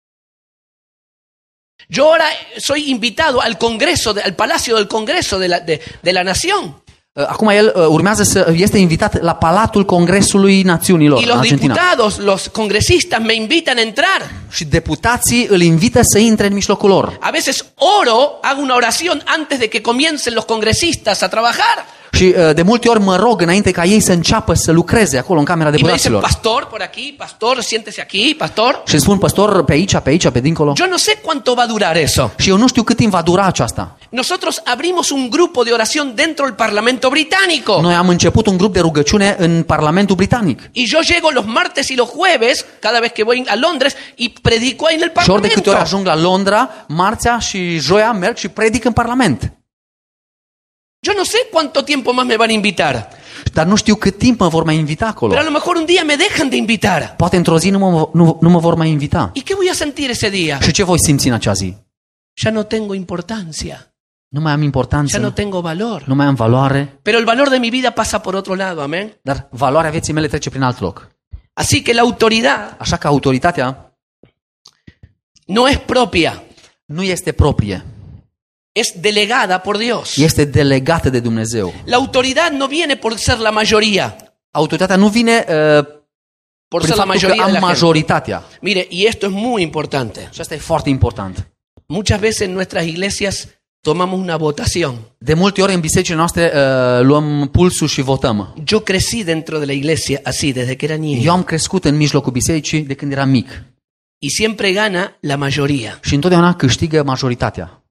Speaker 2: Yo ahora soy invitado al Congreso, de- al Palacio del Congreso de la, de, de la Nación.
Speaker 3: Acum el uh, urmează să este invitat la Palatul Congresului Națiunilor
Speaker 2: Y
Speaker 3: în
Speaker 2: los
Speaker 3: Argentina.
Speaker 2: diputados, los congresistas me invitan a entrar.
Speaker 3: Și deputații îl invită să intre în mijlocul lor.
Speaker 2: A veces oro, hago una oración antes de que comiencen los congresistas a trabajar.
Speaker 3: Și uh, de multe ori mă rog înainte ca ei să înceapă să lucreze acolo în Camera
Speaker 2: Y me dicen,
Speaker 3: Deputaților.
Speaker 2: pastor, por aquí, pastor, siéntese aquí, pastor.
Speaker 3: Și îmi spun, păstor, pe aici, pe aici, pe dincolo.
Speaker 2: Yo no sé cuánto va a durar eso.
Speaker 3: Și eu nu știu cât timp va dura aceasta.
Speaker 2: Nosotros abrimos un grupo de oración dentro del Parlamento británico.
Speaker 3: Noi am început un grup de rugăciune în Parlamentul Britanic.
Speaker 2: Y yo llego los martes y los jueves, cada vez que voy a Londres, y predico ahí en el
Speaker 3: Și ori de câte
Speaker 2: Parlamento.
Speaker 3: ori ajung la Londra, marțea și joia merg și predic în Parlament.
Speaker 2: Yo no sé cuánto tiempo más me van a invitar.
Speaker 3: Dar nu știu cât timp mă vor mai invita acolo.
Speaker 2: Pero a lo mejor un día me dejan de invitar.
Speaker 3: Poate într-o zi nu mă, nu, nu mă vor mai invita.
Speaker 2: ¿Y qué voy a sentir ese día?
Speaker 3: Și ce voi simți în acea zi?
Speaker 2: Ya no tengo importancia.
Speaker 3: Nu mai am
Speaker 2: Ya no
Speaker 3: importanță,
Speaker 2: tengo valor.
Speaker 3: nu mai am valoare,
Speaker 2: Pero el valor de mi vida pasa por otro lado, amén.
Speaker 3: dar valoarea vieții mele trece prin alt loc.
Speaker 2: Así que la autoridad
Speaker 3: Așa că autoritatea
Speaker 2: no es propia,
Speaker 3: nu este proprie,
Speaker 2: es delegada por Dios.
Speaker 3: este delegată de Dumnezeu.
Speaker 2: La autoridad no viene por ser la mayoría,
Speaker 3: Autoritatea nu vine uh,
Speaker 2: por
Speaker 3: prin
Speaker 2: ser la
Speaker 3: faptul că
Speaker 2: mayoría de
Speaker 3: am
Speaker 2: la gente.
Speaker 3: majoritatea.
Speaker 2: Mire, y esto es muy importante.
Speaker 3: Și asta e foarte important.
Speaker 2: Muchas veces en nuestras iglesias tomamos una votación.
Speaker 3: De multe ori în bisericile noastre uh, luăm pulsul și votăm.
Speaker 2: Yo crecí dentro de la iglesia así, desde que era
Speaker 3: Eu
Speaker 2: niño.
Speaker 3: am crescut în mijlocul bisericii de când eram mic.
Speaker 2: Y siempre gana la mayoría.
Speaker 3: Și întotdeauna câștigă majoritatea.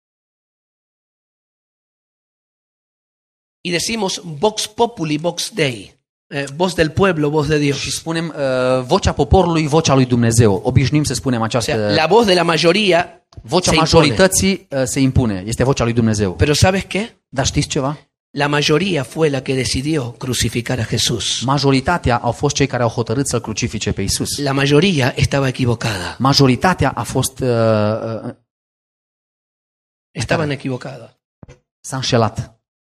Speaker 2: Y decimos vox populi, vox dei. Eh, voz del pueblo, voz de
Speaker 3: Și
Speaker 2: Dios.
Speaker 3: spunem uh, vocea poporului, vocea lui Dumnezeu. Obișnuim să spunem
Speaker 2: O
Speaker 3: această...
Speaker 2: sea, la voz de la mayoría
Speaker 3: Vocea
Speaker 2: se impone.
Speaker 3: majorității uh, se impune. Este vocea lui Dumnezeu.
Speaker 2: Pero ¿sabes qué?
Speaker 3: Dar știți ceva?
Speaker 2: La mayoría fue la que decidió crucificar a Jesús.
Speaker 3: Majoritatea au fost cei care au hotărât să-L crucifice pe Iisus.
Speaker 2: La mayoría estaba equivocada.
Speaker 3: Majoritatea a fost... Uh, uh,
Speaker 2: Estaban equivocadas.
Speaker 3: s-a înșelat.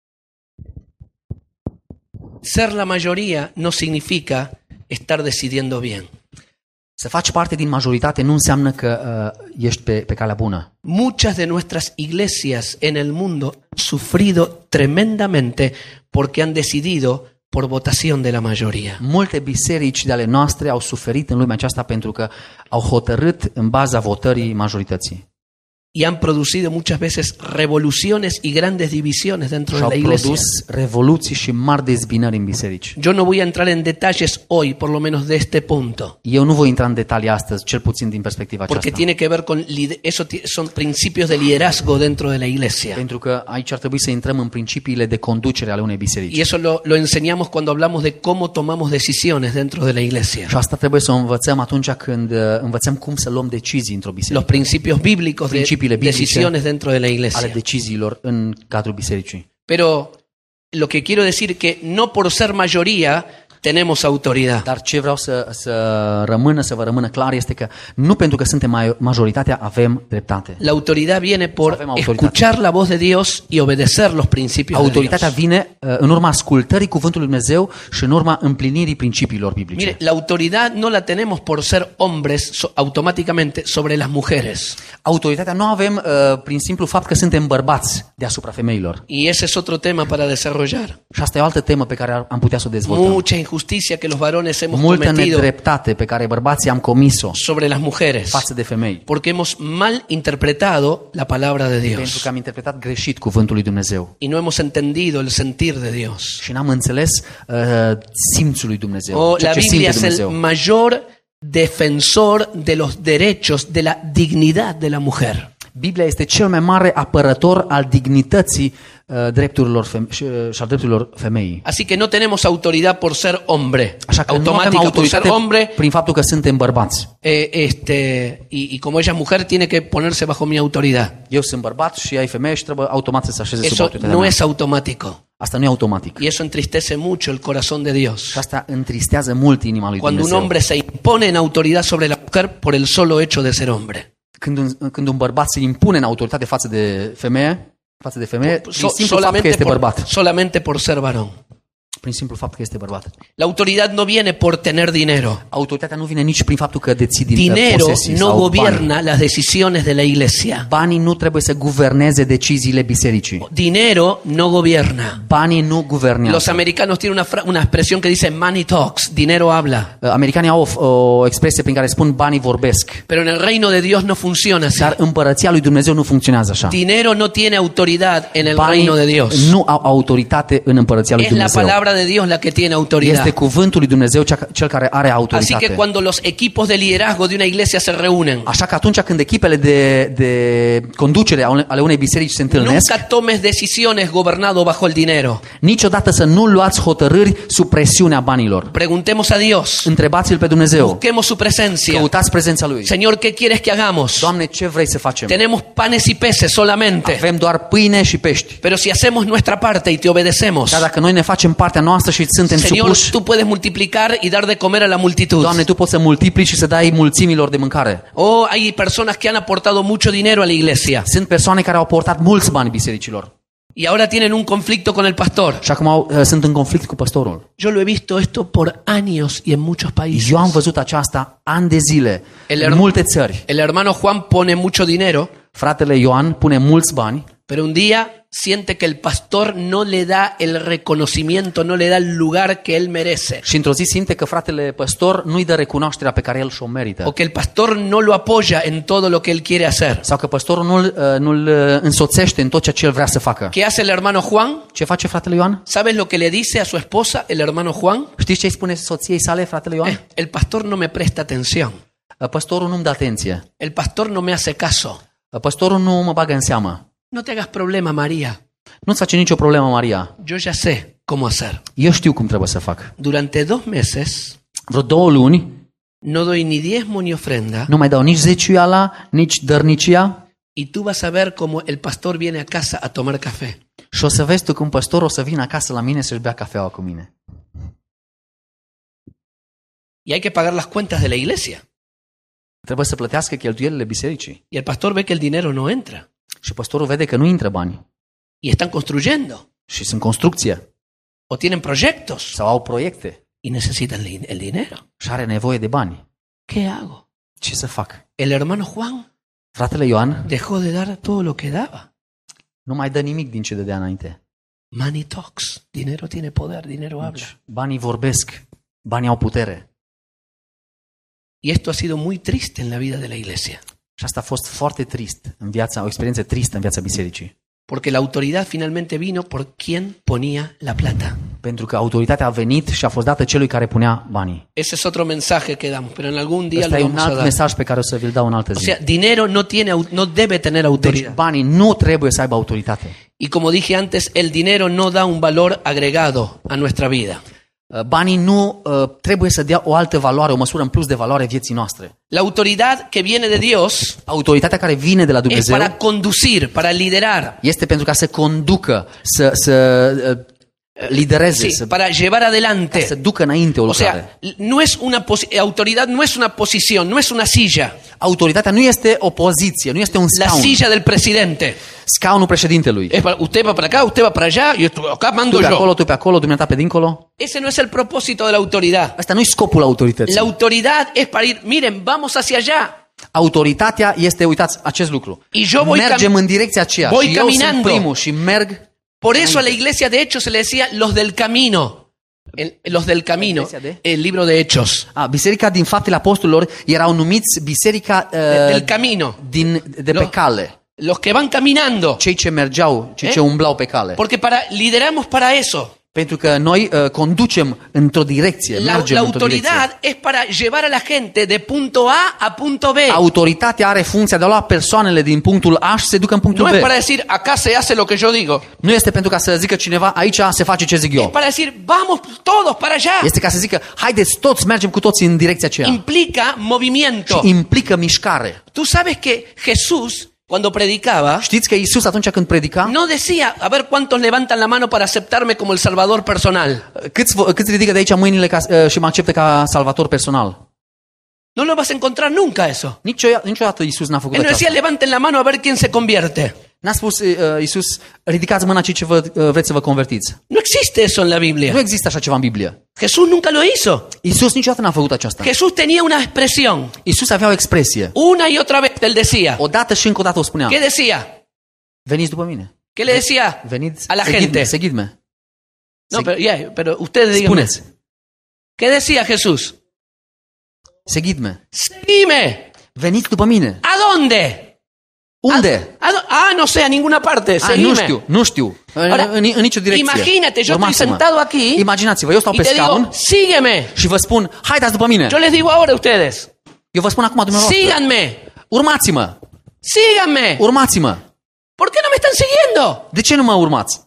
Speaker 2: Ser la mayoría no significa estar decidiendo bien.
Speaker 3: Să faci parte din majoritate nu înseamnă că uh, ești pe, pe calea bună.
Speaker 2: Muchas de nuestras iglesias en el mundo han sufrido tremendamente porque han decidido por votación de la mayoría.
Speaker 3: Multe biserici de ale noastre au suferit în lumea aceasta pentru că au hotărât în baza votării majorității.
Speaker 2: Y han producido muchas veces revoluciones y grandes divisiones dentro
Speaker 3: Și
Speaker 2: de
Speaker 3: au
Speaker 2: la iglesia.
Speaker 3: produs revoluții și mari dezbinări în biserici.
Speaker 2: Yo no voy a entrar en detalles hoy, por lo menos de este punto,
Speaker 3: Eu nu voi intra în detalii astăzi, cel puțin din perspectiva
Speaker 2: porque
Speaker 3: aceasta.
Speaker 2: tiene que ver con lider- eso ti- son principios de liderazgo dentro de la iglesia.
Speaker 3: Pentru că aici ar trebui să intrăm în principiile de conducere ale unei biserici.
Speaker 2: Y eso lo, lo enseñamos cuando hablamos de cómo tomamos decisiones dentro de la iglesia.
Speaker 3: Și asta trebuie să o învățăm atunci când uh, învățăm cum să luăm decizii într-o biserică.
Speaker 2: Los principios bíblicos de
Speaker 3: Principiile biblice
Speaker 2: decisiones dentro de la
Speaker 3: ale
Speaker 2: iglesia.
Speaker 3: deciziilor în cadrul bisericii.
Speaker 2: Pero lo que quiero decir que no por ser mayoría tenemos autoridad.
Speaker 3: Dar ce vreau să, să rămână, să vă rămână clar este că nu pentru că suntem mai- majoritatea avem dreptate.
Speaker 2: La autoridad viene por
Speaker 3: Sabemos autoridad.
Speaker 2: escuchar la voz de Dios y obedecer los principios de
Speaker 3: Autoritatea
Speaker 2: Dios.
Speaker 3: vine uh, în urma ascultării cuvântului Lui Dumnezeu și în urma împlinirii principiilor biblice.
Speaker 2: Mire, la autoridad no la tenemos por ser hombres so- automáticamente sobre las mujeres.
Speaker 3: Autoritatea nu avem uh, prin simplu fapt că suntem bărbați deasupra femeilor.
Speaker 2: Y ese es otro tema para desarrollar.
Speaker 3: Și asta e o altă temă pe care ar- am putea să o dezvoltăm.
Speaker 2: Mucha injusticia que los varones hemos
Speaker 3: Multă
Speaker 2: cometido
Speaker 3: nedreptate pe care bărbații am comis-o
Speaker 2: sobre las mujeres
Speaker 3: față de femei.
Speaker 2: porque hemos mal interpretado la palabra de
Speaker 3: Pentru
Speaker 2: Dios
Speaker 3: că am interpretat greșit cuvântul lui Dumnezeu.
Speaker 2: y no hemos entendido el sentir de Dios.
Speaker 3: Și n-am înțeles uh, simțul lui Dumnezeu.
Speaker 2: Oh,
Speaker 3: ceea
Speaker 2: la
Speaker 3: ce
Speaker 2: Biblia
Speaker 3: simte
Speaker 2: es el
Speaker 3: Dumnezeu.
Speaker 2: mayor defensor de los derechos, de la dignidad de la mujer.
Speaker 3: Biblia este cel mai mare apărător al dignității uh, drepturilor feme- și, uh, și al drepturilor femeii.
Speaker 2: Así que no tenemos autoridad por ser hombre.
Speaker 3: Așa că nu avem
Speaker 2: Automática por ser
Speaker 3: autoritate
Speaker 2: hombre.
Speaker 3: prin faptul că suntem bărbați.
Speaker 2: eh, este, y, y como ella es mujer, tiene que ponerse bajo mi autoridad.
Speaker 3: Eu sunt bărbat și ea e femeie și trebuie automat să se așeze sub
Speaker 2: Eso
Speaker 3: autoritatea
Speaker 2: no
Speaker 3: mea.
Speaker 2: es automático.
Speaker 3: Asta nu e automatic.
Speaker 2: Y eso entristece mucho el corazón de Dios.
Speaker 3: Și asta întristează mult inima lui
Speaker 2: Cuando un
Speaker 3: Dumnezeu.
Speaker 2: hombre se impone en autoridad sobre la mujer por el solo hecho de ser hombre.
Speaker 3: Când un, când un bărbat se impune în autoritate față de femeie, față de femeie, prin
Speaker 2: So-
Speaker 3: simplu fapt că
Speaker 2: solamente,
Speaker 3: este
Speaker 2: por,
Speaker 3: bărbat.
Speaker 2: solamente por ser varón.
Speaker 3: Prin simplu fapt că este bărbat.
Speaker 2: La autoridad no viene por tener dinero.
Speaker 3: Autoritatea nu vine nici prin faptul că deții din
Speaker 2: Dinero
Speaker 3: posesii
Speaker 2: no
Speaker 3: sau bani.
Speaker 2: gobierna las decisiones de la iglesia.
Speaker 3: Banii nu trebuie să guverneze deciziile bisericii.
Speaker 2: Dinero no gobierna.
Speaker 3: Banii nu
Speaker 2: Los
Speaker 3: guvernează.
Speaker 2: americanos tienen una, fra- una expresión que dice money talks, dinero habla.
Speaker 3: Americanii au o, o expresie prin care spun banii vorbesc.
Speaker 2: Pero en el reino de Dios no funciona así.
Speaker 3: Dar împărăția lui Dumnezeu nu funcționează așa.
Speaker 2: Dinero no tiene autoridad en el
Speaker 3: Banii
Speaker 2: reino de Dios.
Speaker 3: nu au autoritate în împărăția lui
Speaker 2: Es la
Speaker 3: Dumnezeu.
Speaker 2: palabra de Dios la que tiene autoridad.
Speaker 3: Este cuvântul lui Dumnezeu cea- cel care are
Speaker 2: Así que
Speaker 3: autoritate.
Speaker 2: cuando los equipos de liderazgo de una iglesia se reúnen,
Speaker 3: Așa că atunci când echipele de, de conducere ale unei biserici se întâlnesc,
Speaker 2: nunca tomes decisiones gobernado bajo el dinero.
Speaker 3: niciodată să nu luați hotărâri sub presiunea banilor.
Speaker 2: Preguntemos a Dios,
Speaker 3: Întrebați-L pe Dumnezeu.
Speaker 2: busquemos su presencia.
Speaker 3: Căutați prezența Lui.
Speaker 2: Señor, ¿qué quieres que hagamos?
Speaker 3: Doamne, ce vrei să facem?
Speaker 2: Tenemos panes y peces solamente.
Speaker 3: Avem doar pâine și pești.
Speaker 2: Pero si hacemos nuestra parte y te obedecemos,
Speaker 3: Dar dacă noi ne facem partea noastră și suntem
Speaker 2: Señor,
Speaker 3: supuși,
Speaker 2: tú puedes multiplicar y dar de comer a la multitud.
Speaker 3: Doamne, Tu poți să multiplici și să dai mulțimilor de mâncare.
Speaker 2: Oh, hay personas que han aportado mucho dinero a la iglesia
Speaker 3: Sunt persoane care au aportat mulți bani bisericilor
Speaker 2: y ahora tienen un conflicto con el pastor.
Speaker 3: și acum au, sunt în conflict cu pastorul.
Speaker 2: Yo lo he visto esto por años y en muchos países.
Speaker 3: Eu am văzut aceasta ani de zile
Speaker 2: El
Speaker 3: în
Speaker 2: her-
Speaker 3: multe țări.
Speaker 2: El hermano Juan pone mucho dinero,
Speaker 3: Fratele Ioan pune mulți bani,
Speaker 2: pero un día siente que el pastor no le da el reconocimiento, no le da el lugar que él merece.
Speaker 3: și într-o zi simte că fratele păstor nu-i dă recunoașterea pe care el și-o merită.
Speaker 2: O que el pastor no lo apoya en todo lo que él quiere hacer.
Speaker 3: Sau că păstorul nu-l, uh, nu-l uh, însoțește în tot ceea ce el vrea să facă.
Speaker 2: ¿Qué hace el hermano Juan?
Speaker 3: Ce face fratele Ioan?
Speaker 2: ¿Sabes lo que le dice a su esposa, el hermano Juan?
Speaker 3: Știți ce îi spune soției sale, fratele Ioan?
Speaker 2: Eh, el pastor no me presta atención.
Speaker 3: Uh, Păstorul nu-mi dă atenție.
Speaker 2: El pastor no me hace caso.
Speaker 3: Uh, Păstorul nu mă bagă în seamă.
Speaker 2: No te hagas problema, María.
Speaker 3: Nu-ți face nicio problemă, Maria.
Speaker 2: Yo ya sé cómo hacer.
Speaker 3: Eu știu cum trebuie să fac.
Speaker 2: Durante dos meses
Speaker 3: Vreo două luni
Speaker 2: no doy ni diezmo ni ofrenda
Speaker 3: nu mai dau nici zeciuiala, nici dărnicia
Speaker 2: y tú vas a ver cómo el pastor viene a casa a tomar café.
Speaker 3: și o să vezi tu cum păstorul o să vină acasă la mine să-și bea cafeaua cu mine.
Speaker 2: Y hay que pagar las cuentas de la iglesia.
Speaker 3: Trebuie să plătească cheltuielile bisericii.
Speaker 2: Y el pastor ve que el dinero no entra.
Speaker 3: Și păstorul vede că nu intră bani.
Speaker 2: Y están construyendo.
Speaker 3: Și sunt construcție.
Speaker 2: O tienen proyectos.
Speaker 3: Sau au proiecte.
Speaker 2: Y necesitan el el dinero.
Speaker 3: Și are nevoie de bani.
Speaker 2: ¿Qué hago?
Speaker 3: Ce să fac?
Speaker 2: El hermano Juan
Speaker 3: Fratele Ioan
Speaker 2: dejó de dar todo lo que daba.
Speaker 3: nu mai dă nimic din ce dădea înainte.
Speaker 2: Money talks. Dinero tiene poder, dinero habla.
Speaker 3: Banii vorbesc. Banii au putere.
Speaker 2: Y esto ha sido muy triste en la vida de la iglesia.
Speaker 3: Și asta a fost foarte trist în viața, o experiență tristă în viața bisericii.
Speaker 2: Porque la autoridad finalmente vino por quien ponía la plata.
Speaker 3: Pentru că autoritatea a venit și a fost dată celui care punea banii.
Speaker 2: Ese es otro mensaje que damos, pero en algún día
Speaker 3: Ăsta
Speaker 2: lo
Speaker 3: e un
Speaker 2: vamos a
Speaker 3: alt
Speaker 2: dar.
Speaker 3: mesaj pe care o să vi-l dau în altă
Speaker 2: O
Speaker 3: zi.
Speaker 2: sea, dinero no tiene, au- no debe tener
Speaker 3: Deci
Speaker 2: autoridad.
Speaker 3: banii nu trebuie să aibă autoritate.
Speaker 2: Y como dije antes, el dinero no da un valor agregado a nuestra vida.
Speaker 3: Banii nu uh, trebuie să dea o altă valoare, o măsură în plus de valoare vieții noastre.
Speaker 2: La autoridad que viene de Dios
Speaker 3: Autoritatea care vine de la
Speaker 2: es
Speaker 3: Dumnezeu
Speaker 2: para conducir, para liderar,
Speaker 3: este pentru ca să conducă, să, să uh, lidereze,
Speaker 2: sí,
Speaker 3: să,
Speaker 2: para llevar adelante.
Speaker 3: să ducă înainte o
Speaker 2: O
Speaker 3: lucrare.
Speaker 2: sea, no es una posi- autoridad no es una posición, no es una silla,
Speaker 3: Autoritatea nu este o poziție, nu este un
Speaker 2: la
Speaker 3: scaun.
Speaker 2: silla del presidente.
Speaker 3: Scaunul președintelui.
Speaker 2: Es para- usted va para acá, usted va para allá, yo estoy- acá mando
Speaker 3: Tu pe
Speaker 2: yo.
Speaker 3: acolo, tu pe acolo, dumneata pe dincolo.
Speaker 2: Ese no es el propósito de la autoridad.
Speaker 3: Asta nu e scopul autorității.
Speaker 2: La autoridad es para ir, miren, vamos hacia allá.
Speaker 3: Autoritatea este, uitați, acest lucru.
Speaker 2: Y yo voy
Speaker 3: Mergem
Speaker 2: cam-
Speaker 3: în direcția aceea
Speaker 2: voy
Speaker 3: și eu sunt
Speaker 2: caminando.
Speaker 3: primul și merg.
Speaker 2: Por eso a la iglesia de Hechos se le decía los del camino. El- los del camino,
Speaker 3: iglesia de-
Speaker 2: el libro de Hechos.
Speaker 3: A, biserica din Faptele Apostolilor erau numiți biserica uh,
Speaker 2: Del camino.
Speaker 3: din, de pe
Speaker 2: Lo-
Speaker 3: cale.
Speaker 2: Los que van caminando.
Speaker 3: Cei ce mergeau, cei
Speaker 2: Eh?
Speaker 3: ce umblau pe cale.
Speaker 2: Porque para, lideramos para eso.
Speaker 3: Pentru că noi uh, conducem într-o direcție,
Speaker 2: La,
Speaker 3: mergem
Speaker 2: la
Speaker 3: într-o direcție.
Speaker 2: autoridad es para llevar a la gente de punto A a punto B.
Speaker 3: Autoritatea are funcția de a lua persoanele din punctul A și să se ducă în punctul
Speaker 2: No
Speaker 3: B.
Speaker 2: es para decir, acá se hace lo que yo digo.
Speaker 3: Nu este pentru ca să zică cineva, aici se face ce zic
Speaker 2: Es
Speaker 3: eu.
Speaker 2: para decir, vamos todos para allá.
Speaker 3: Este ca să zică, haideți toți, mergem cu toții în direcția aceea.
Speaker 2: Implica movimiento.
Speaker 3: Și implică mișcare.
Speaker 2: Tú sabes que Jesús, cuando predicaba,
Speaker 3: Știți că Iisus atunci când predica,
Speaker 2: no decía, a ver cuántos levantan la mano para aceptarme como el Salvador personal.
Speaker 3: câți, vă- câți ridică de aici mâinile ca, uh, și mă acceptă ca salvator personal?
Speaker 2: No lo vas a encontrar nunca eso.
Speaker 3: Niciodată, niciodată Iisus n-a făcut
Speaker 2: Él no
Speaker 3: aceasta.
Speaker 2: decía, levanten la mano a ver quién se convierte.
Speaker 3: N-a spus uh, Iisus, ridicați mâna cei ce vă, uh, vreți să vă convertiți.
Speaker 2: No existe eso en la
Speaker 3: Nu
Speaker 2: Biblia.
Speaker 3: există așa ceva în Biblie.
Speaker 2: Jesús nunca lo hizo.
Speaker 3: Iisus niciodată n-a făcut aceasta.
Speaker 2: Jesús tenía una expresión.
Speaker 3: Iisus avea o expresie.
Speaker 2: Una y otra vez él decía.
Speaker 3: O dată și încă o dată o spunea.
Speaker 2: ¿Qué decía?
Speaker 3: Veniți după mine.
Speaker 2: ¿Qué le decía
Speaker 3: Veniți,
Speaker 2: a la
Speaker 3: seguidme,
Speaker 2: gente?
Speaker 3: seguidme.
Speaker 2: No, pero, yeah, pero ustedes díganme.
Speaker 3: Spuneți,
Speaker 2: ¿Qué decía Jesús?
Speaker 3: seguidme.
Speaker 2: Seguime.
Speaker 3: Veniți după mine.
Speaker 2: ¿A dónde?
Speaker 3: Unde?
Speaker 2: ¿A dó- ah, no sé, a ninguna parte.
Speaker 3: A,
Speaker 2: Seguime.
Speaker 3: nu știu, nu știu. În,
Speaker 2: Ahora,
Speaker 3: în, în nicio direcție.
Speaker 2: imagínate, yo estoy
Speaker 3: Urmați-mă.
Speaker 2: sentado aquí
Speaker 3: Imaginați-vă, eu stau
Speaker 2: y
Speaker 3: pe
Speaker 2: te
Speaker 3: scaun
Speaker 2: digo, sígueme.
Speaker 3: și vă spun, haideți după mine.
Speaker 2: Yo les digo ahora a ustedes,
Speaker 3: Eu vă spun acum dumneavoastră.
Speaker 2: síganme,
Speaker 3: Urmați-mă.
Speaker 2: síganme.
Speaker 3: Urmați-mă.
Speaker 2: ¿Por qué no me están siguiendo?
Speaker 3: De ce nu mă urmați?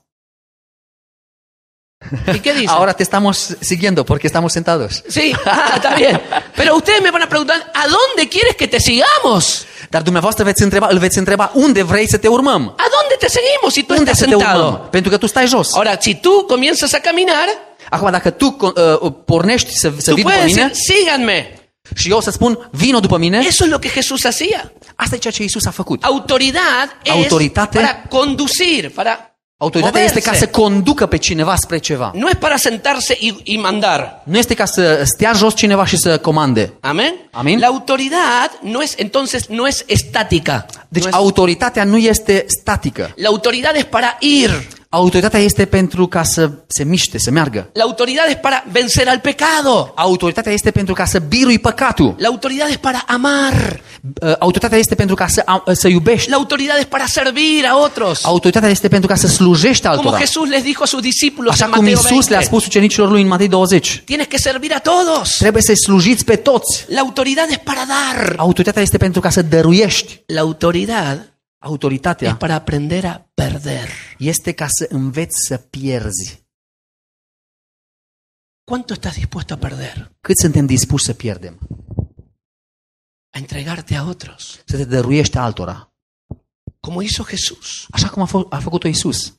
Speaker 2: ¿Y qué dicen?
Speaker 3: Ahora te estamos siguiendo porque estamos sentados.
Speaker 2: Sí, ah, está bien. Pero ustedes me van a preguntar, ¿a dónde quieres que te sigamos?
Speaker 3: Dar dumneavoastră veți întreba, îl veți întreba unde vrei să te urmăm.
Speaker 2: ¿A dónde te seguimos si tú
Speaker 3: Unde
Speaker 2: estás
Speaker 3: să te
Speaker 2: sentado?
Speaker 3: urmăm? Pentru că tu stai jos.
Speaker 2: Ahora, si tú comienzas a caminar,
Speaker 3: Acum, dacă tu uh, pornești să, să
Speaker 2: tú
Speaker 3: vii după
Speaker 2: puedes
Speaker 3: mine
Speaker 2: decir, síganme.
Speaker 3: și eu să spun, vino după mine,
Speaker 2: Eso es lo que Jesús hacía.
Speaker 3: asta e ceea ce Iisus a făcut.
Speaker 2: Autoridad es
Speaker 3: Autoritate-
Speaker 2: para conducir, para
Speaker 3: Autoritatea este ca
Speaker 2: moverse.
Speaker 3: să conducă pe cineva spre ceva.
Speaker 2: No es para sentarse y, y mandar.
Speaker 3: Nu este ca să stea jos cineva și să comande.
Speaker 2: Amén.
Speaker 3: Amén.
Speaker 2: La autoridad no es, entonces, no es estática.
Speaker 3: Deci
Speaker 2: No es-
Speaker 3: autoritatea nu este statică.
Speaker 2: la autoridad es para ir.
Speaker 3: Autoritatea este pentru ca să se miște, să meargă.
Speaker 2: La autoridad es para vencer al pecado.
Speaker 3: Autoritatea este pentru ca să birui păcatul.
Speaker 2: La autoridad es para amar.
Speaker 3: Uh, Autoritatea este pentru ca să, uh, să iubești.
Speaker 2: La autoridad es para servir a otros.
Speaker 3: Autoritatea este pentru ca să slujești
Speaker 2: Como
Speaker 3: altora.
Speaker 2: Jesús les dijo a sus discípulos
Speaker 3: Așa
Speaker 2: en
Speaker 3: cum
Speaker 2: Mateo
Speaker 3: Iisus le-a
Speaker 2: veinte.
Speaker 3: spus ucenicilor lui în Matei douăzeci.
Speaker 2: Tienes que servir a todos.
Speaker 3: Trebuie să-i slujiți pe toți.
Speaker 2: La autoridad es para dar.
Speaker 3: Autoritatea este pentru ca să dăruiești.
Speaker 2: La autoridad es
Speaker 3: Autoritatea
Speaker 2: para aprender a perder.
Speaker 3: este ca să înveți să pierzi.
Speaker 2: ¿Cuánto estás dispuesto a perder?
Speaker 3: Cât suntem dispuși să pierdem?
Speaker 2: A entregarte a otros.
Speaker 3: Să te dăruiești altora.
Speaker 2: Como hizo Jesús.
Speaker 3: Așa cum a, fă, a făcut-o Iisus.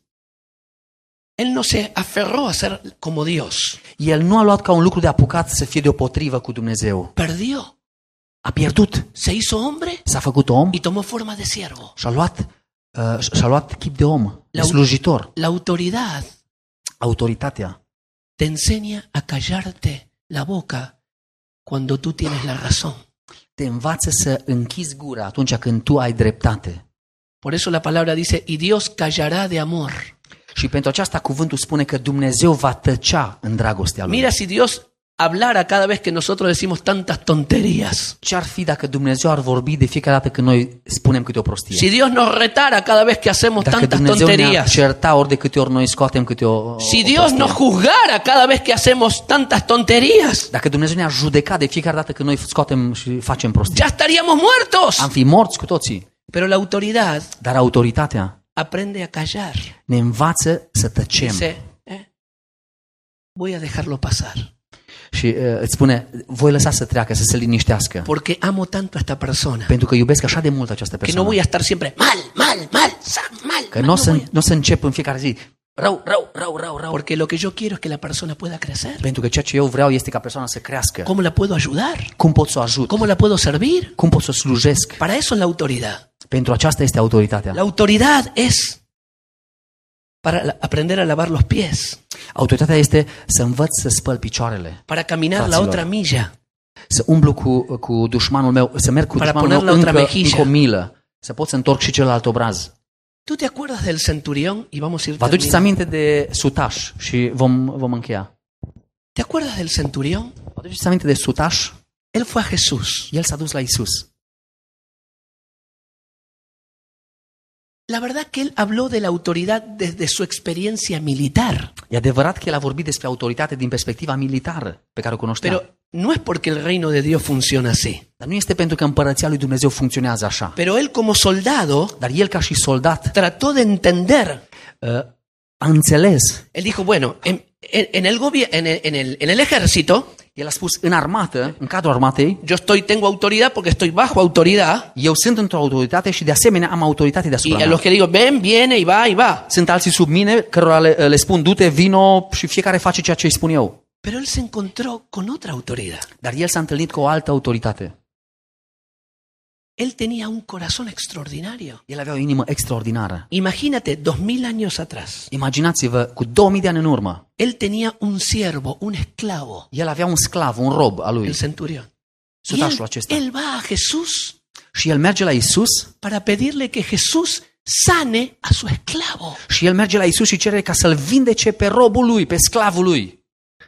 Speaker 2: Él no se aferró a ser como Dios.
Speaker 3: El nu a luat ca un lucru de apucat să fie deopotrivă cu Dumnezeu.
Speaker 2: Perdió.
Speaker 3: A pierdut.
Speaker 2: Se hizo hombre
Speaker 3: S-a făcut om
Speaker 2: y tomó forma de siervo.
Speaker 3: și a luat, uh, și-a luat chip de om, de
Speaker 2: La-
Speaker 3: slujitor.
Speaker 2: La autoridad
Speaker 3: Autoritatea
Speaker 2: te enseña a callarte la boca cuando tú tienes la razón.
Speaker 3: te învață să închizi gura atunci când tu ai dreptate.
Speaker 2: Por eso la palabra dice, y Dios callará de amor.
Speaker 3: Și pentru aceasta cuvântul spune că Dumnezeu va tăcea în dragostea Lui.
Speaker 2: Mira si Dios hablara cada vez que nosotros decimos tantas tonterías.
Speaker 3: Ce-ar fi dacă Dumnezeu ar vorbi de fiecare dată când noi spunem câte o prostie?
Speaker 2: Si Dios nos retara cada vez que hacemos
Speaker 3: Dacă
Speaker 2: tantas
Speaker 3: Dumnezeu ne-ar
Speaker 2: tonterías.
Speaker 3: certa ori de câte ori noi scoatem câte o, o
Speaker 2: Si Dios
Speaker 3: prostie.
Speaker 2: nos juzgara cada vez que hacemos tantas tonterías.
Speaker 3: Dacă Dumnezeu ne-ar judeca de fiecare dată când noi scoatem și facem prostie.
Speaker 2: Ya estaríamos muertos.
Speaker 3: Am fi morți cu toții.
Speaker 2: Pero la autoridad
Speaker 3: Dar autoritatea
Speaker 2: aprende a callar.
Speaker 3: ne învață să tăcem.
Speaker 2: Dice, eh, voy a dejarlo pasar.
Speaker 3: Și uh, îți spune, voi lăsa să treacă, să se liniștească.
Speaker 2: Porque amo tanto a esta persona.
Speaker 3: Pentru că iubesc așa de mult această
Speaker 2: Que no
Speaker 3: persoană.
Speaker 2: voy a estar siempre mal, mal, mal, sa- mal.
Speaker 3: Că
Speaker 2: mal,
Speaker 3: nu o
Speaker 2: no
Speaker 3: să,
Speaker 2: voy a-
Speaker 3: n-o să încep în fiecare zi rău, rău, rău, rău, rău.
Speaker 2: Porque lo que yo quiero es que la persona pueda crecer.
Speaker 3: Pentru că ceea ce eu vreau este ca persoana să crească.
Speaker 2: ¿Cómo la puedo ayudar?
Speaker 3: Cum pot să o ajut?
Speaker 2: ¿Cómo la puedo servir?
Speaker 3: Cum pot să o slujesc?
Speaker 2: Para eso es la autoridad.
Speaker 3: Pentru aceasta este autoritatea.
Speaker 2: La autoridad es para la- aprender a lavar los pies,
Speaker 3: Autoritatea este să învăț să spăl picioarele,
Speaker 2: para caminar la
Speaker 3: Fraților.
Speaker 2: otra milla,
Speaker 3: să umblu cu, cu dușmanul meu, să merg cu
Speaker 2: Para
Speaker 3: dușmanul
Speaker 2: poner
Speaker 3: meu
Speaker 2: la otra
Speaker 3: încă,
Speaker 2: mejilla.
Speaker 3: încă o milă, să pot să întorc și celălalt obraz.
Speaker 2: ¿Tú te acuerdas del centurión? Y vamos a ir
Speaker 3: Vă aduceți
Speaker 2: terminando.
Speaker 3: aminte de sutaș și vom, vom încheia.
Speaker 2: ¿Te acuerdas del centurión?
Speaker 3: Vă aduceți aminte de sutaș?
Speaker 2: Él fue a Jesús.
Speaker 3: El s-a dus la Isus.
Speaker 2: La verdad que él habló de la autoridad desde su experiencia militar.
Speaker 3: E adevărat că el a vorbit despre autoritate din perspectiva militară pe care o cunoștea.
Speaker 2: Pero no es porque el reino de Dios funciona así.
Speaker 3: Dar nu este pentru că împărăția lui Dumnezeu funcționează așa.
Speaker 2: Pero él como soldado
Speaker 3: Dar el ca și soldat
Speaker 2: trató de entender.
Speaker 3: uh, a înțeles.
Speaker 2: Él dijo, bueno, en, en, en el gobier- en, el, en, el, en el ejército,
Speaker 3: El a spus, în armată, în cadrul armatei,
Speaker 2: yo estoy, tengo autoridad porque estoy bajo autoridad.
Speaker 3: eu sunt într-o autoritate și de asemenea am autoritate
Speaker 2: Y
Speaker 3: deasupra
Speaker 2: a
Speaker 3: mea.
Speaker 2: los que digo, ven, viene y va y va.
Speaker 3: Sunt alții sub mine cărora le, le spun, du-te, vino și fiecare face ceea ce îi spun eu.
Speaker 2: Pero él se encontró con otra autoridad.
Speaker 3: Dar el s-a întâlnit cu o altă autoritate.
Speaker 2: Él tenía un corazón extraordinario.
Speaker 3: El avea o inimă extraordinară.
Speaker 2: Imagínate, dos mil años atrás,
Speaker 3: Imaginați-vă, cu două mii de ani în urmă,
Speaker 2: él tenía un siervo, un esclavo,
Speaker 3: el avea un sclav, un rob al lui,
Speaker 2: el centurión. Y
Speaker 3: sutașul
Speaker 2: él,
Speaker 3: acesta.
Speaker 2: él va a Jesús
Speaker 3: Și el merge la Isus
Speaker 2: para pedirle que Jesús sane a su esclavo.
Speaker 3: și el merge la Isus și cere ca să-l vindece pe robul lui, pe sclavul lui.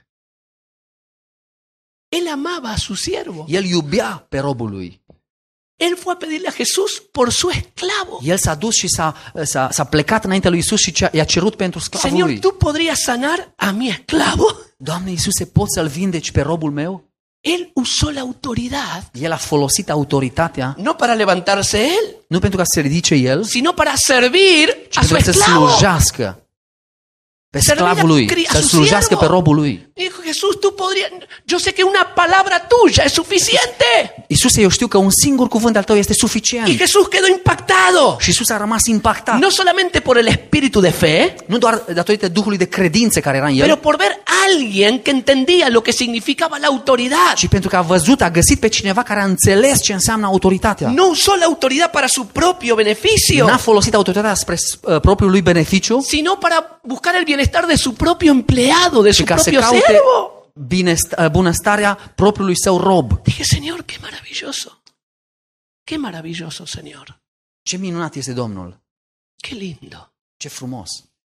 Speaker 2: Él amaba a su siervo.
Speaker 3: El iubea pe robul lui.
Speaker 2: Él fue a pedirle a Jesús por su esclavo.
Speaker 3: El s-a dus și s-a, s-a, s-a plecat înaintea lui Isus și i-a cerut pentru sclavul
Speaker 2: Señor,
Speaker 3: lui.
Speaker 2: ¿tú podrías sanar a mi esclavo?
Speaker 3: Doamne Iisuse, poți să-l vindeci pe robul meu?
Speaker 2: Él usó la autoridad,
Speaker 3: El a folosit autoritatea,
Speaker 2: no para levantarse él,
Speaker 3: nu pentru ca să se ridice el,
Speaker 2: sino para servir
Speaker 3: ci
Speaker 2: a su
Speaker 3: pentru ca să
Speaker 2: esclavo.
Speaker 3: slujească pe
Speaker 2: Servir
Speaker 3: sclavul
Speaker 2: a
Speaker 3: lui,
Speaker 2: cri- a
Speaker 3: să
Speaker 2: su
Speaker 3: slujească
Speaker 2: siervo.
Speaker 3: pe robul lui.
Speaker 2: Dijo Jesús, tú podrías, yo sé que una palabra tuya es suficiente.
Speaker 3: Iisuse, eu știu că un singur cuvânt al tău este
Speaker 2: Y
Speaker 3: suficient.
Speaker 2: Jesús quedó impactado,
Speaker 3: Și Iisus a rămas impactat,
Speaker 2: no solamente por el espíritu de fe,
Speaker 3: nu doar datorită Duhului de credință care era în
Speaker 2: pero
Speaker 3: el,
Speaker 2: por ver a alguien que entendía lo que significaba la autoridad.
Speaker 3: ci pentru că a văzut, a găsit pe cineva care a înțeles ce înseamnă autoritatea.
Speaker 2: No usó la autoridad para su propio beneficio,
Speaker 3: N-a folosit autoritatea spre uh, propriul lui beneficiu,
Speaker 2: sino para buscar el bienestar de su propio empleado, de su
Speaker 3: ci ca să
Speaker 2: proprio
Speaker 3: caute
Speaker 2: siervo.
Speaker 3: binest- uh, bunăstarea propriului său rob.
Speaker 2: Dije, Señor, qué maravilloso. Qué maravilloso, Señor.
Speaker 3: Ce minunat este Domnul!
Speaker 2: Qué lindo.
Speaker 3: Ce frumos!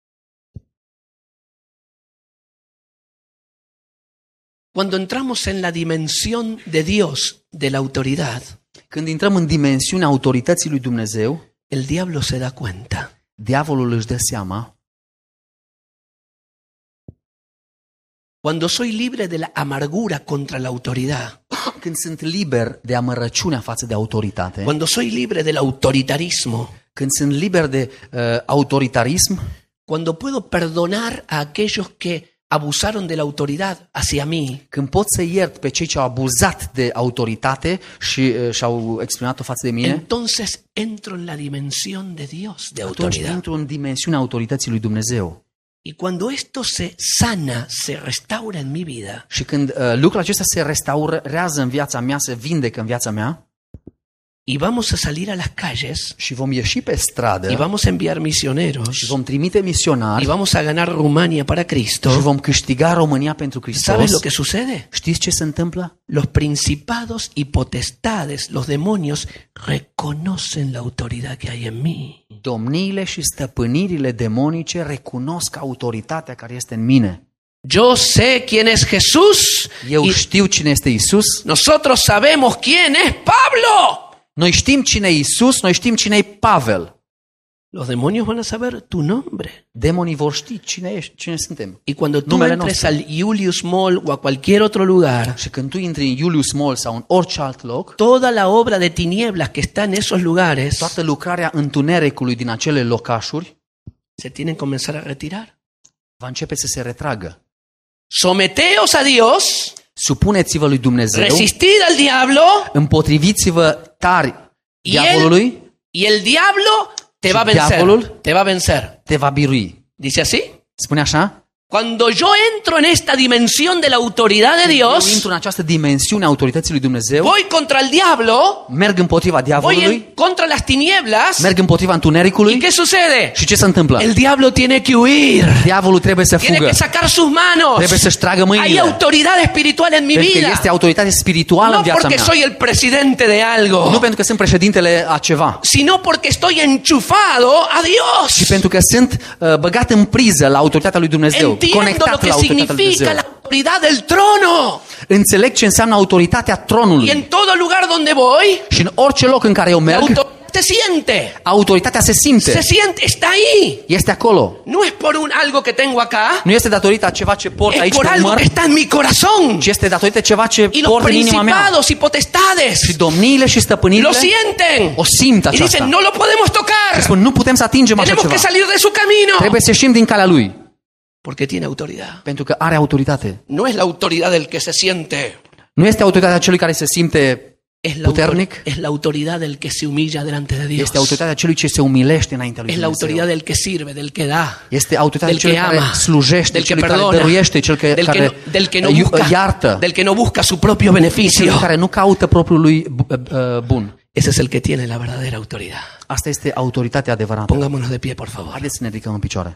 Speaker 2: Cuando entramos en la dimensión de Dios, de la autoridad,
Speaker 3: Când intrăm în dimensiunea autorității lui Dumnezeu,
Speaker 2: el diablo se da cuenta.
Speaker 3: diavolul își dă seama.
Speaker 2: Cuando soy libre de la amargura contra la autoridad,
Speaker 3: Când sunt liber de amărăciunea față de autoritate,
Speaker 2: cuando soy libre del autoritarismo,
Speaker 3: când sunt liber de uh, autoritarism,
Speaker 2: cuando puedo perdonar a aquellos que abusaron de la autoridad hacia mí,
Speaker 3: când pot să iert pe cei ce au abuzat de autoritate și uh, și-au exprimat-o față de mine,
Speaker 2: entonces entro en la dimensión de Dios, de
Speaker 3: atunci
Speaker 2: autoridad.
Speaker 3: intru în dimensiunea autorității lui Dumnezeu.
Speaker 2: Y cuando esto se sana, se restaura en mi vida,
Speaker 3: Și când uh, lucrul acesta se restaurează în viața mea, se vindecă în viața mea,
Speaker 2: y vamos a salir a las calles,
Speaker 3: și vom ieși pe stradă,
Speaker 2: y vamos a enviar misioneros,
Speaker 3: și vom trimite misionari,
Speaker 2: y vamos a ganar Rumania para
Speaker 3: și
Speaker 2: Cristo,
Speaker 3: vom câștiga România pentru Hristos,
Speaker 2: ¿sabes lo que sucede?
Speaker 3: știți ce se întâmplă?
Speaker 2: Los principados y potestades, los demonios, reconocen la autoridad que hay en mí.
Speaker 3: Domniile și stăpânirile demonice recunosc autoritatea care este în mine.
Speaker 2: Yo sé quién es Jesús
Speaker 3: Eu
Speaker 2: y
Speaker 3: știu cine este Isus.
Speaker 2: nosotros sabemos quién es Pablo.
Speaker 3: Noi știm cine e Isus, noi știm cine e Pavel.
Speaker 2: Los demonios van a saber tu nombre.
Speaker 3: Demonii vor ști cine ești, cine suntem.
Speaker 2: Y cuando tú
Speaker 3: Numele
Speaker 2: entres
Speaker 3: nostru.
Speaker 2: al Julius Mall o a cualquier otro lugar,
Speaker 3: Și când tu intri în Julius Mall sau în orice alt loc,
Speaker 2: toda la obra de tinieblas que está en esos lugares
Speaker 3: toată lucrarea întunericului din acele locașuri
Speaker 2: se tienen que comenzar a retirar.
Speaker 3: va începe să se retragă.
Speaker 2: Someteos a Dios,
Speaker 3: Supuneți-vă lui Dumnezeu,
Speaker 2: resistid al diablo
Speaker 3: împotriviți-vă tari diavolului,
Speaker 2: y el diablo te
Speaker 3: Și
Speaker 2: va a vencer.
Speaker 3: diavolul
Speaker 2: Te va a vencer.
Speaker 3: te va birui.
Speaker 2: Dice así.
Speaker 3: Spune așa?
Speaker 2: Cuando yo entro en esta dimensión de la autoridad de
Speaker 3: Eu
Speaker 2: Dios,
Speaker 3: intru în această dimensiune a autorității lui Dumnezeu,
Speaker 2: voy contra el diablo,
Speaker 3: merg împotriva
Speaker 2: voy
Speaker 3: diavolului,
Speaker 2: en contra las tinieblas.
Speaker 3: merg împotriva
Speaker 2: ¿Y
Speaker 3: întunericului
Speaker 2: qué sucede?
Speaker 3: și ce se întâmplă?
Speaker 2: El diablo tiene que huir.
Speaker 3: Diavolul trebuie să
Speaker 2: Tiene
Speaker 3: fugă,
Speaker 2: que sacar sus manos.
Speaker 3: trebuie să-și tragă
Speaker 2: Hay
Speaker 3: mâinile,
Speaker 2: autoridad espiritual en mi
Speaker 3: pentru că
Speaker 2: vida.
Speaker 3: este autoritate spirituală în
Speaker 2: No
Speaker 3: viața
Speaker 2: porque
Speaker 3: mea.
Speaker 2: soy el presidente de algo,
Speaker 3: Nu pentru că sunt președintele a ceva,
Speaker 2: sino porque estoy enchufado a
Speaker 3: ci
Speaker 2: Dios.
Speaker 3: pentru că sunt uh, băgat în priză la autoritatea lui Dumnezeu,
Speaker 2: Entiendo lo
Speaker 3: conectat
Speaker 2: que
Speaker 3: la autoritatea lui
Speaker 2: significa
Speaker 3: Dumnezeu.
Speaker 2: la autoridad del trono.
Speaker 3: Înțeleg ce înseamnă autoritatea
Speaker 2: Y
Speaker 3: tronului
Speaker 2: en todo lugar donde voy,
Speaker 3: și în orice loc în care eu
Speaker 2: la
Speaker 3: merg,
Speaker 2: autoridad se siente.
Speaker 3: Autoritatea se simte.
Speaker 2: Se siente, está ahí.
Speaker 3: Este acolo.
Speaker 2: No es por un algo que tengo acá.
Speaker 3: Nu este datorită a ceva ce port
Speaker 2: Es
Speaker 3: aici
Speaker 2: por
Speaker 3: pe
Speaker 2: algo
Speaker 3: umăr,
Speaker 2: que está en mi corazón.
Speaker 3: ci este datorită ceva ce
Speaker 2: Y los
Speaker 3: port în inima mea.
Speaker 2: principados y potestades
Speaker 3: Și domniile și
Speaker 2: lo
Speaker 3: stăpânirile
Speaker 2: sienten.
Speaker 3: o simt
Speaker 2: Y
Speaker 3: aceasta.
Speaker 2: dicen, no lo podemos tocar.
Speaker 3: Și spun, nu putem să atingem așa
Speaker 2: Tenemos que
Speaker 3: ceva.
Speaker 2: salir de su camino.
Speaker 3: Trebuie să ieșim din calea lui.
Speaker 2: Porque tiene autoridad.
Speaker 3: Pentru că are autoritate.
Speaker 2: No es la autoridad del que se siente.
Speaker 3: Nu este autoritatea celui care se simte
Speaker 2: Es la, autor-
Speaker 3: puternic.
Speaker 2: es la autoridad del que se humilla delante de Dios.
Speaker 3: Este autoritatea celui ce se umilește înaintea lui
Speaker 2: Es la
Speaker 3: Dumnezeu.
Speaker 2: autoridad del que sirve, del que da.
Speaker 3: Este autoritatea
Speaker 2: del
Speaker 3: celui
Speaker 2: que
Speaker 3: care
Speaker 2: ama,
Speaker 3: slujește,
Speaker 2: del que
Speaker 3: celui care
Speaker 2: perdona,
Speaker 3: dăruiește, cel care,
Speaker 2: del que
Speaker 3: care
Speaker 2: no, del que no
Speaker 3: iu-
Speaker 2: busca,
Speaker 3: iartă,
Speaker 2: del que no busca su propio beneficio.
Speaker 3: celui care nu caută propriul lui uh, bun.
Speaker 2: Ese es el que tiene la verdadera autoridad.
Speaker 3: Asta este autoritatea adevărată.
Speaker 2: Pongámonos de pie, por favor.
Speaker 3: Haideți să ne ridicăm în picioare.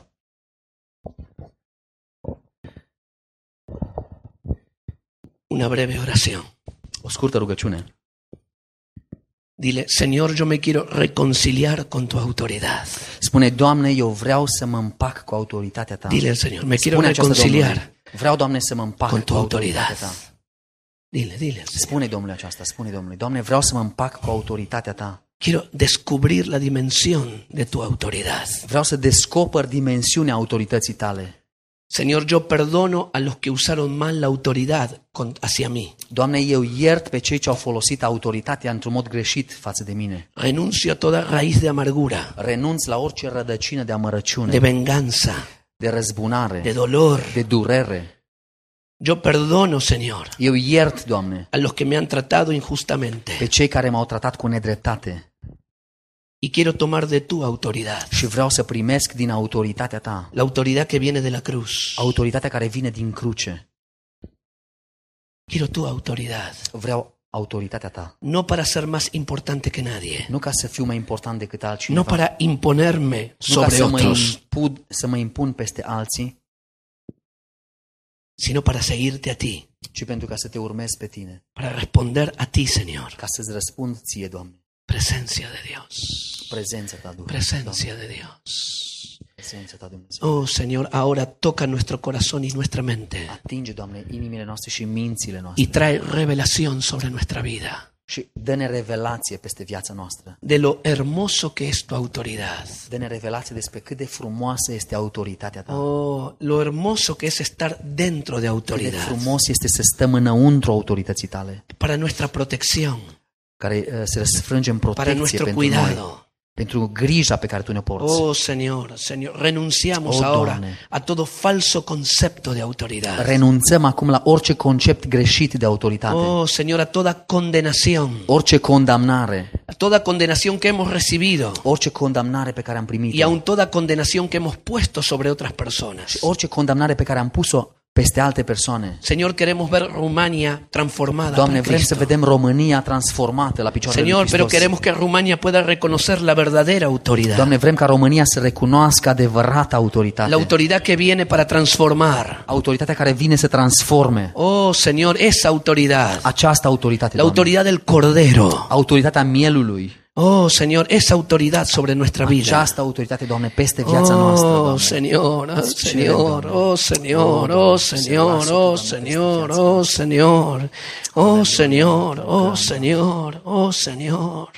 Speaker 2: Una breve oración.
Speaker 3: O scurtă rugăciune.
Speaker 2: Dile, Señor, yo me quiero reconciliar con tu autoridad.
Speaker 3: Spune, Doamne, eu vreau să mă împac cu autoritatea ta.
Speaker 2: Dile al Señor, me quiero
Speaker 3: Spune aceasta
Speaker 2: reconciliar
Speaker 3: Domnului. Vreau, Doamne, să mă împac
Speaker 2: con
Speaker 3: cu
Speaker 2: tu
Speaker 3: autoritatea
Speaker 2: autoridad.
Speaker 3: ta.
Speaker 2: Dile, dile al Señor.
Speaker 3: Spune, Domnule, aceasta, spune, Domnule, Doamne, vreau să mă împac cu autoritatea ta.
Speaker 2: Quiero descubrir la dimensión de tu autoridad.
Speaker 3: Vreau să descoper dimensiunea autorității tale.
Speaker 2: Señor, yo perdono a los que usaron mal la autoridad con- hacia mí.
Speaker 3: Doamne, eu iert pe cei ce au folosit autoritatea într-un mod greșit față de mine.
Speaker 2: Renuncio a toda raíz de amargura,
Speaker 3: Renunț la orice rădăcină de amărăciune,
Speaker 2: de venganza,
Speaker 3: de răzbunare,
Speaker 2: de dolor.
Speaker 3: de durere.
Speaker 2: Yo perdono, Señor,
Speaker 3: Eu iert, Doamne,
Speaker 2: a los que me han tratado injustamente.
Speaker 3: pe cei care m-au tratat cu nedreptate
Speaker 2: Y quiero tomar de tu autoridad,
Speaker 3: și vreau să primesc din autoritatea ta,
Speaker 2: la autoridad que viene de la cruz.
Speaker 3: autoritatea care vine din cruce.
Speaker 2: Quiero tu autoridad,
Speaker 3: Vreau autoritatea ta,
Speaker 2: no para ser más importante que nadie,
Speaker 3: nu ca să fiu mai important decât altcineva,
Speaker 2: no para imponerme
Speaker 3: nu ca
Speaker 2: sobre
Speaker 3: să mă,
Speaker 2: otros,
Speaker 3: impun, să mă impun peste alții,
Speaker 2: sino para seguirte a ti,
Speaker 3: ci pentru ca să te urmez pe tine,
Speaker 2: para responder a ti, Señor.
Speaker 3: ca să-ți răspund ție, Doamne.
Speaker 2: Presencia de Dios,
Speaker 3: Prezența ta, Dumnezeu.
Speaker 2: presencia de Dios.
Speaker 3: Prezența ta, Dumnezeu.
Speaker 2: Oh, Señor, ahora toca nuestro corazón y nuestra mente
Speaker 3: Atinge, Doamne, inimile noastre și mințile noastre
Speaker 2: y trae revelación sobre nuestra vida
Speaker 3: și dă-ne revelație peste viața noastră.
Speaker 2: de lo hermoso que es tu autoridad.
Speaker 3: Dă-ne revelație despre cât de frumoasă este autoritatea ta.
Speaker 2: Oh, lo hermoso que es estar dentro de
Speaker 3: Cât de
Speaker 2: autoridad
Speaker 3: frumos este să stăm înăuntru autorității tale,
Speaker 2: para nuestra protección,
Speaker 3: care uh, se răsfrânge în
Speaker 2: para
Speaker 3: protecție
Speaker 2: nuestro
Speaker 3: pentru noi,
Speaker 2: cuidado.
Speaker 3: pentru grija pe care tu ne porți.
Speaker 2: Oh, Señor, Señor, renunciamos
Speaker 3: Oh,
Speaker 2: ahora
Speaker 3: Doamne.
Speaker 2: a todo falso concepto de autoridad.
Speaker 3: Renunțăm acum la orice concept greșit de autoritate,
Speaker 2: Oh, Señor, a toda condenación,
Speaker 3: orice condamnare,
Speaker 2: a toda condenación que hemos recibido
Speaker 3: orice condamnare pe care am
Speaker 2: y
Speaker 3: primit-o,
Speaker 2: aun toda condenación que hemos puesto sobre otras personas.
Speaker 3: orice condamnare pe care am pus-o peste alte persoane.
Speaker 2: Señor, queremos ver Rumania transformada
Speaker 3: Doamne,
Speaker 2: para
Speaker 3: vrem să
Speaker 2: Cristo.
Speaker 3: vedem România transformată la picioarele lui
Speaker 2: Señor, pero
Speaker 3: Hristos.
Speaker 2: queremos que Rumania pueda reconocer la verdadera autoridad.
Speaker 3: Doamne, vrem ca România să recunoască adevărata autoritate.
Speaker 2: La autoridad que viene para transformar.
Speaker 3: Autoritatea care vine să transforme.
Speaker 2: Oh, Señor, esa autoridad.
Speaker 3: Această autoritate,
Speaker 2: La
Speaker 3: Doamne.
Speaker 2: autoridad del Cordero.
Speaker 3: Autoritatea mielului.
Speaker 2: Oh, Señor, esa autoridad sobre nuestra vida.
Speaker 3: Această autoritate, Doamne, peste viața noastră,
Speaker 2: Oh,
Speaker 3: Doamne.
Speaker 2: Señor, oh,
Speaker 3: Îți cerem,
Speaker 2: Señor,
Speaker 3: Doamne.
Speaker 2: oh, Señor,
Speaker 3: Oh,
Speaker 2: oh,
Speaker 3: Doamne, să
Speaker 2: Señor,
Speaker 3: lasă,
Speaker 2: oh,
Speaker 3: Doamne,
Speaker 2: Señor,
Speaker 3: peste
Speaker 2: oh,
Speaker 3: viața
Speaker 2: Señor, oh, Señor, oh, Señor, oh, Señor.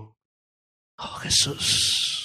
Speaker 2: Oh, Jesús.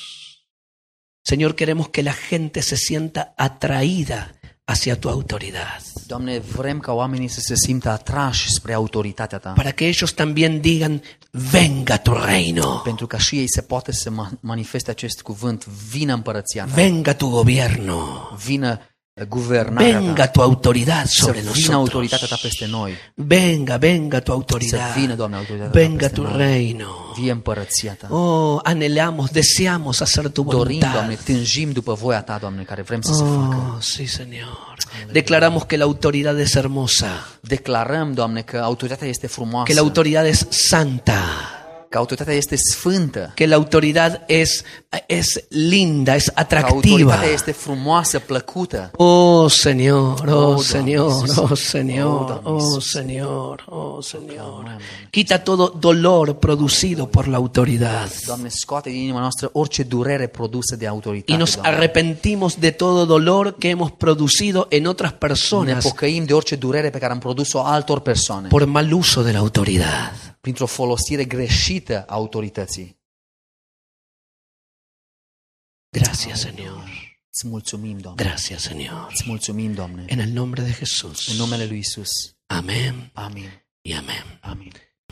Speaker 2: Señor, queremos que la gente se sienta atraída hacia tu autoridad,
Speaker 3: Doamne, vrem ca oamenii să se simtă atrași spre autoritatea Ta,
Speaker 2: para que ellos también digan, venga tu reino,
Speaker 3: pentru ca și ei se poată să ma- manifeste acest cuvânt, vină împărăția Ta,
Speaker 2: venga tu gobierno,
Speaker 3: vină guvernarea
Speaker 2: venga
Speaker 3: Ta,
Speaker 2: tu autoridad
Speaker 3: să
Speaker 2: sobre
Speaker 3: vină autoritatea Ta
Speaker 2: nosotros.
Speaker 3: peste noi,
Speaker 2: Venga, venga tu
Speaker 3: să
Speaker 2: autoridad.
Speaker 3: vină, Doamne, autoritatea Ta
Speaker 2: Venga
Speaker 3: peste
Speaker 2: tu
Speaker 3: noi,
Speaker 2: reino.
Speaker 3: vie împărăția Ta.
Speaker 2: Oh, anhelamos, deseamos hacer tu
Speaker 3: Dorim,
Speaker 2: voluntad.
Speaker 3: Doamne, tânjim după voia Ta, Doamne, care vrem să se facă.
Speaker 2: Oh, sí, Señor. Declaramos que la autoridad es hermosa,
Speaker 3: Declarăm, Doamne, că autoritatea este frumoasă,
Speaker 2: que la autoridad es santa,
Speaker 3: că autoritatea este sfântă,
Speaker 2: que la autoridad es, es linda, es
Speaker 3: că
Speaker 2: atractiva.
Speaker 3: autoritatea este frumoasă, plăcută.
Speaker 2: Oh, Señor, oh,
Speaker 3: Oh,
Speaker 2: Señor,
Speaker 3: Doamne,
Speaker 2: oh,
Speaker 3: Iisus.
Speaker 2: Señor,
Speaker 3: Oh, Doamne,
Speaker 2: oh,
Speaker 3: Iisus.
Speaker 2: Señor, oh, Señor.
Speaker 3: Doamne.
Speaker 2: Quita todo dolor producido por la autoridad.
Speaker 3: Doamne, scoate din inima noastră orice durere produsă de autoritate,
Speaker 2: Y nos
Speaker 3: Doamne.
Speaker 2: arrepentimos de todo dolor que hemos producido en otras
Speaker 3: Ne
Speaker 2: personas
Speaker 3: pocăim de orice durere pe care am produs-o altor persoane
Speaker 2: por mal uso de la autoridad.
Speaker 3: printr-o folosire greșită a autorității.
Speaker 2: Gracias, Señor.
Speaker 3: Îți mulțumim, Doamne.
Speaker 2: Gracias, Señor.
Speaker 3: Îți mulțumim, Doamne.
Speaker 2: En el nombre de Jesús.
Speaker 3: În numele lui Isus.
Speaker 2: Amén
Speaker 3: Amin.
Speaker 2: y amén.
Speaker 3: Amin.